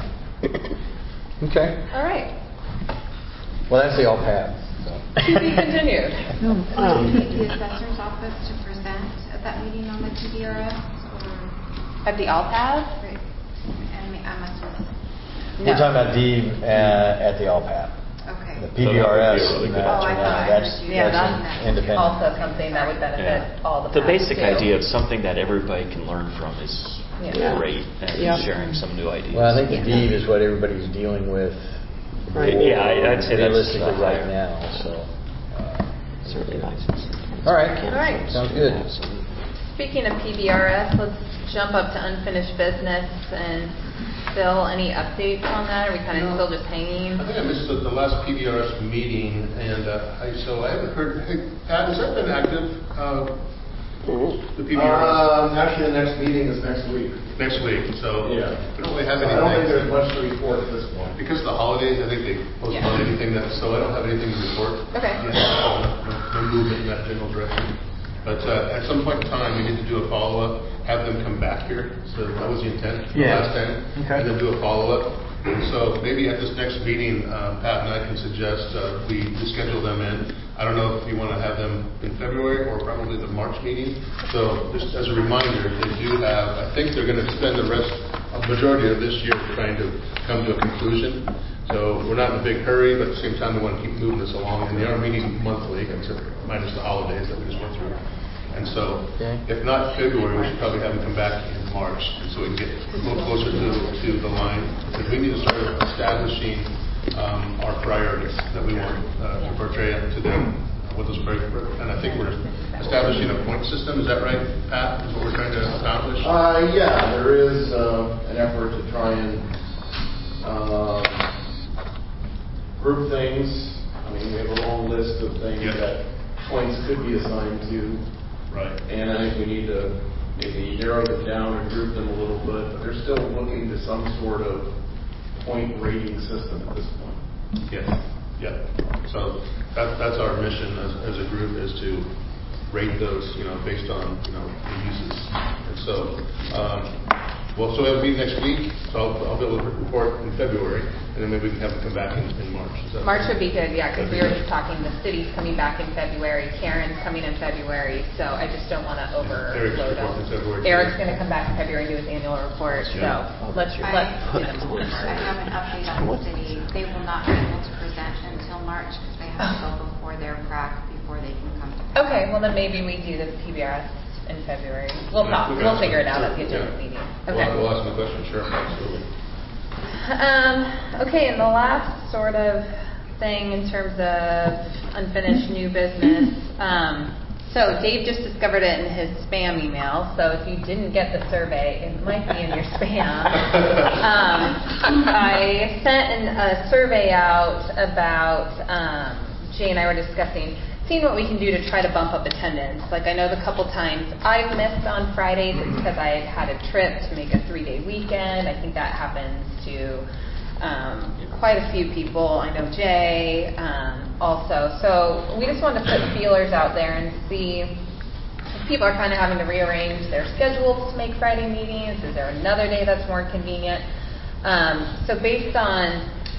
Okay. All right. Well, that's the all P A B. To be continued. Um, the assessor's office to present at that meeting on the T D R S? Or? At the All P A B? Right. I mean, I must have. We're talking about Deeb uh, at the all P A B. Okay. The P B R S. So that would be a really good that's, Oh, I thought I that's, heard you. Yeah, that's that's independent. also something that would benefit Yeah. all the The P A Bs basic too. idea of something that everybody can learn from is Yeah. great, and Yeah. sharing some new ideas. Well, I think the Yeah. Deeb is what everybody's dealing with. Right. Yeah, I- I'd say that's realistically the right higher. now. So, uh, Certainly not. all right, All right. sounds good. Speaking of P B R S, let's jump up to unfinished business. And Phil, any updates on that? Are we kind of No. still just hanging? I think I missed the, the last P B R S meeting, and uh, I, so I haven't heard. Hey, Pat, has that been active? Uh, the P B R S Um, actually, the next meeting is next week. next week, so Yeah. we don't really have So I anything. don't think there's much to report at this point. Because of the holidays, I think they postponed Yeah. anything that, so I don't have anything to report. Okay. Yeah, no, no movement in that general direction. But uh, at some point in time, we need to do a follow-up, have them come back here. So that was the intent Yeah. last time. Okay. And then do a follow-up. And so maybe at this next meeting, uh, Pat and I can suggest uh, we we schedule them in. I don't know if you want to have them in February or probably the March meeting. So just as a reminder, they do have, I think they're going to spend the rest, a majority of this year trying to come to a conclusion. So we're not in a big hurry, but at the same time, we want to keep moving this along. And they are meeting monthly, except minus the holidays that we just went through. And so, Okay. if not February, we should probably have them come back in March, and so we can get a little closer to, to the line. Because we need to start establishing um, our priorities that we want uh, to portray to them. What those priorities were. And I think we're establishing a point system. Is that right, Pat? Is what we're trying to establish? Uh, yeah, there is uh, an effort to try and um, group things. I mean, we have a long list of things Yeah. that points could be assigned to. Right. And I think we need to maybe narrow them down and group them a little bit, but they're still looking to some sort of point rating system at this point. Yeah, yeah. So that, that's our mission as, as a group, is to rate those, you know, based on, you know, the uses. And so, um, well, so it'll be next week, so I'll, I'll be able to report in February, and then maybe we can have it come back in, in March. Is that March okay? would be good, yeah, because That'd we be were good. just talking, the city's coming back in February, Karen's coming in February, so I just don't want to Eric's overload reporting in them. February, too. Eric's going to come back in February and do his annual report, so let's, I let's get them. I have an update on the city. They will not be able to present until March because they have to go before their P R A C before they can come to. Okay, well then maybe we do the P B R S in February. We'll Yeah, talk, we can we'll ask figure it them. out at the Sure, agenda yeah. meeting. We'll- Okay. We'll ask them a question, sure, absolutely. Um, okay, and the last sort of thing in terms of unfinished new business. Um, so Dave just discovered it in his spam email. So if you didn't get the survey, it might be in your spam. um, I sent an, a survey out about, um, Jay and I were discussing seeing what we can do to try to bump up attendance. Like I know the couple times I've missed on Fridays, it's because I had a trip to make a three-day weekend. I think that happens to um, quite a few people. I know Jay um, also. So we just wanted to put feelers out there and see if people are kind of having to rearrange their schedules to make Friday meetings. Is there another day that's more convenient? Um, so based on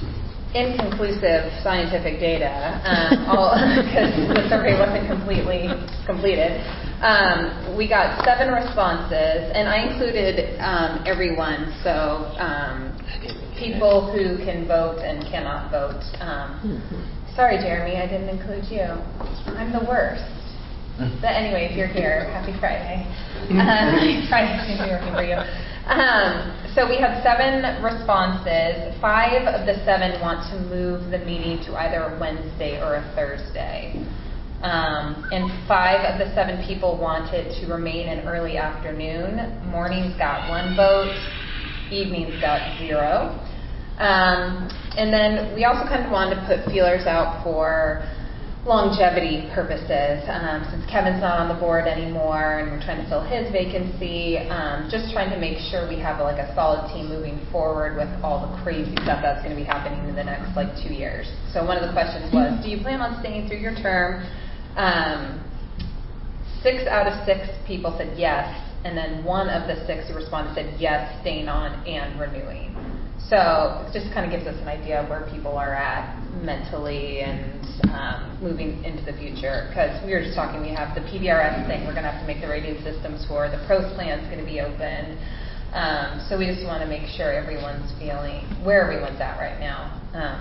inconclusive scientific data, um, all, because the survey wasn't completely completed. Um, we got seven responses, and I included um, everyone, so um, people who can vote and cannot vote. Um, sorry, Jeremy, I didn't include you. I'm the worst. But anyway, if you're here, happy Friday. Uh, Friday seems to be working for you. Um, so we had seven responses. Five of the seven want to move the meeting to either a Wednesday or a Thursday. Um, and five of the seven people wanted to remain in early afternoon. Mornings got one vote. Evenings got zero. Um, and then we also kind of wanted to put feelers out for longevity purposes. Um, since Kevin's not on the board anymore and we're trying to fill his vacancy, um, just trying to make sure we have like a solid team moving forward with all the crazy stuff that's going to be happening in the next like two years. So one of the questions was, do you plan on staying through your term? Um, six out of six people said yes, and then one of the six who responded said yes, staying on and renewing. So it just kind of gives us an idea of where people are at mentally and um, moving into the future. Because we were just talking, we have the P B R S thing we're going to have to make the rating systems for. The PROS plan is going to be open. Um, so we just want to make sure everyone's feeling where everyone's at right now. Um,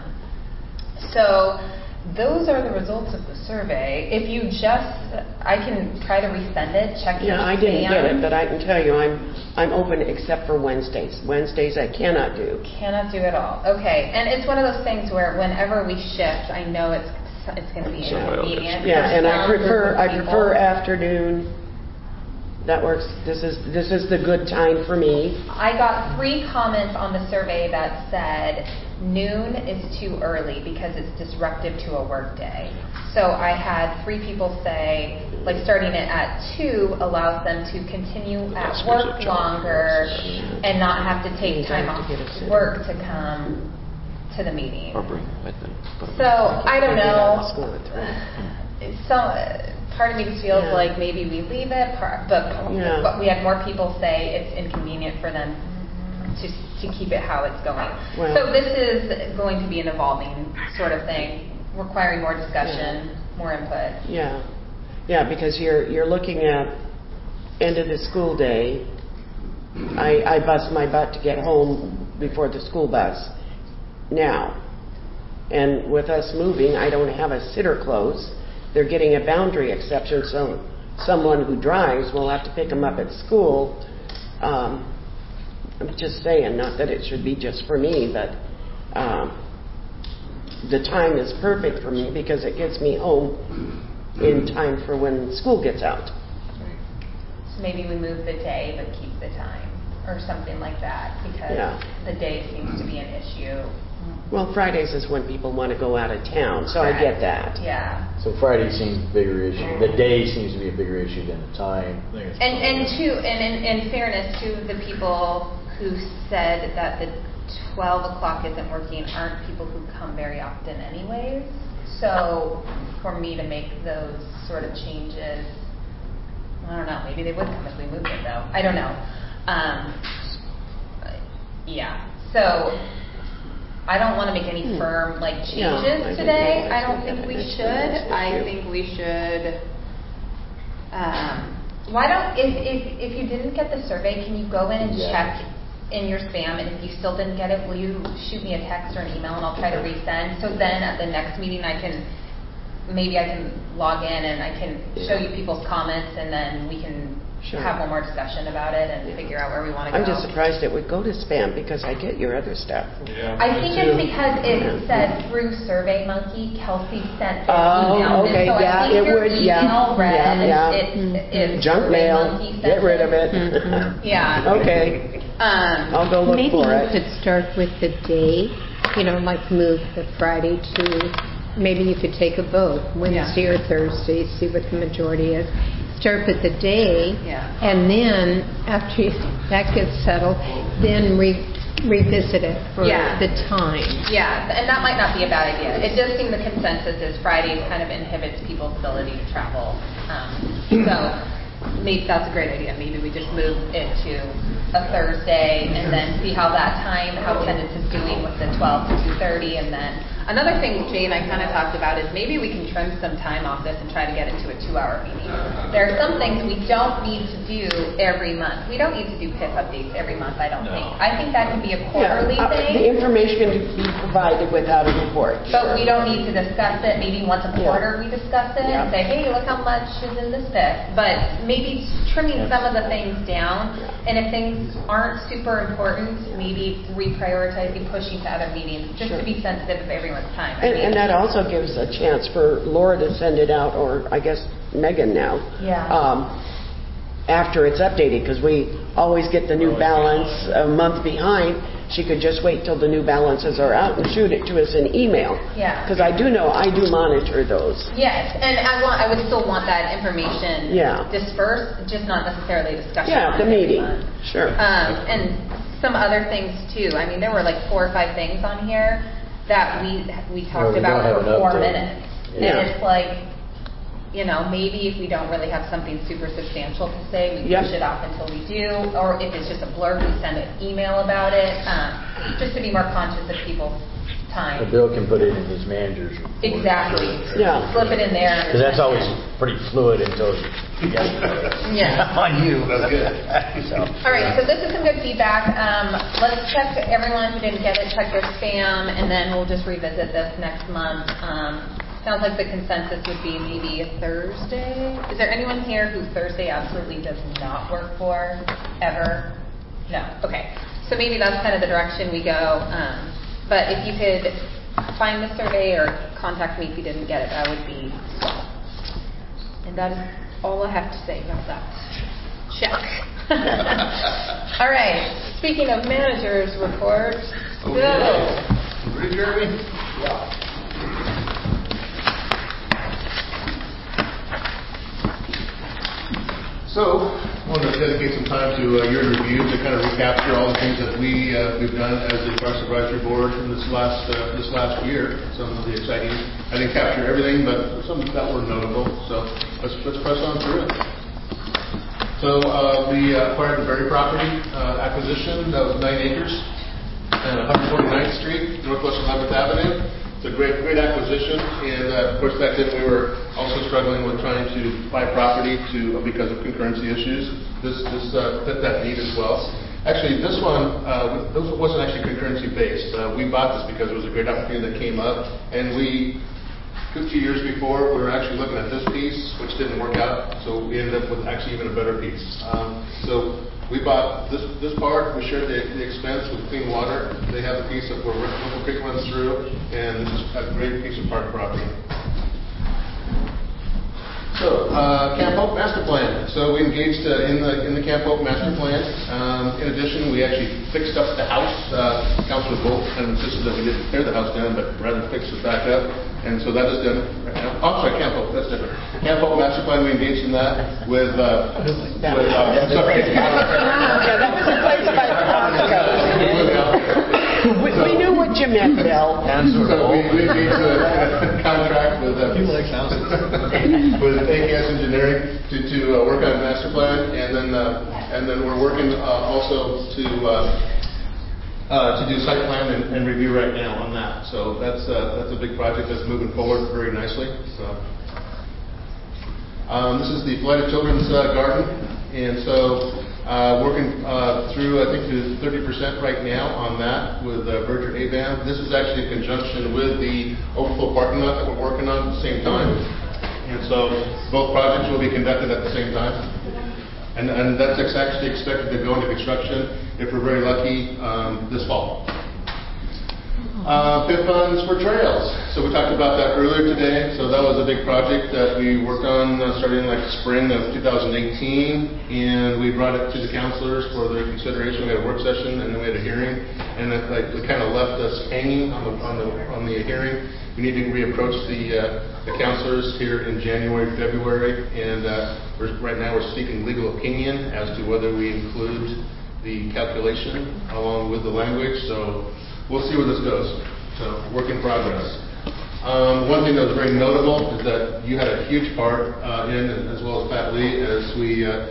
so those are the results of the survey. If you just, I can try to resend it, check your Yeah, I didn't spam. get it, but I can tell you I'm I'm open except for Wednesdays. Wednesdays I cannot do. Cannot do it all. Okay, and it's one of those things where whenever we shift, I know it's it's going to be inconvenient. Yeah, for and I some prefer group of I people. prefer afternoon. That works. This is this is the good time for me. I got three comments on the survey that said noon is too early because it's disruptive to a work day. So I had three people say, like, starting it at two allows them to continue at work longer and not have to take time off work to come to the meeting. So I don't know. So part of me just feels Yeah. like maybe we leave it, par- but, Yeah. but we had more people say it's inconvenient for them to to keep it how it's going. Well- So this is going to be an evolving sort of thing, requiring more discussion, more input. Yeah, yeah, because you're you're looking at end of the school day. I I bust my butt to get home before the school bus now, and with us moving, I don't have a sitter close. They're getting a boundary exception, so someone who drives will have to pick them up at school. Um, I'm just saying, not that it should be just for me, but um, the time is perfect for me because it gets me home in time for when school gets out. So maybe we move the day but keep the time or something like that because Yeah. the day seems to be an issue. Well, Fridays is when people want to go out of town, so I get that. Yeah. So Friday seems a bigger issue. The day seems to be a bigger issue than the time. And and to and in, in fairness to the people who said that the twelve o'clock isn't working aren't people who come very often anyways. So for me to make those sort of changes, I don't know. Maybe they would come if we moved it though. I don't know. Um, yeah. So I don't want to make any firm like changes No, I think today. otherwise I don't we think have we an issue should. with this I issue. think we should. Um, why don't if, if if you didn't get the survey, can you go in and Yeah. check in your spam? And if you still didn't get it, will you shoot me a text or an email and I'll try to resend. So then at the next meeting, I can maybe I can log in and I can show you people's comments, and then we can Sure. have one more discussion about it and figure out where we want to go. I'm just surprised it would go to spam because I get your other stuff. I think it's because it said through SurveyMonkey, Kelsey sent the Oh, email. okay, so yeah, I think it your would, email yeah, read yeah, yeah. It's, it's Junk mail, SurveyMonkey sent get rid of it. Yeah. Okay, Um, I'll go look Maybe for you it. could start with the day, you know, like move the Friday to, maybe you could take a vote, Wednesday or Thursday, see what the majority is. Start with the day, Yeah. and then after you- that gets settled, then re- revisit it for Yeah. the time. Yeah, and that might not be a bad idea. It does seem the consensus is Fridays kind of inhibits people's ability to travel. Um, so maybe that's a great idea. Maybe we just move it to a Thursday, and then see how that time, how attendance is doing with the twelve to two thirty, and then another thing Jay and I kind of talked about is maybe we can trim some time off this and try to get into a two-hour meeting. There are some things we don't need to do every month. We don't need to do P I F updates every month, I don't No. think. I think that can be a quarterly Yeah, uh, thing. The information can be provided without a report. But we don't need to discuss it. Maybe once a quarter we discuss it Yeah. and say, hey, look how much is in this P I F. But maybe trimming some of the things down. And if things aren't super important, maybe reprioritizing, pushing to other meetings, just Sure. to be sensitive of everyone's time. I And, mean, and that also gives a chance for Laura to send it out, or I guess Megan now. Yeah. Um, after it's updated, because we always get the new balance a month behind. She could just wait till the new balances are out and shoot it to us in email. Yeah. Because I do know, I do monitor those. Yes, and I want, I would still want that information Yeah. dispersed, just not necessarily discussion. Yeah, on the it every meeting. month. Sure. Um, and some other things too. I mean, there were like four or five things on here that we we talked we about don't have for an four update. minutes, Yeah. and it's like, you know, maybe if we don't really have something super substantial to say, we Yep. push it off until we do, or if it's just a blurb, we send an email about it, um, just to be more conscious of people's time. But Bill can put it in his manager's report. Exactly. Yeah. Slip it in there. Because that's always pretty fluid until you get Yeah. on you. That's good. So. All right, so this is some good feedback. Um, let's check everyone who didn't get it, check their spam, and then we'll just revisit this next month. Um, sounds like the consensus would be maybe a Thursday. Is there anyone here who Thursday absolutely does not work for, ever? No. Okay. So maybe that's kind of the direction we go. Um, but if you could find the survey or contact me if you didn't get it, that would be swell. And that is all I have to say about that. Check. All right. Speaking of managers' reports, Okay. Bill. You ready, Jeremy? Yeah. So, I wanted to dedicate some time to uh, your review to kind of recapture all the things that we uh, we've done as the Parks Advisory Board in this last uh, this last year. Some of the exciting. I didn't capture everything, but some that were notable. So let's let's press on through it. So uh, we uh, acquired the Berry property uh, acquisition. That was nine acres and one forty-ninth Street, Northwest eleventh Avenue. It's a great, great acquisition, and uh, of course back then we were also struggling with trying to buy property to because of concurrency issues. This this uh, fit that need as well. Actually, this one uh, this wasn't actually concurrency based. Uh, we bought this because it was a great opportunity that came up, and we two years before we were actually looking at this piece, which didn't work out. So we ended up with actually even a better piece. Um, so. We bought this this part. We shared the, the expense with Clean Water. They have a piece of where Whipple Creek runs through, and this is a great piece of park property. So, uh, Camp Hope Master Plan. So we engaged uh, in the in the Camp Hope Master Plan. Um, in addition, we actually fixed up the house. Uh, Councilor Bolt kind of insisted that we didn't tear the house down, but rather fix it back up. And so that is done right now. Oh, sorry, Camp Hope. That's different. Camp Hope Master Plan. We engaged in that with. Uh, with uh, sorry. Yeah, that was replaced by Costco. we, we knew what you meant, Bill. So we, we engaged a, a contract with uh, with A K S Engineering to, to uh, work on a master plan, and then uh, and then we're working uh, also to uh, uh, to do site plan and, and review right now on that. So that's uh, that's a big project that's moving forward very nicely. So um, this is the Blighted Children's uh, Garden, and so. Uh, working uh, through, I think, to thirty percent right now on that with uh, Berger A B A M. This is actually in conjunction with the overflow parking lot that we're working on at the same time. And so both projects will be conducted at the same time. And, and that's actually expected to go into construction, if we're very lucky, um, this fall. Uh, P I F funds for trails. So we talked about that earlier today. So that was a big project that we worked on uh, starting like spring of two thousand eighteen, and we brought it to the councilors for their consideration. We had a work session and then we had a hearing, and it, like, it kind of left us hanging on the on the on the hearing. We need to reapproach the uh, the councilors here in January, February, and uh, we're, right now we're seeking legal opinion as to whether we include the calculation along with the language. So. We'll see where this goes. So, work in progress. Um, one thing that was very notable is that you had a huge part uh, in, as well as Pat Lee, as we uh,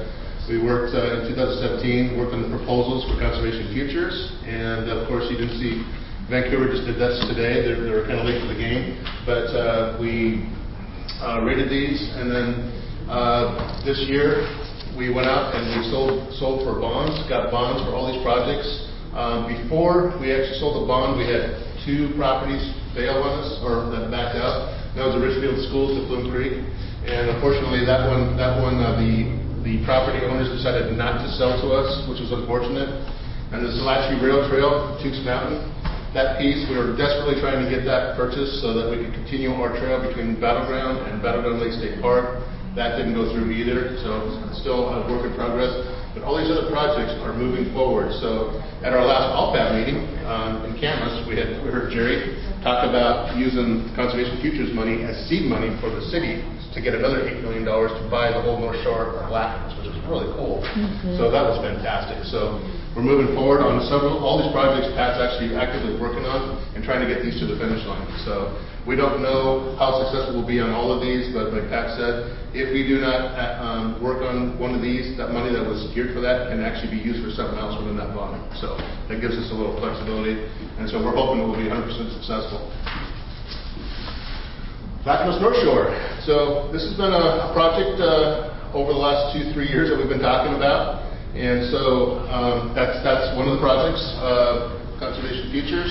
We worked uh, in two thousand seventeen, worked on the proposals for Conservation Futures, and of course you didn't see Vancouver just did this today. They're, they're kind of late to the game, but uh, we uh, rated these, and then uh, this year we went out and we sold sold for bonds, got bonds for all these projects. Um, before we actually sold the bond, we had two properties fail on us or that backed out. That was the Richfield Schools to Bloom Creek, and unfortunately that one that one uh, the The property owners decided not to sell to us, which was unfortunate. And the Zalatri Rail Trail, Tukes Mountain, that piece, we were desperately trying to get that purchased so that we could continue our trail between Battleground and Battleground Lake State Park. That didn't go through either, so it's still a work in progress. But all these other projects are moving forward. So at our last All P A B meeting um, in Camas, we had we heard Jerry talk about using Conservation Futures money as seed money for the city to get another eight million dollars to buy the whole North Shore of Lacklands, which was really cool. Mm-hmm. So that was fantastic. So we're moving forward on several, all these projects Pat's actually actively working on and trying to get these to the finish line. So we don't know how successful we'll be on all of these, but like Pat said, if we do not uh, um, work on one of these, that money that was geared for that can actually be used for something else within that bond. So that gives us a little flexibility. And so we're hoping it will be one hundred percent successful. Lacklands North Shore. So this has been a, a project uh, over the last two, three years that we've been talking about. And so um, that's that's one of the projects, uh, Conservation Futures.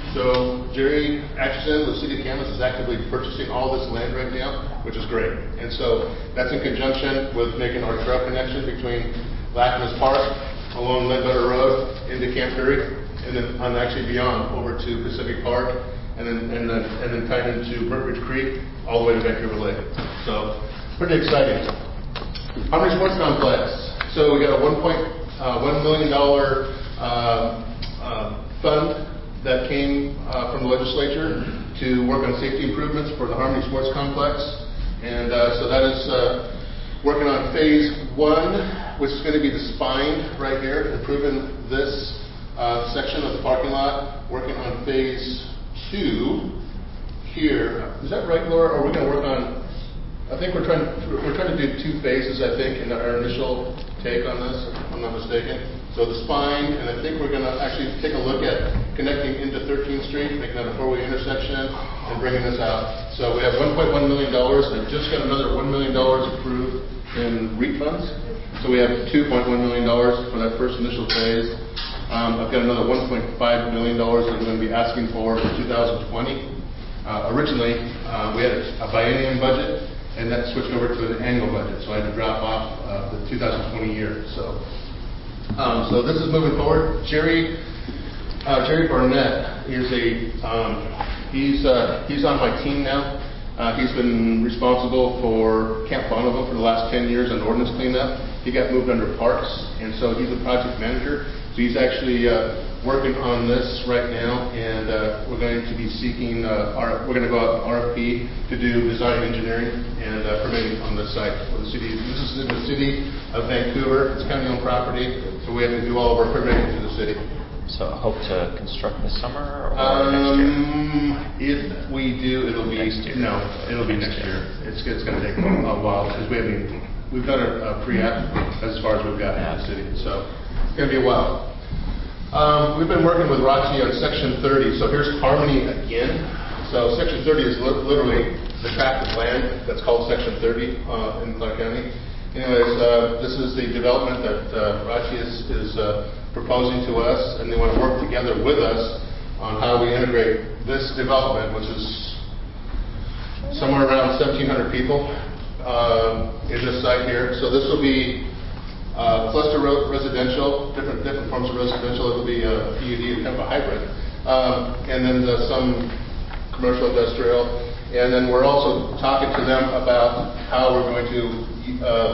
So Jerry Atchison with the City of Camas is actively purchasing all this land right now, which is great. And so that's in conjunction with making our trail connection between Lacklands Park along Ledbetter Road into Camp Curry, and then on actually beyond over to Pacific Park, and then and then and then tied into Burntridge Creek all the way to Vancouver Lake. So pretty exciting. Harmony Sports Complex. So we got a one point one million dollar uh, uh, fund that came uh, from the legislature to work on safety improvements for the Harmony Sports Complex, and uh, so that is uh, working on phase one, which is going to be the spine right here, improving this uh, section of the parking lot. Working on phase two here. Is that right, Laura? Or are we going to work on? I think we're trying. We're trying to do two phases. I think in our initial take on this, if I'm not mistaken. So the spine, and I think we're going to actually take a look at connecting into thirteenth Street, making that a four-way intersection, and bringing this out. So we have one point one million dollars. I just got another one million dollars approved in REAP funds. So we have two point one million dollars for that first initial phase. Um, I've got another one point five million dollars that I'm going to be asking for for two thousand twenty. Uh, originally, uh, we had a biennium budget, and that switched over to an annual budget, so I had to drop off uh, the two thousand twenty year. So, um, so this is moving forward. Jerry, uh, Jerry Barnett is a um, he's uh, he's on my team now. Uh, he's been responsible for Camp Bonneville for the last ten years on ordinance cleanup. He got moved under Parks, and so he's a project manager. So he's actually uh, working on this right now, and uh, we're going to be seeking, uh, our, we're going to go out R F P to do design engineering and uh, permitting on this site for the city. This is in the city of Vancouver. It's county-owned property, so we have to do all of our permitting through the city. So hope to construct this summer or um, next year? If we do, it'll be next year. No, it'll be next, next year. year. It's it's going to take a, a while because we haven't. We've done a, a pre-app as far as we've gotten in the city, so it's going to be a while. Um, we've been working with Roxy on Section thirty. So here's Harmony again. So Section thirty is li- literally the tract of land that's called Section thirty uh, in Clark County. Anyways, uh, this is the development that uh, Roxy is, is uh, proposing to us, and they want to work together with us on how we integrate this development, which is somewhere around seventeen hundred people um, in this site here. So this will be Uh, cluster ro- residential, different different forms of residential. It will be a P U D, kind of a hybrid, um, and then the, some commercial industrial. And then we're also talking to them about how we're going to uh,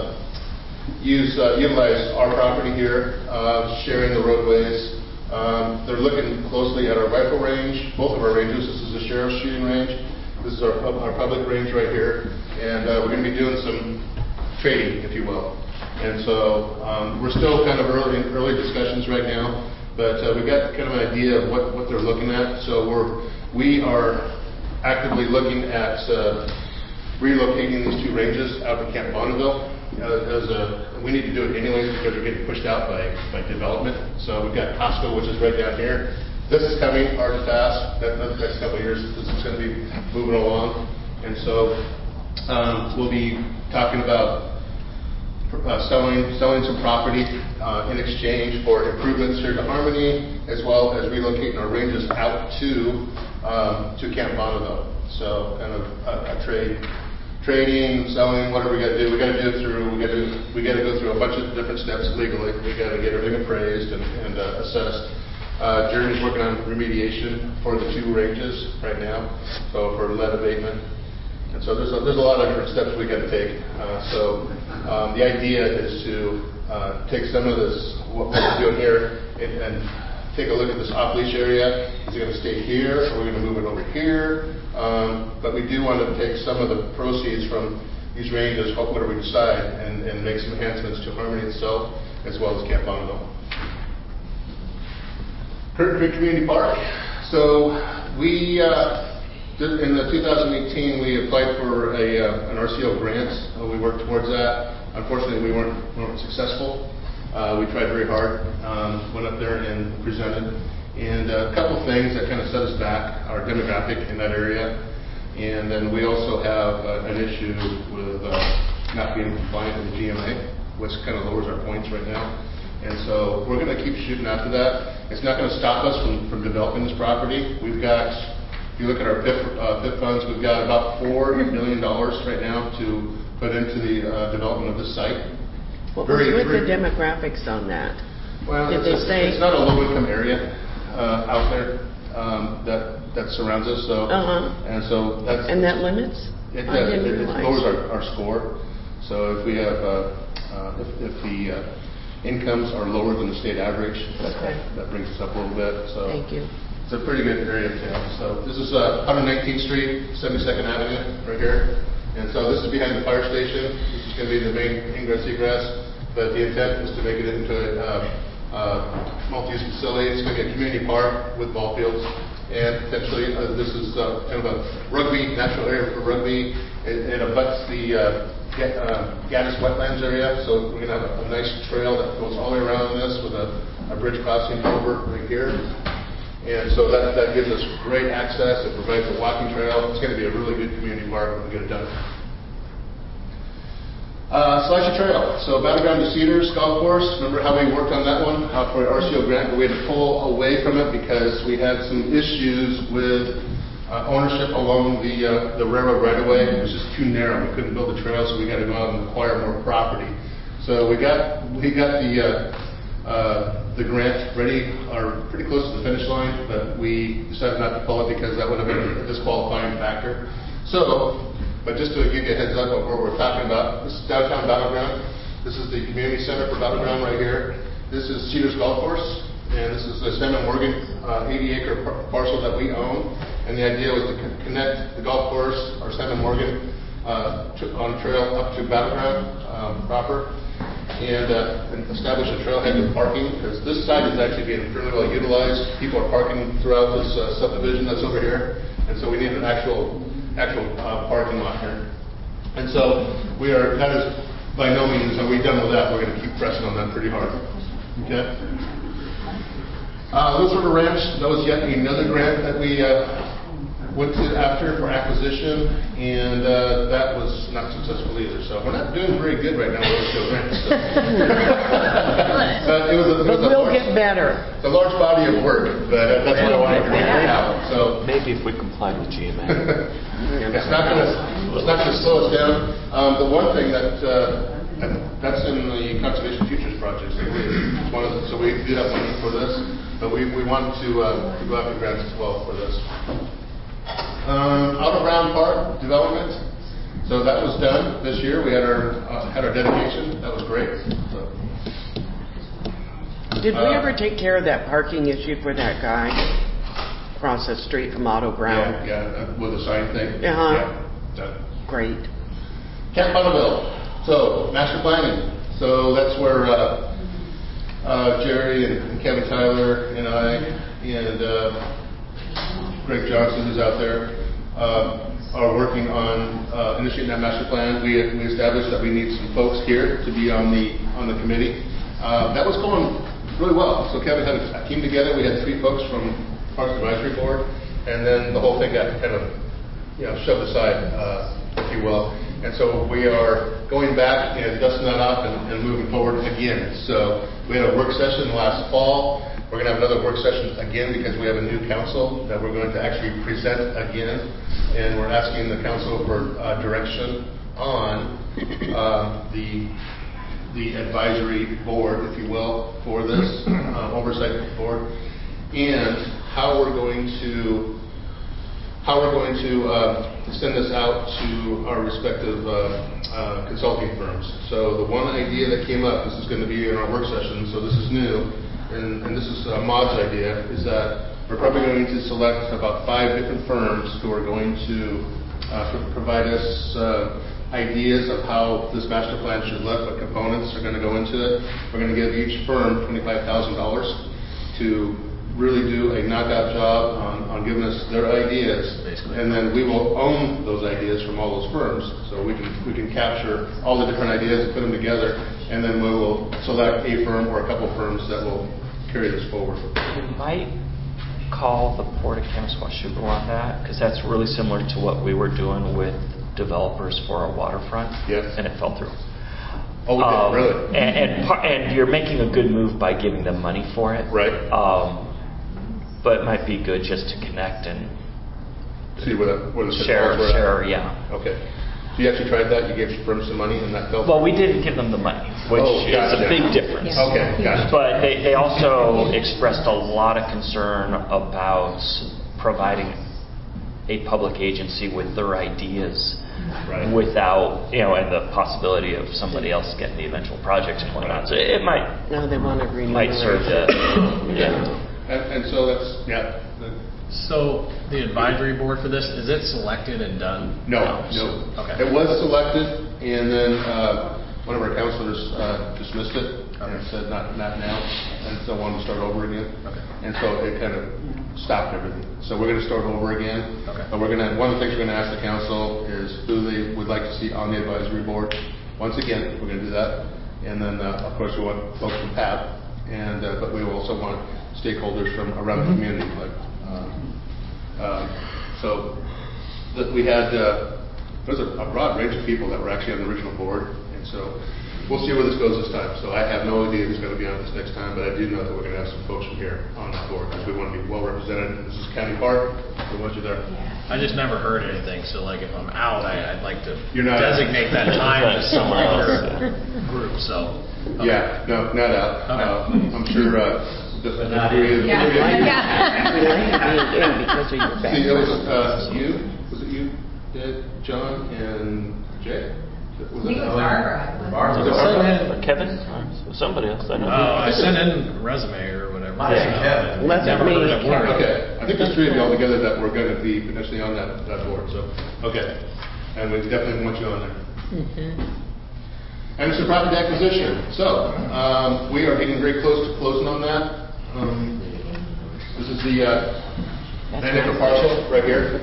use uh, utilize our property here, uh, sharing the roadways. Um, they're looking closely at our rifle range, both of our ranges. This is the sheriff's shooting range. This is our, our public range right here, and uh, we're going to be doing some trading, if you will. And so um, we're still kind of early in early discussions right now, but uh, we've got kind of an idea of what, what they're looking at. So we're we are actively looking at uh, relocating these two ranges out in Camp Bonneville. uh, as a, we need to do it anyways because we're getting pushed out by, by development. So we've got Costco, which is right down here. This is coming hard and fast. That, that, next couple of years, this is going to be moving along. And so um, we'll be talking about uh, selling selling some property uh, in exchange for improvements here to Harmony, as well as relocating our ranges out to um, to Camp Bonneville. So kind of a, a trade, trading, selling, whatever we got to do. We got to do it through. We got to we got to go through a bunch of different steps legally. We got to get everything appraised and, and uh, assessed. Uh, Jeremy's working on remediation for the two ranges right now, so for lead abatement. And so there's a, there's a lot of different steps we got to take. Uh, so um, the idea is to uh, take some of this, what we're doing here, and, and take a look at this off-leash area. Is it going to stay here, or are we going to move it over here? Um, but we do want to take some of the proceeds from these ranges, whatever we decide, and, and make some enhancements to Harmony itself, as well as Camp Bonneville. Curtin Creek Community Park. So we, uh, in the two thousand eighteen, we applied for a, uh, an R C O grant. Uh, we worked towards that. Unfortunately, we weren't, weren't successful. Uh, we tried very hard, um, went up there and presented. And uh, a couple things that kind of set us back, our demographic in that area. And then we also have uh, an issue with uh, not being compliant with the G M A, which kind of lowers our points right now. And so we're going to keep shooting after that. It's not going to stop us from, from developing this property. We've got, if you look at our P I F, uh, P I F funds, we've got about four million dollars right now to put into the uh, development of this site. What very, was with very, the demographics on that? Well, Did it's, they say? It's not a low-income area uh, out there um, that that surrounds us. So, uh-huh. and so that's and that limits. It I does. didn't It, it realize. lowers our, our score. So if we have uh, uh, if, if the uh, incomes are lower than the state average, that, okay. that brings us up a little bit. So thank you. It's a pretty good area of town. So this is uh, one nineteenth Street, seventy-second Avenue, right here. And so this is behind the fire station. This is going to be the main ingress egress. But the intent is to make it into a uh, uh, multi-use facility. It's going to be a community park with ball fields. And potentially, uh, this is uh, kind of a rugby, natural area for rugby. It, it abuts the uh, G- uh, Gaddis wetlands area. So we're going to have a, a nice trail that goes all the way around this with a, a bridge crossing over right here. And so that, that gives us great access. It provides a walking trail. It's going to be a really good community park when we get it done. Uh, Slashy Trail. So Battleground to Cedars Golf Course. Remember how we worked on that one uh, for our R C O grant, but we had to pull away from it because we had some issues with uh, ownership along the uh, the railroad right of way. It was just too narrow. We couldn't build the trail, so we got to go out and acquire more property. So we got we got the uh, uh, the grant ready, or pretty close to the finish line, but we decided not to pull it because that would have been a disqualifying factor. So. But just to give you a heads up of what we're talking about, this is downtown Battleground. This is the community center for Battleground right here. This is Cedars Golf Course, and this is the Sam and Morgan uh, eighty acre par- parcel that we own. And the idea was to con- connect the golf course, or Sam and Morgan, uh, to, on a trail up to Battleground um, proper, and, uh, and establish a trailhead with parking, because this site is actually being fairly well utilized. People are parking throughout this uh, subdivision that's over here, and so we need an actual actual uh, parking lot here. And so we are, that is by no means are we done with that. We're going to keep pressing on that pretty hard. Okay. Uh, Little River Ranch, that was yet another grant that we uh, went to after for acquisition, and uh, that was not successful either. So we're not doing very good right now with those grants. So. But it was a, it but was a we'll large, get better. It's a large body of work, but uh, that's what I wanted to bring out. So maybe if we comply with G M A. It's not going to it's not going to slow us down. Um, the one thing that uh, that's in the Conservation Futures projects. It's one of the, so we do have money for this, but we we want to uh, to go after grants as well for this. Um, Out of Brown Park development. So that was done this year. We had our uh, had our dedication. That was great. So, Did we uh, ever take care of that parking issue for that guy across the street from Auto Brown? Yeah, yeah, uh, with the sign thing. Uh-huh. Yeah, done. Great. Camp Bonneville. So master planning. So that's where uh, uh, Jerry and, and Kevin Tyler and I and uh, Greg Johnson, who's out there, uh, are working on uh, initiating that master plan. We, we established that we need some folks here to be on the on the committee. Uh, that was going really well. So Kevin had a team together. We had three folks from Parks Advisory Board, and then the whole thing got kind of you know shoved aside, uh, if you will. And so we are going back and dusting that off and, and moving forward again. So we had a work session last fall. We're going to have another work session again because we have a new council that we're going to actually present again. And we're asking the council for uh, direction on uh, the the advisory board, if you will, for this uh, oversight board, and how we're going to how we're going to uh, send this out to our respective uh, uh, consulting firms. So the one idea that came up, this is going to be in our work session, so this is new, and, and this is uh, Maud's idea, is that we're probably going to select about five different firms who are going to uh, provide us uh, ideas of how this master plan should look, what components are going to go into it. We're going to give each firm twenty-five thousand dollars to really do a knockout job on, on giving us their ideas, basically. And then we will own those ideas from all those firms, so we can we can capture all the different ideas and put them together, and then we will select a firm or a couple firms that will carry this forward. We might call the Port of Kaminista-Washougal on that, because that's really similar to what we were doing with developers for our waterfront, yes, and it fell through. Oh, okay, um, really? And, and and you're making a good move by giving them money for it, right? Um, But it might be good just to connect and see what the, what the share, were share, at. yeah. Okay. So you actually tried that? You gave firms some money and that fell? Well, we didn't give them the money, which oh, is gotcha. a big difference. Yeah. Okay, gotcha. But they, they also expressed a lot of concern about providing a public agency with their ideas. Right. Without, you know, and the possibility of somebody else getting the eventual project going on. So it might, no, they want to might serve to, yeah. And, and so that's, yeah. So the advisory board for this, is it selected and done? No, no. no. Okay. It was selected, and then uh, one of our counselors uh, dismissed it okay. and said not not now, and so wanted to start over again. Okay. And so it kind of stopped everything. So we're going to start over again. Okay. But we're going to, one of the things we're going to ask the council is who they would like to see on the advisory board. Once again, we're going to do that. And then, uh, of course, we want folks from P A B, and, uh, but we also want stakeholders from around the community. Like, uh, uh, so that we had, uh, there was a, a broad range of people that were actually on the original board. And so we'll see where this goes this time. So I have no idea who's going to be on this next time, but I do know that we're going to have some folks from here on that board because we want to be well represented. This is County Park. We want you there. I just never heard anything, so like if I'm out, I, I'd like to You're not designate that time to some other group. So okay. yeah, no, not out. Okay. Uh, I'm sure. Uh, just not three, yeah. Three yeah. We like to be in because of your background. See, it was uh, you. Was it you, Did, John, and Jay? Was I think it was Barbara. Barbara. Was it Barbara? Or Kevin? Or somebody else. I know. Oh, I sent in a resume or whatever. Not so Kevin. Let's never heard meet it work. Okay. I think there's three of you all together that were going to be potentially on that, that board. So, okay. And we definitely want you on there. Mm-hmm. And it's a property acquisition. So, um, we are getting very close to closing on that. Um, this is the uh, nine acre parcel right here.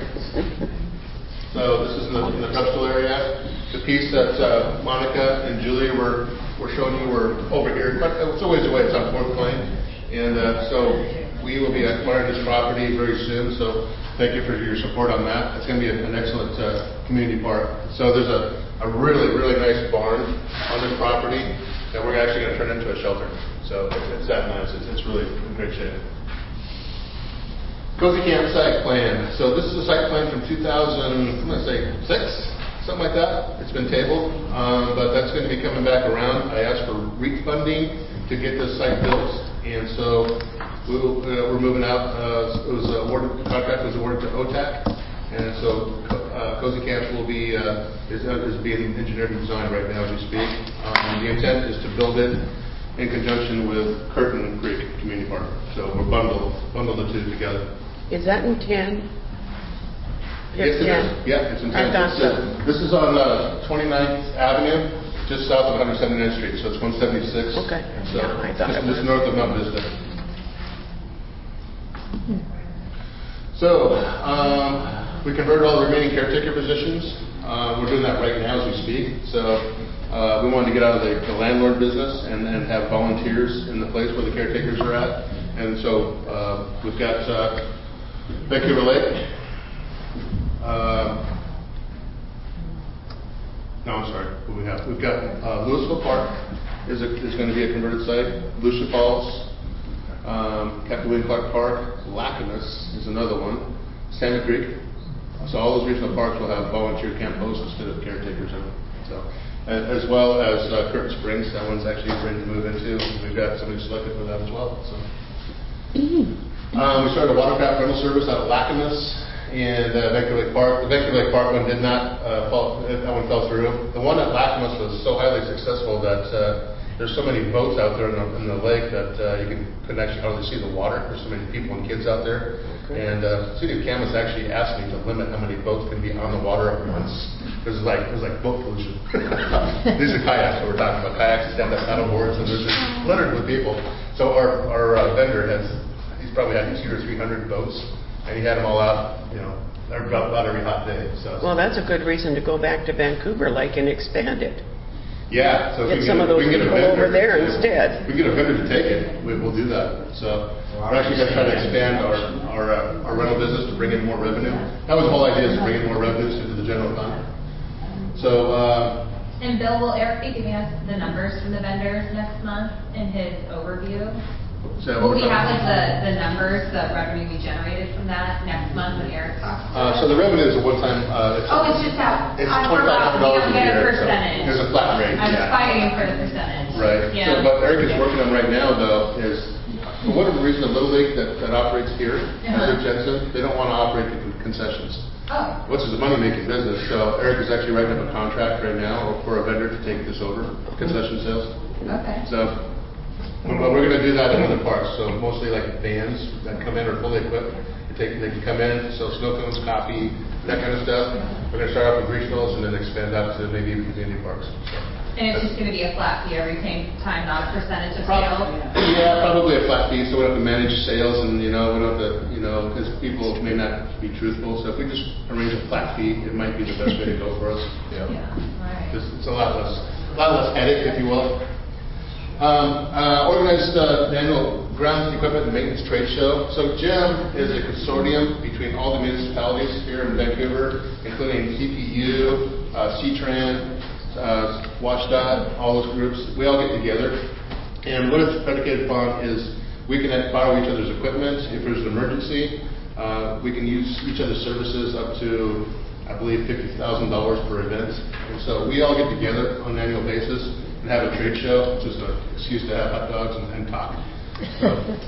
So this is in the, in the Dubsville area. The piece that uh, Monica and Julia were, were showing you were over here. But it's a ways away. It's on Fourth Plain. And uh, so we will be acquiring this property very soon. So thank you for your support on that. It's going to be an excellent uh, community park. So there's a, a really, really nice barn on this property that we're actually going to turn into a shelter. So it's, it's that nice. It's, it's really in great shape. Cozy Camp site plan. So this is a site plan from two thousand, I'm going to say six, something like that. It's been tabled, um, but that's going to be coming back around. I asked for REAP funding to get this site built, and so we will, uh, we're moving out. Uh, it was awarded, the contract was awarded to O T A C, and so uh, Cozy Camps will be uh, is, uh, is being engineered and designed right now as we speak. Um, the intent is to build it in conjunction with Curtin Creek Community Park. So we're bundled bundle the two together. Is that in ten? Yes, it is. Yeah, it's in ten. So this is on uh, twenty-ninth Avenue, just south of one hundred seventy-ninth Street. So it's one seventy-six. Okay. So yeah, I thought just, it was. just north of Mount Vista. So um, We converted all the remaining caretaker positions. Uh, we're doing that right now as we speak. So uh, we wanted to get out of the, the landlord business and, and have volunteers in the place where the caretakers are at. And so uh, we've got uh, Vancouver Lake. Uh, no, I'm sorry. What we have? We've got uh, Louisville Park is, a, is going to be a converted site. Lucia Falls, um, Captain William Clark Park, Lacamas is another one. Salmon Creek. So all those regional parks will have volunteer camp hosts instead of caretakers in them. So, as well as uh, Curtin Springs, that one's actually ready to move into. We've got somebody selected for that as well. So, um, we started a watercraft rental service out of Lacamas and uh, Vancouver Lake Park. The Vancouver Lake Park one did not uh, fall. That one fell through. The one at Lacamas was so highly successful that uh, there's so many boats out there in the, in the lake that uh, you can, couldn't actually hardly see the water. There's so many people and kids out there. Okay. And uh, City of Camas actually asked me to limit how many boats can be on the water at once. It was like it was like boat pollution. These are kayaks that we're talking about. Kayaks, stand-up paddle boards, and there's just littered with people. So our our uh, vendor has he's probably had two or three hundred boats, and he had them all out, you know, about, about every hot day. So well, that's a good reason to go back to Vancouver Lake and expand it. Yeah, so if get we some get, of those we get people a vendor, over there instead. We get a vendor to take it. We, we'll do that. So we're actually going to try to expand our our, uh, our rental business to bring in more revenue. That was the whole idea, is to bring in more revenues into the general fund. So. Uh, and Bill, will Eric be giving us the numbers from the vendors next month in his overview? So will we have like the, the numbers, the revenue we generated from that next month when Eric talks? Uh, so the revenue is a one-time. Uh, it's oh, it's just that. It's twenty-five hundred dollars a year. A percentage. So there's a flat rate. I was yeah. fighting for the percentage. Right. Yeah. So what Eric is working on right now, though, is for whatever reason, the Little League that, that operates here, uh-huh. Rick Jensen, they don't want to operate the concessions. Oh. Which is a money-making business. So Eric is actually writing up a contract right now for a vendor to take this over, concession sales. Okay. So. But we're going to do that in other parks, so mostly like vans that come in are fully equipped. They, take, they can come in, sell snow cones, coffee, that kind of stuff. We're going to start off with regionals and then expand out to maybe even community parks. So and it's just going to be a flat fee every time, not a percentage of Probably, sales? Yeah, probably a flat fee, so we don't have to manage sales and, you know, we don't have to, you know, because people may not be truthful. So if we just arrange a flat fee, it might be the best way to go for us. Yeah, yeah. Right. It's, it's a lot less, a lot less headache, if you will. Um, uh, organized uh, the annual Ground Equipment and Maintenance Trade Show. So GEM is a consortium between all the municipalities here in Vancouver, including C P U, uh, C-Tran, uh, WashDOT, all those groups. We all get together. And what it's predicated upon is we can borrow each other's equipment. If there's an emergency, uh, we can use each other's services up to, I believe, fifty thousand dollars per event. And so we all get together on an annual basis and have a trade show, just an excuse to have hot dogs and, and talk. So,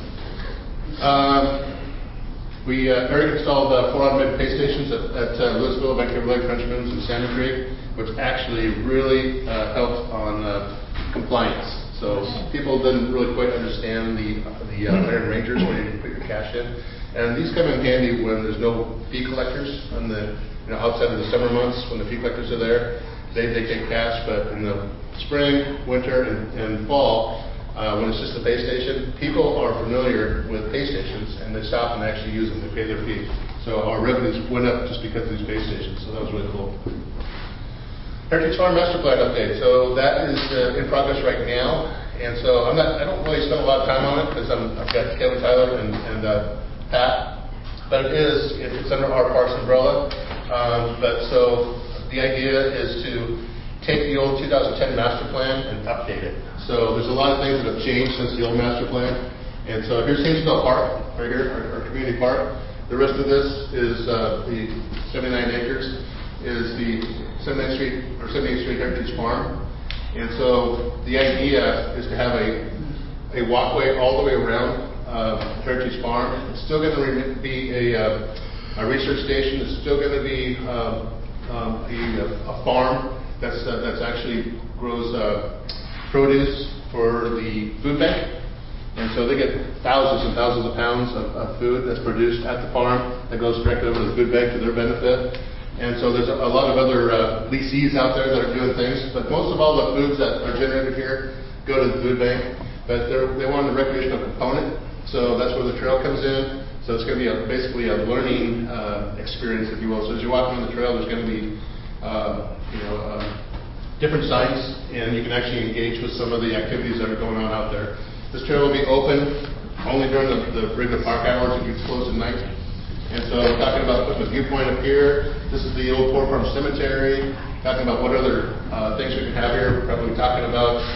um, we uh, Eric installed uh, four automated pay stations at, at uh, Louisville, Vancouver Lake, Frenchman's, and Salmon Creek, which actually really uh, helped on uh, compliance. So people didn't really quite understand the the uh, Iron Rangers where you can put your cash in, and these come in handy when there's no fee collectors on the you know outside of the summer months when the fee collectors are there. They they take cash, but in the spring, winter, and, and fall, uh, when it's just a pay station, people are familiar with pay stations and they stop and actually use them. They pay their fee. So our revenues went up just because of these pay stations. So that was really cool. Heritage Farm Master Plan update. So that is uh, in progress right now. And so I'm not. I don't really spend a lot of time on it because I'm. I've got Kevin Tyler and, and uh, Pat. But it is. It's under our Parks umbrella. Um, but so. The idea is to take the old two thousand ten master plan and update it. So there's a lot of things that have changed since the old master plan. And so here's Hinsdale Park, right here, our, our community park. The rest of this is uh, the seventy-nine acres, is the seventy-ninth Street or seventy-eighth Street Heritage Farm. And so the idea is to have a a walkway all the way around uh, Heritage Farm. It's still going to be a, uh, a research station. It's still going to be um, Um, a, a farm that's uh, that's actually grows uh, produce for the food bank, and so they get thousands and thousands of pounds of, of food that's produced at the farm that goes directly over to the food bank to their benefit. And so there's a, a lot of other uh, lessees out there that are doing things, but most of all the foods that are generated here go to the food bank. But they want a recreational component, so that's where the trail comes in. So it's going to be a, basically a learning uh, experience, if you will. So as you're walking on the trail, there's going to be uh, you know uh, different signs, and you can actually engage with some of the activities that are going on out there. This trail will be open only during the, the regular park hours. It gets closed at night. And so we're talking about putting a viewpoint up here. This is the old Port Farm Cemetery. Talking about what other uh, things we can have here. We're probably talking about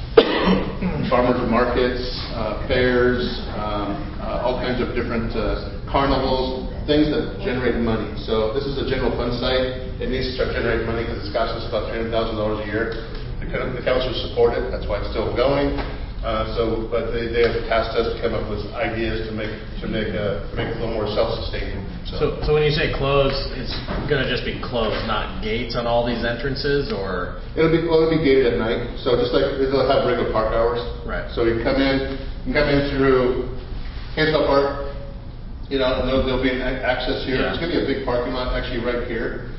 farmers markets, uh, fairs, um, uh, all kinds of different uh, carnivals, things that generate money. So this is a general fund site. It needs to start generating money because it's cost us about three hundred thousand dollars a year. The, the councilors support it. That's why it's still going. Uh, so, but they, they have tasked us to come up with ideas to make to make uh, to make it a little more self-sustaining. So, so, so when you say closed, it's going to just be closed, not gates on all these entrances, or it'll be well, it'll be gated at night. So just like they'll have regular park hours. Right. So you come in, you come in through Hansel Park. You know, there'll, there'll be an access here. Yeah. It's going to be a big parking lot actually right here,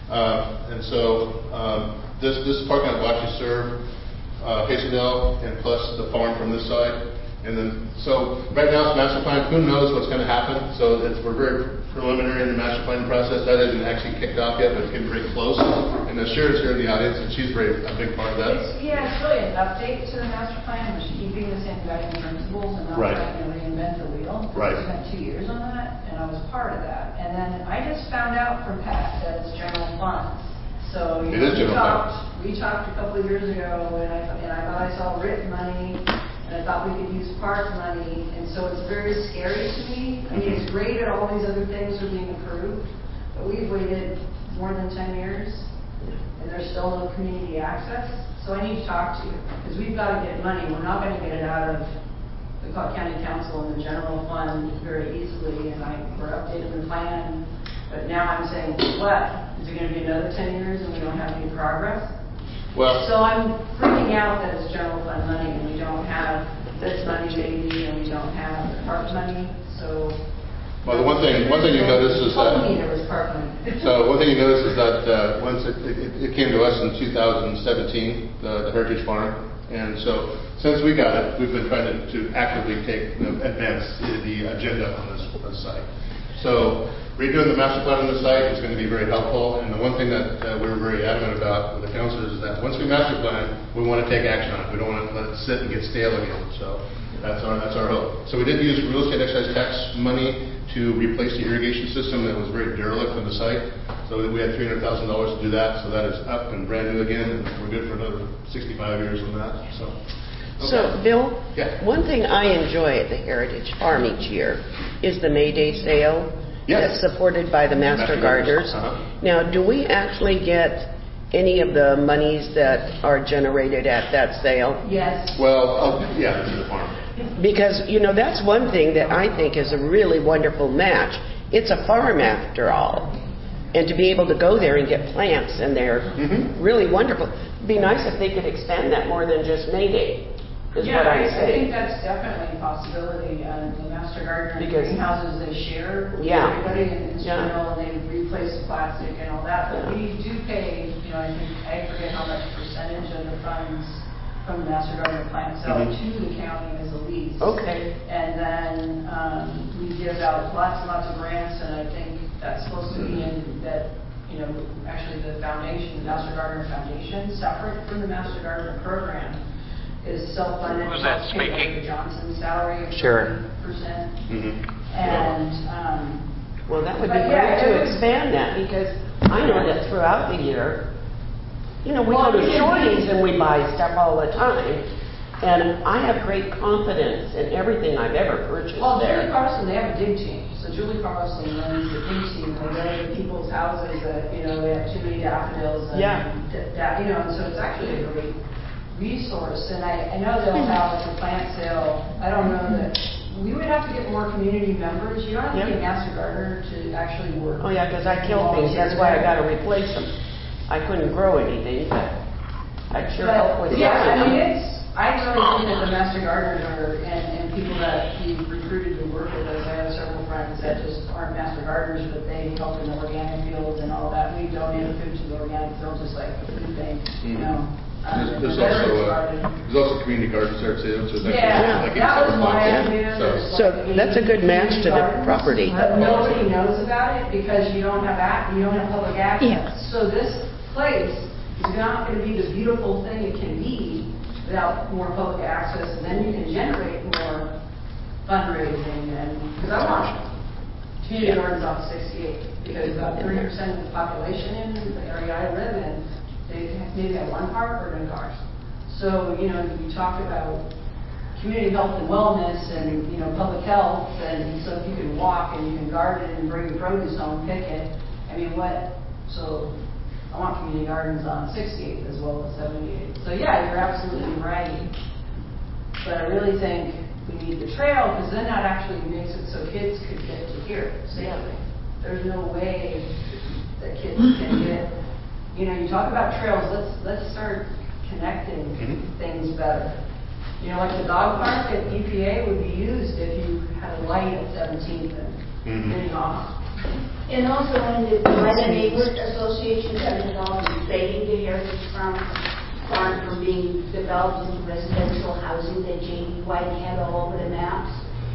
uh, and so um, this this parking lot will actually serve uh, Hazeldale and plus the farm from this side. And then, so right now it's master plan. Who knows what's going to happen? So it's, we're very preliminary in the master planning process. That isn't actually kicked off yet, but it's getting very close. And uh, Sharon's here in the audience, and she's very a big part of that. It's, yeah, it's really an update to the master plan. We're keeping the same guiding principles and not Right. trying to reinvent the wheel. Right. I spent two years on that, and I was part of that. And then I just found out from Pat that it's general funds. So you It know, is we general talked. funds. We talked a couple of years ago, and I and I thought I saw written money. And I thought we could use park money, and so it's very scary to me. I mean, it's great that all these other things are being approved, but we've waited more than ten years, and there's still no community access. So I need to talk to you, because we've got to get money. We're not going to get it out of the Clark County Council and the general fund very easily, and I, we're updating the plan. But now I'm saying, what? Is it going to be another ten years and we don't have any progress? Well, So I'm freaking out that it's general fund money and we don't have this money maybe and we don't have the park money, so. Well, the one thing one thing you notice is that. Told me there was park money. So one thing you notice is that uh, once it, it, it came to us in two thousand seventeen, the, the Heritage Farm, and so since we got it, we've been trying to, to actively take you know, advance the, the agenda on this, on this site. So redoing the master plan on the site is going to be very helpful. And the one thing that uh, we're very adamant about with the councilors is that once we master plan, we want to take action on it. We don't want to let it sit and get stale again. So that's our that's our hope. So we did use real estate excise tax money to replace the irrigation system that was very derelict on the site. So we had three hundred thousand dollars to do that. So that is up and brand new again, and we're good for another sixty-five years on that. So. Okay. So, Bill, yeah. One thing I enjoy at the Heritage Farm each year is the May Day sale yes. that's supported by the Master, Master Gardeners. Uh-huh. Now, do we actually get any of the monies that are generated at that sale? Yes. Well, uh, yeah, this is the farm. Because, you know, that's one thing that I think is a really wonderful match. It's a farm after all. And to be able to go there and get plants, and they're mm-hmm. really wonderful. It'd be nice if they could expand that more than just May Day. Is yeah, what I, I, say. I think that's definitely a possibility. Um, the Master Gardener because, greenhouses they share with yeah, everybody in yeah. Israel, and they replace the plastic and all that. But yeah. we do pay, you know, I think I forget how much percentage of the funds from the Master Gardener plant sell mm-hmm. to the county as a lease. Okay. And then um, we give out lots and lots of grants, and I think that's supposed to be in that. You know, actually the foundation, the Master Gardener Foundation, separate from the Master Gardener program, is self-funded. Who's that speaking? Johnson's salary of Sure. percent. Mm-hmm. And um, well, that would be but great yeah, to was, expand that, because I know that throughout the year, you know, we well, go to we Shorty's and we buy stuff all the time, and I have great confidence in everything I've ever purchased well, there. Julie Carlson, they have a dig team. So Julie Carlson runs the dig team. They go to people's houses that, you know, they have too many daffodils and, yeah. da- you know, and so it's actually a great resource. And I, I know they'll have like a plant sale. I don't know that we would have to get more community members. You don't have to yep. be a Master Gardener to actually work. Oh yeah, because I kill things. That's why I got to replace them. I couldn't grow anything, but I'd sure but, help with yeah, that. I mean, it's. I really think that the Master Gardeners are, and, and people that we've recruited to work with us, I have several friends that just aren't Master Gardeners, but they help in the organic fields and all that. We donate food to the organic fields, just like the food bank, you know. Um, There's the also, Veterans uh, Garden. there's also community gardens there too, so it's actually Yeah, like that was eighty-seven my lots. idea. So, So that's a good match to the property. But nobody knows about it because you don't have, ac- you don't have public access. Yeah. So this place is not going to be the beautiful thing it can be without more public access, and then you can generate more fundraising. And because I want community gardens off sixty-eight, because about thirty percent of the population in the area I live in, they maybe have one car or no cars. So, you know, you talk about community health and wellness and, you know, public health, and so if you can walk and you can garden and bring your produce home, pick it, I mean, what, so I want community gardens on sixty-eighth as well as seventy-eighth. So yeah, you're absolutely right. But I really think we need the trail, because then that actually makes it so kids could get to here safely. There's no way that kids can get, you know, you talk about trails, let's let's start connecting Mhm. things better. You know, like the dog park at E P A would be used if you had a light at seventeenth and Mhm. getting off. And also when the, when the neighborhood associations are involved in saving the heritage farm, farm from being developed into residential housing that J D White had all over the maps.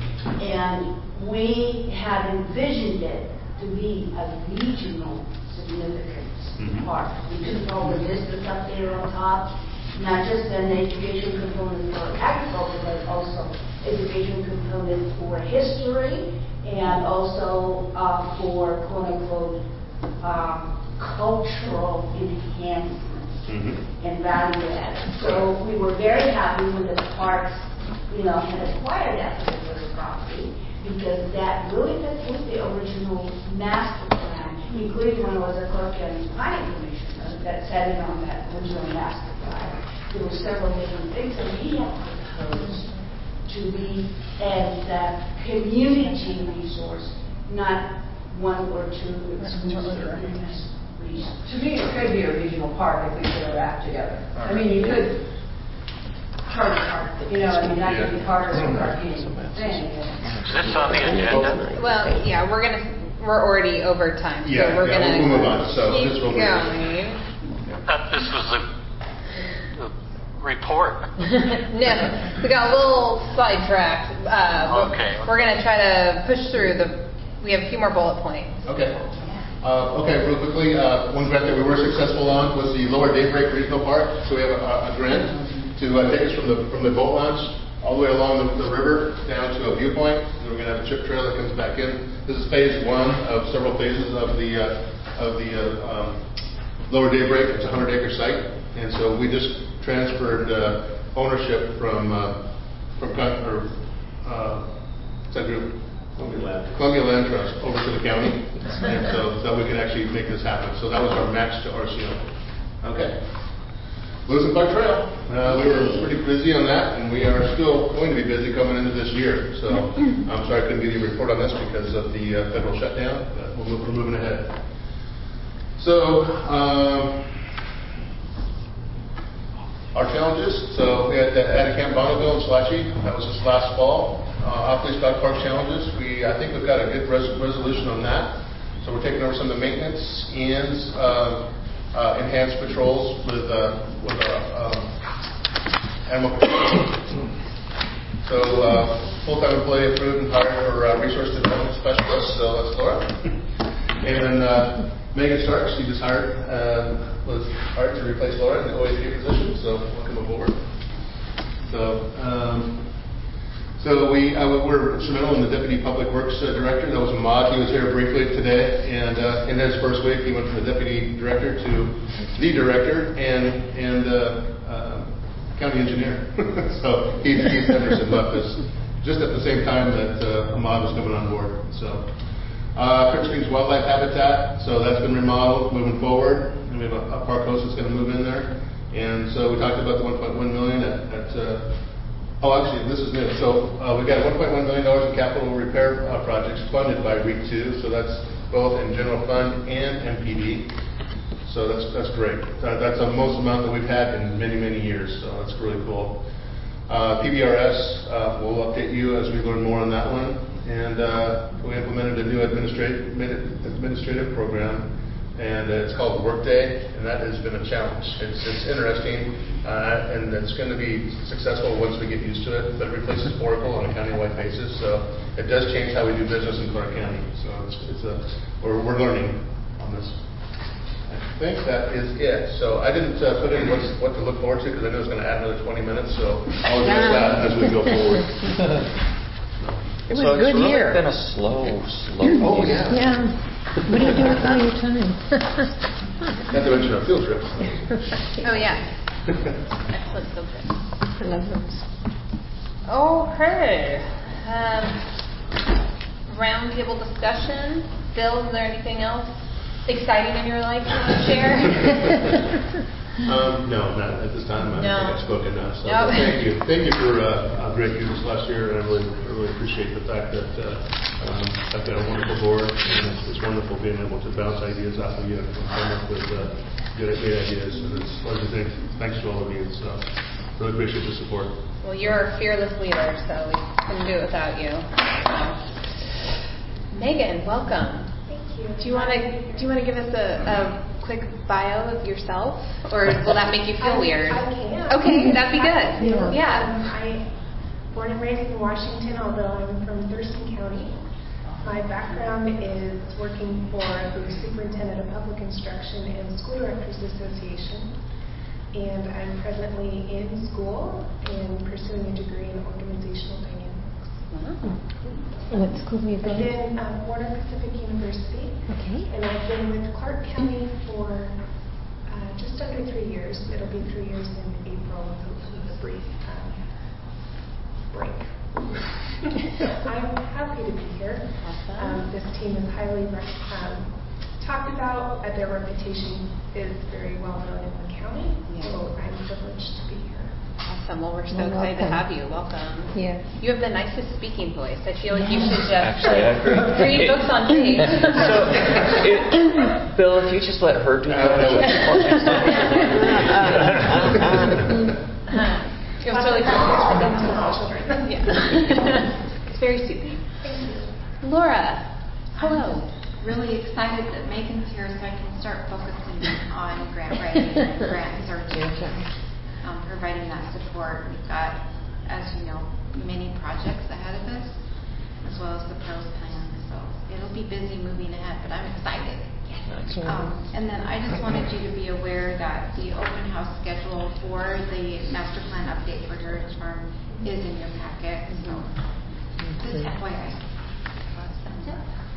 And we had envisioned it to be a regional significance Mhm. park. We took all the distance up there on top, not just an education component for agriculture, but also education component for history and also uh, for quote-unquote uh, cultural enhancements Mhm. and value add. So we were very happy when the parks, you know, had acquired that particular property, because that really fits with the original master plan, including when I was a clerk and planning commissioner that sat in on that original master plan. There were several different things that we had proposed to be as a community resource, not one or two exclusive reasons. To me, it could be a regional park if we put our act together. I mean, you could charter a park, you know, I mean, that could be part of the parking thing. Is this on the agenda? Well, yeah, we're gonna, we're already over time, so Yeah, we're yeah, gonna we'll move on. So keep this will be- going. Thought this was a, a report. No, we got a little sidetracked. Uh, but Okay. We're gonna try to push through the, we have a few more bullet points. Okay. Uh, okay, real quickly, uh, one grant that we were successful on was the Lower Daybreak Regional Park. So we have a, a grant to uh, take us from the from the boat launch all the way along the, the river down to a viewpoint. And we're going to have a chip trail that comes back in. This is phase one of several phases of the uh, of the uh, um, Lower Daybreak. It's a hundred acre site, and so we just transferred uh, ownership from uh, from Con- or uh, what's that group? Columbia Land. Columbia Land Trust over to the county, and so that we can actually make this happen. So that was our match to R C O. Okay. Lewis and Clark Trail. Uh, we were pretty busy on that, and we are still going to be busy coming into this year. So I'm sorry I couldn't give you a report on this because of the uh, federal shutdown, but we'll move, we're moving ahead. So um, our challenges. So we had the Addie Camp Bonneville and Swatchy. That was just last fall. Uh, Off-Leash Dog Park challenges. We I think we've got a good res- resolution on that. So we're taking over some of the maintenance and uh, uh, enhanced patrols with uh, with our um, animal control. So uh, full-time employee approved and hired for uh, resource development specialist. So that's Laura. And uh, Megan Stark, she just hired uh, was hired to replace Laura in the O A P position. So welcome aboard. So. Um, So we uh, were instrumental in the Deputy Public Works uh, Director. That was Ahmad. He was here briefly today, and uh, in his first week, he went from the Deputy Director to the Director and and uh, uh, County Engineer. So Heath, Heath Henderson left us just at the same time that uh, Ahmad was coming on board. So uh, Crip Springs Wildlife Habitat. So that's been remodeled, moving forward, and we have a, a park host that's going to move in there. And so we talked about the one point one million at. at uh, Oh, actually, this is new. So uh, we got one point one million dollars in capital repair uh, projects funded by R E A two. So that's both in general fund and M P D. So that's that's great. Uh, that's the most amount that we've had in many, many years. So that's really cool. Uh, P B R S, uh, we'll update you as we learn more on that one. And uh, we implemented a new administrative administrative program and uh, it's called Workday, and that has been a challenge. It's, it's interesting, uh, and it's going to be successful once we get used to it, but it replaces Oracle on a county-wide basis, so it does change how we do business in Clark County. So it's, it's a, we're, we're learning on this. I think that is it. So I didn't uh, put in what's, what to look forward to because I knew it was going to add another twenty minutes, so I'll address that as we go forward. It was so a good it's really year. been a slow, slow Oh, year. yeah. Yeah. What do you do with all your time? Not to mention our field trips. Oh, yeah. Excellent field trip. I love those. Okay. Um, roundtable discussion. Bill, is there anything else exciting in your life you want to share? um, no, not at this time. I No. think I've spoken enough. So Nope. thank you. Thank you for uh, a great year this last year. And I really, I really appreciate the fact that uh, um, I've got a wonderful board, and it's, it's wonderful being able to bounce ideas off of you and come up with uh, good, great ideas. And it's largely thanks, thanks to all of you. So really appreciate the support. Well, you're a fearless leader, so we couldn't do it without you. So. Megan, welcome. Thank you. Do you want to do you want to give us a, a quick bio of yourself, or will that make you feel I, weird? I can. Okay, that'd be good. Yeah. Yeah. Um, I born and raised in Washington, although I'm from Thurston County. My background is working for the Superintendent of Public Instruction and School Directors Association, and I'm presently in school and pursuing a degree in organizational dynamics. Wow. What school have you I've been? been at Warner Pacific University. Okay. And I've been with Clark County for uh, just under three years. It'll be three years in April, hopefully with a brief um, break. I'm happy to be here. Awesome. Um, this team is highly um, talked about. Uh, their reputation is very well known in the county, Yeah. so I'm privileged to be here. Awesome. Well, we're so Well, excited to welcome. have you. Welcome. Yes. You have the nicest speaking voice. I feel like you Yeah. should just Actually, I agree. read It- books on tape. So, it, Bill, if you just let her do that. It was really cool. Yeah. It's very soothing. I'm Laura, hello. just really excited that Megan's here so I can start focusing on grant writing and grant searching, um, providing that support. We've got, as you know, many projects ahead of us, as well as the pros plan. So it'll be busy moving ahead, but I'm excited. Um, and then I just wanted you to be aware that the open house schedule for the master plan update for Heritage Farm is in your packet. So just F Y I. That's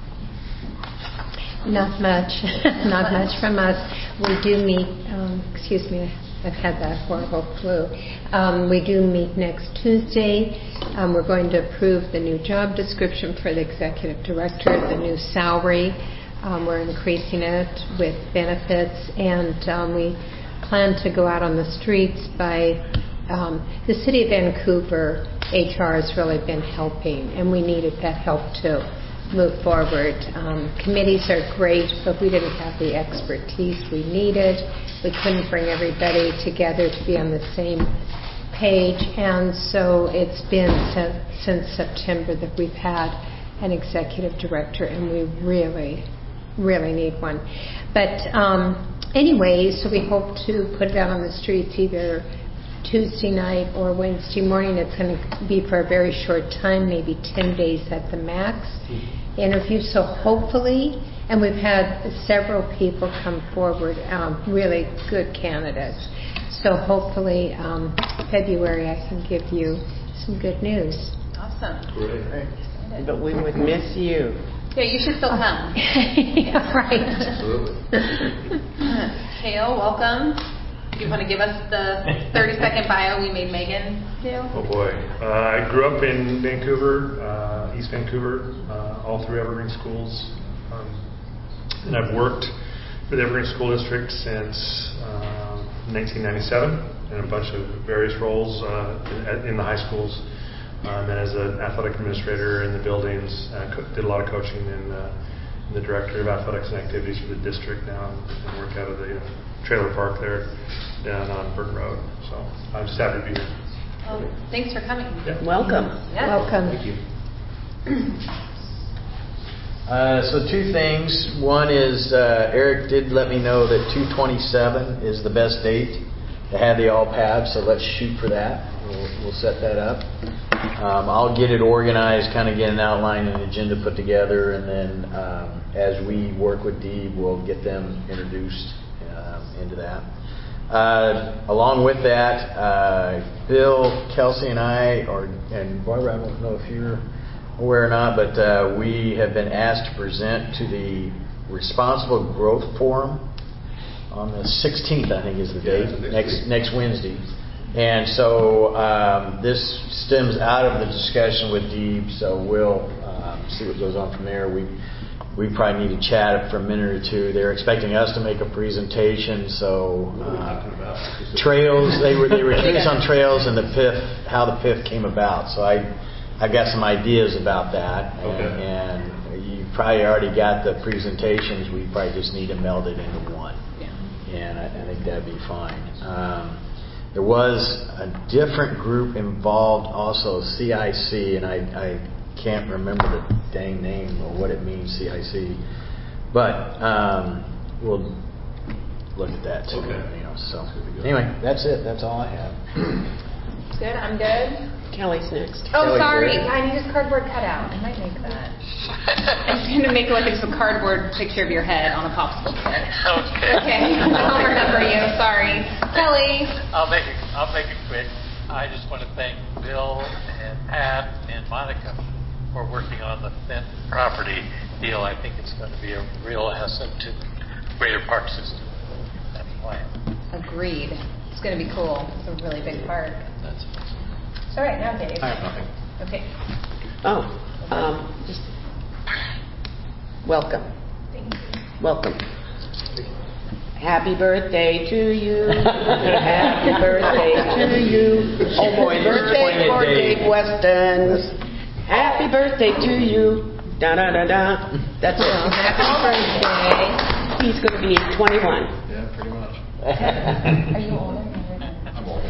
it. Not much, not much from us. We do meet, um, excuse me, I've had that horrible flu. Um, we do meet next Tuesday. Um, we're going to approve the new job description for the executive director, the new salary. Um, we're increasing it with benefits, and um, we plan to go out on the streets by um, the City of Vancouver. H R has really been helping, and we needed that help too. Move forward. Um, committees are great, but we didn't have the expertise we needed. We couldn't bring everybody together to be on the same page, and so it's been se- since September that we've had an executive director, and we really, really need one. But um, anyway, so we hope to put it out on the streets either Tuesday night or Wednesday morning. It's going to be for a very short time, maybe ten days at the max. Interview, so hopefully, and we've had several people come forward, um, really good candidates. So hopefully, um, February I can give you some good news. Awesome. Great. But we would miss you. Yeah, you should still come. Yeah, right. Absolutely. Kale, welcome. You want to give us the thirty second bio we made Megan do? Oh boy. Uh, I grew up in Vancouver, uh, East Vancouver, uh, all through Evergreen Schools. Um, and I've worked for the Evergreen School District since uh, nineteen ninety-seven in a bunch of various roles uh, in, in the high schools. Um, and as an athletic administrator in the buildings, uh, co- did a lot of coaching in, uh, in the director of athletics and activities for the district now, and work out of the uh, trailer park there down on Burton Road. So I'm just happy to be here. Well, thanks for coming. Yeah. Welcome. Yeah. Welcome. Thank you. Uh, so two things. One is uh, Eric did let me know that two twenty-seven is the best date to have the all pad, so let's shoot for that. We'll, we'll set that up. Um, I'll get it organized, kind of get an outline and agenda put together, and then um, as we work with Deeb, we'll get them introduced um, into that. Uh, along with that, uh, Bill, Kelsey, and I, are, and Barbara, I don't know if you're aware or not, but uh, we have been asked to present to the Responsible Growth Forum on the sixteenth, I think is the date, yeah, next next Wednesday. And so um, this stems out of the discussion with Deeb, so we'll um, see what goes on from there. We we probably need to chat for a minute or two. They're expecting us to make a presentation, so uh, trails, they were they were curious on trails and the P I F, how the P I F came about. So I I've got some ideas about that, okay. and, and you probably already got the presentations. We probably just need to meld it into one. And I, I think that'd be fine. Um, there was a different group involved also, C I C, and I, I can't remember the dang name or what it means, C I C. But um, we'll look at that too. Okay. You know, so anyway, that's it. That's all I have. Good. I'm good. Kelly's next. Oh, Kelly's sorry. good. I need this cardboard cutout. I might make that. I'm just going to make like just a cardboard picture of your head on a popsicle stick. Okay. Okay. I'll remember you. Sorry. Kelly. I'll make it, I'll make it quick. I just want to thank Bill and Pat and Monica for working on the Fenton property deal. I think it's going to be a real asset to the greater park system. That plan. Agreed. It's going to be cool. It's a really big park. That's All right, now Dave. I have nothing. Okay. Oh, um, just welcome. Thank you. Welcome. Happy birthday to you. Happy birthday to you. Oh boy, birthday for Dave Weston. Happy birthday to you. Da da da da. That's it. Happy birthday. He's going to be twenty-one. Yeah, pretty much. Are you older? I'm older.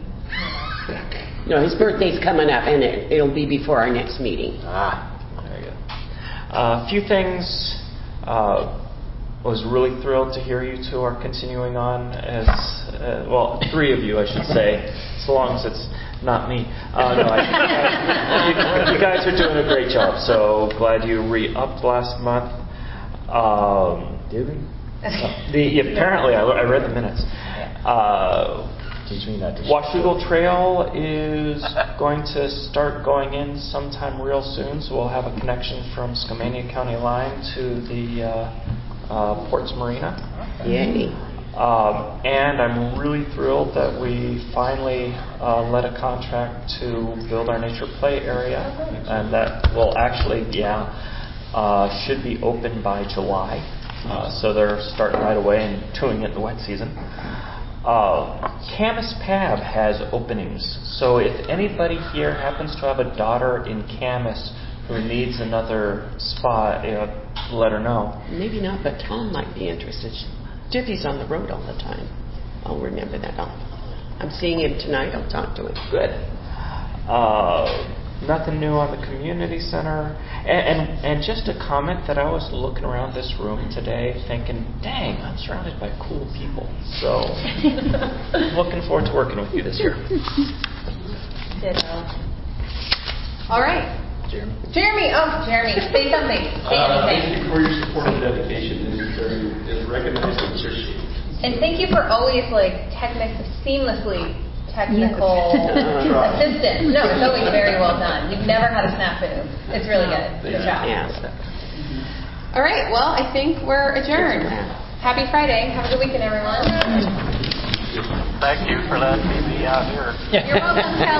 No, his birthday's coming up, and it, it'll be before our next meeting. Ah, there you go. A uh, few things. Uh, I was really thrilled to hear you two are continuing on as, uh, well, three of you, I should say, so long as it's not me. Uh, no, I, you, you guys are doing a great job, so glad you re-upped last month. Um, Did we? the, apparently, I, I read the minutes. Uh, Teach me not to. Washougal Trail is going to start going in sometime real soon, so we'll have a connection from Skamania County line to the uh, uh, Ports Marina. Yay. Um, and I'm really thrilled that we finally uh, let a contract to build our nature play area, and that will actually, yeah, uh, should be open by July. Uh, so they're starting right away and doing it in the wet season. Uh, Camas Pab has openings, so if anybody here happens to have a daughter in Camas who needs another spot, you know, let her know. Maybe not, but Tom might be interested. Jiffy's on the road all the time. I'll remember that. I'll, I'm seeing him tonight. I'll talk to him. Good. Uh, nothing new on the community center. And, and and just a comment that I was looking around this room today thinking, dang, I'm surrounded by cool people. So looking forward to working with you this year. Ditto. All right. Jeremy. Jeremy. Oh, Jeremy. Say something. Say Uh, anything. thank you for your support and dedication. It is very is recognized and appreciated. And thank you for always like technic seamlessly technical Yes. assistance. No, it's always very well done. You've never had a snafu. It's really good. Good job. Yes. All right. Well, I think we're adjourned. Happy Friday. Have a good weekend, everyone. Thank you for letting me be out here. You're welcome, Kelly.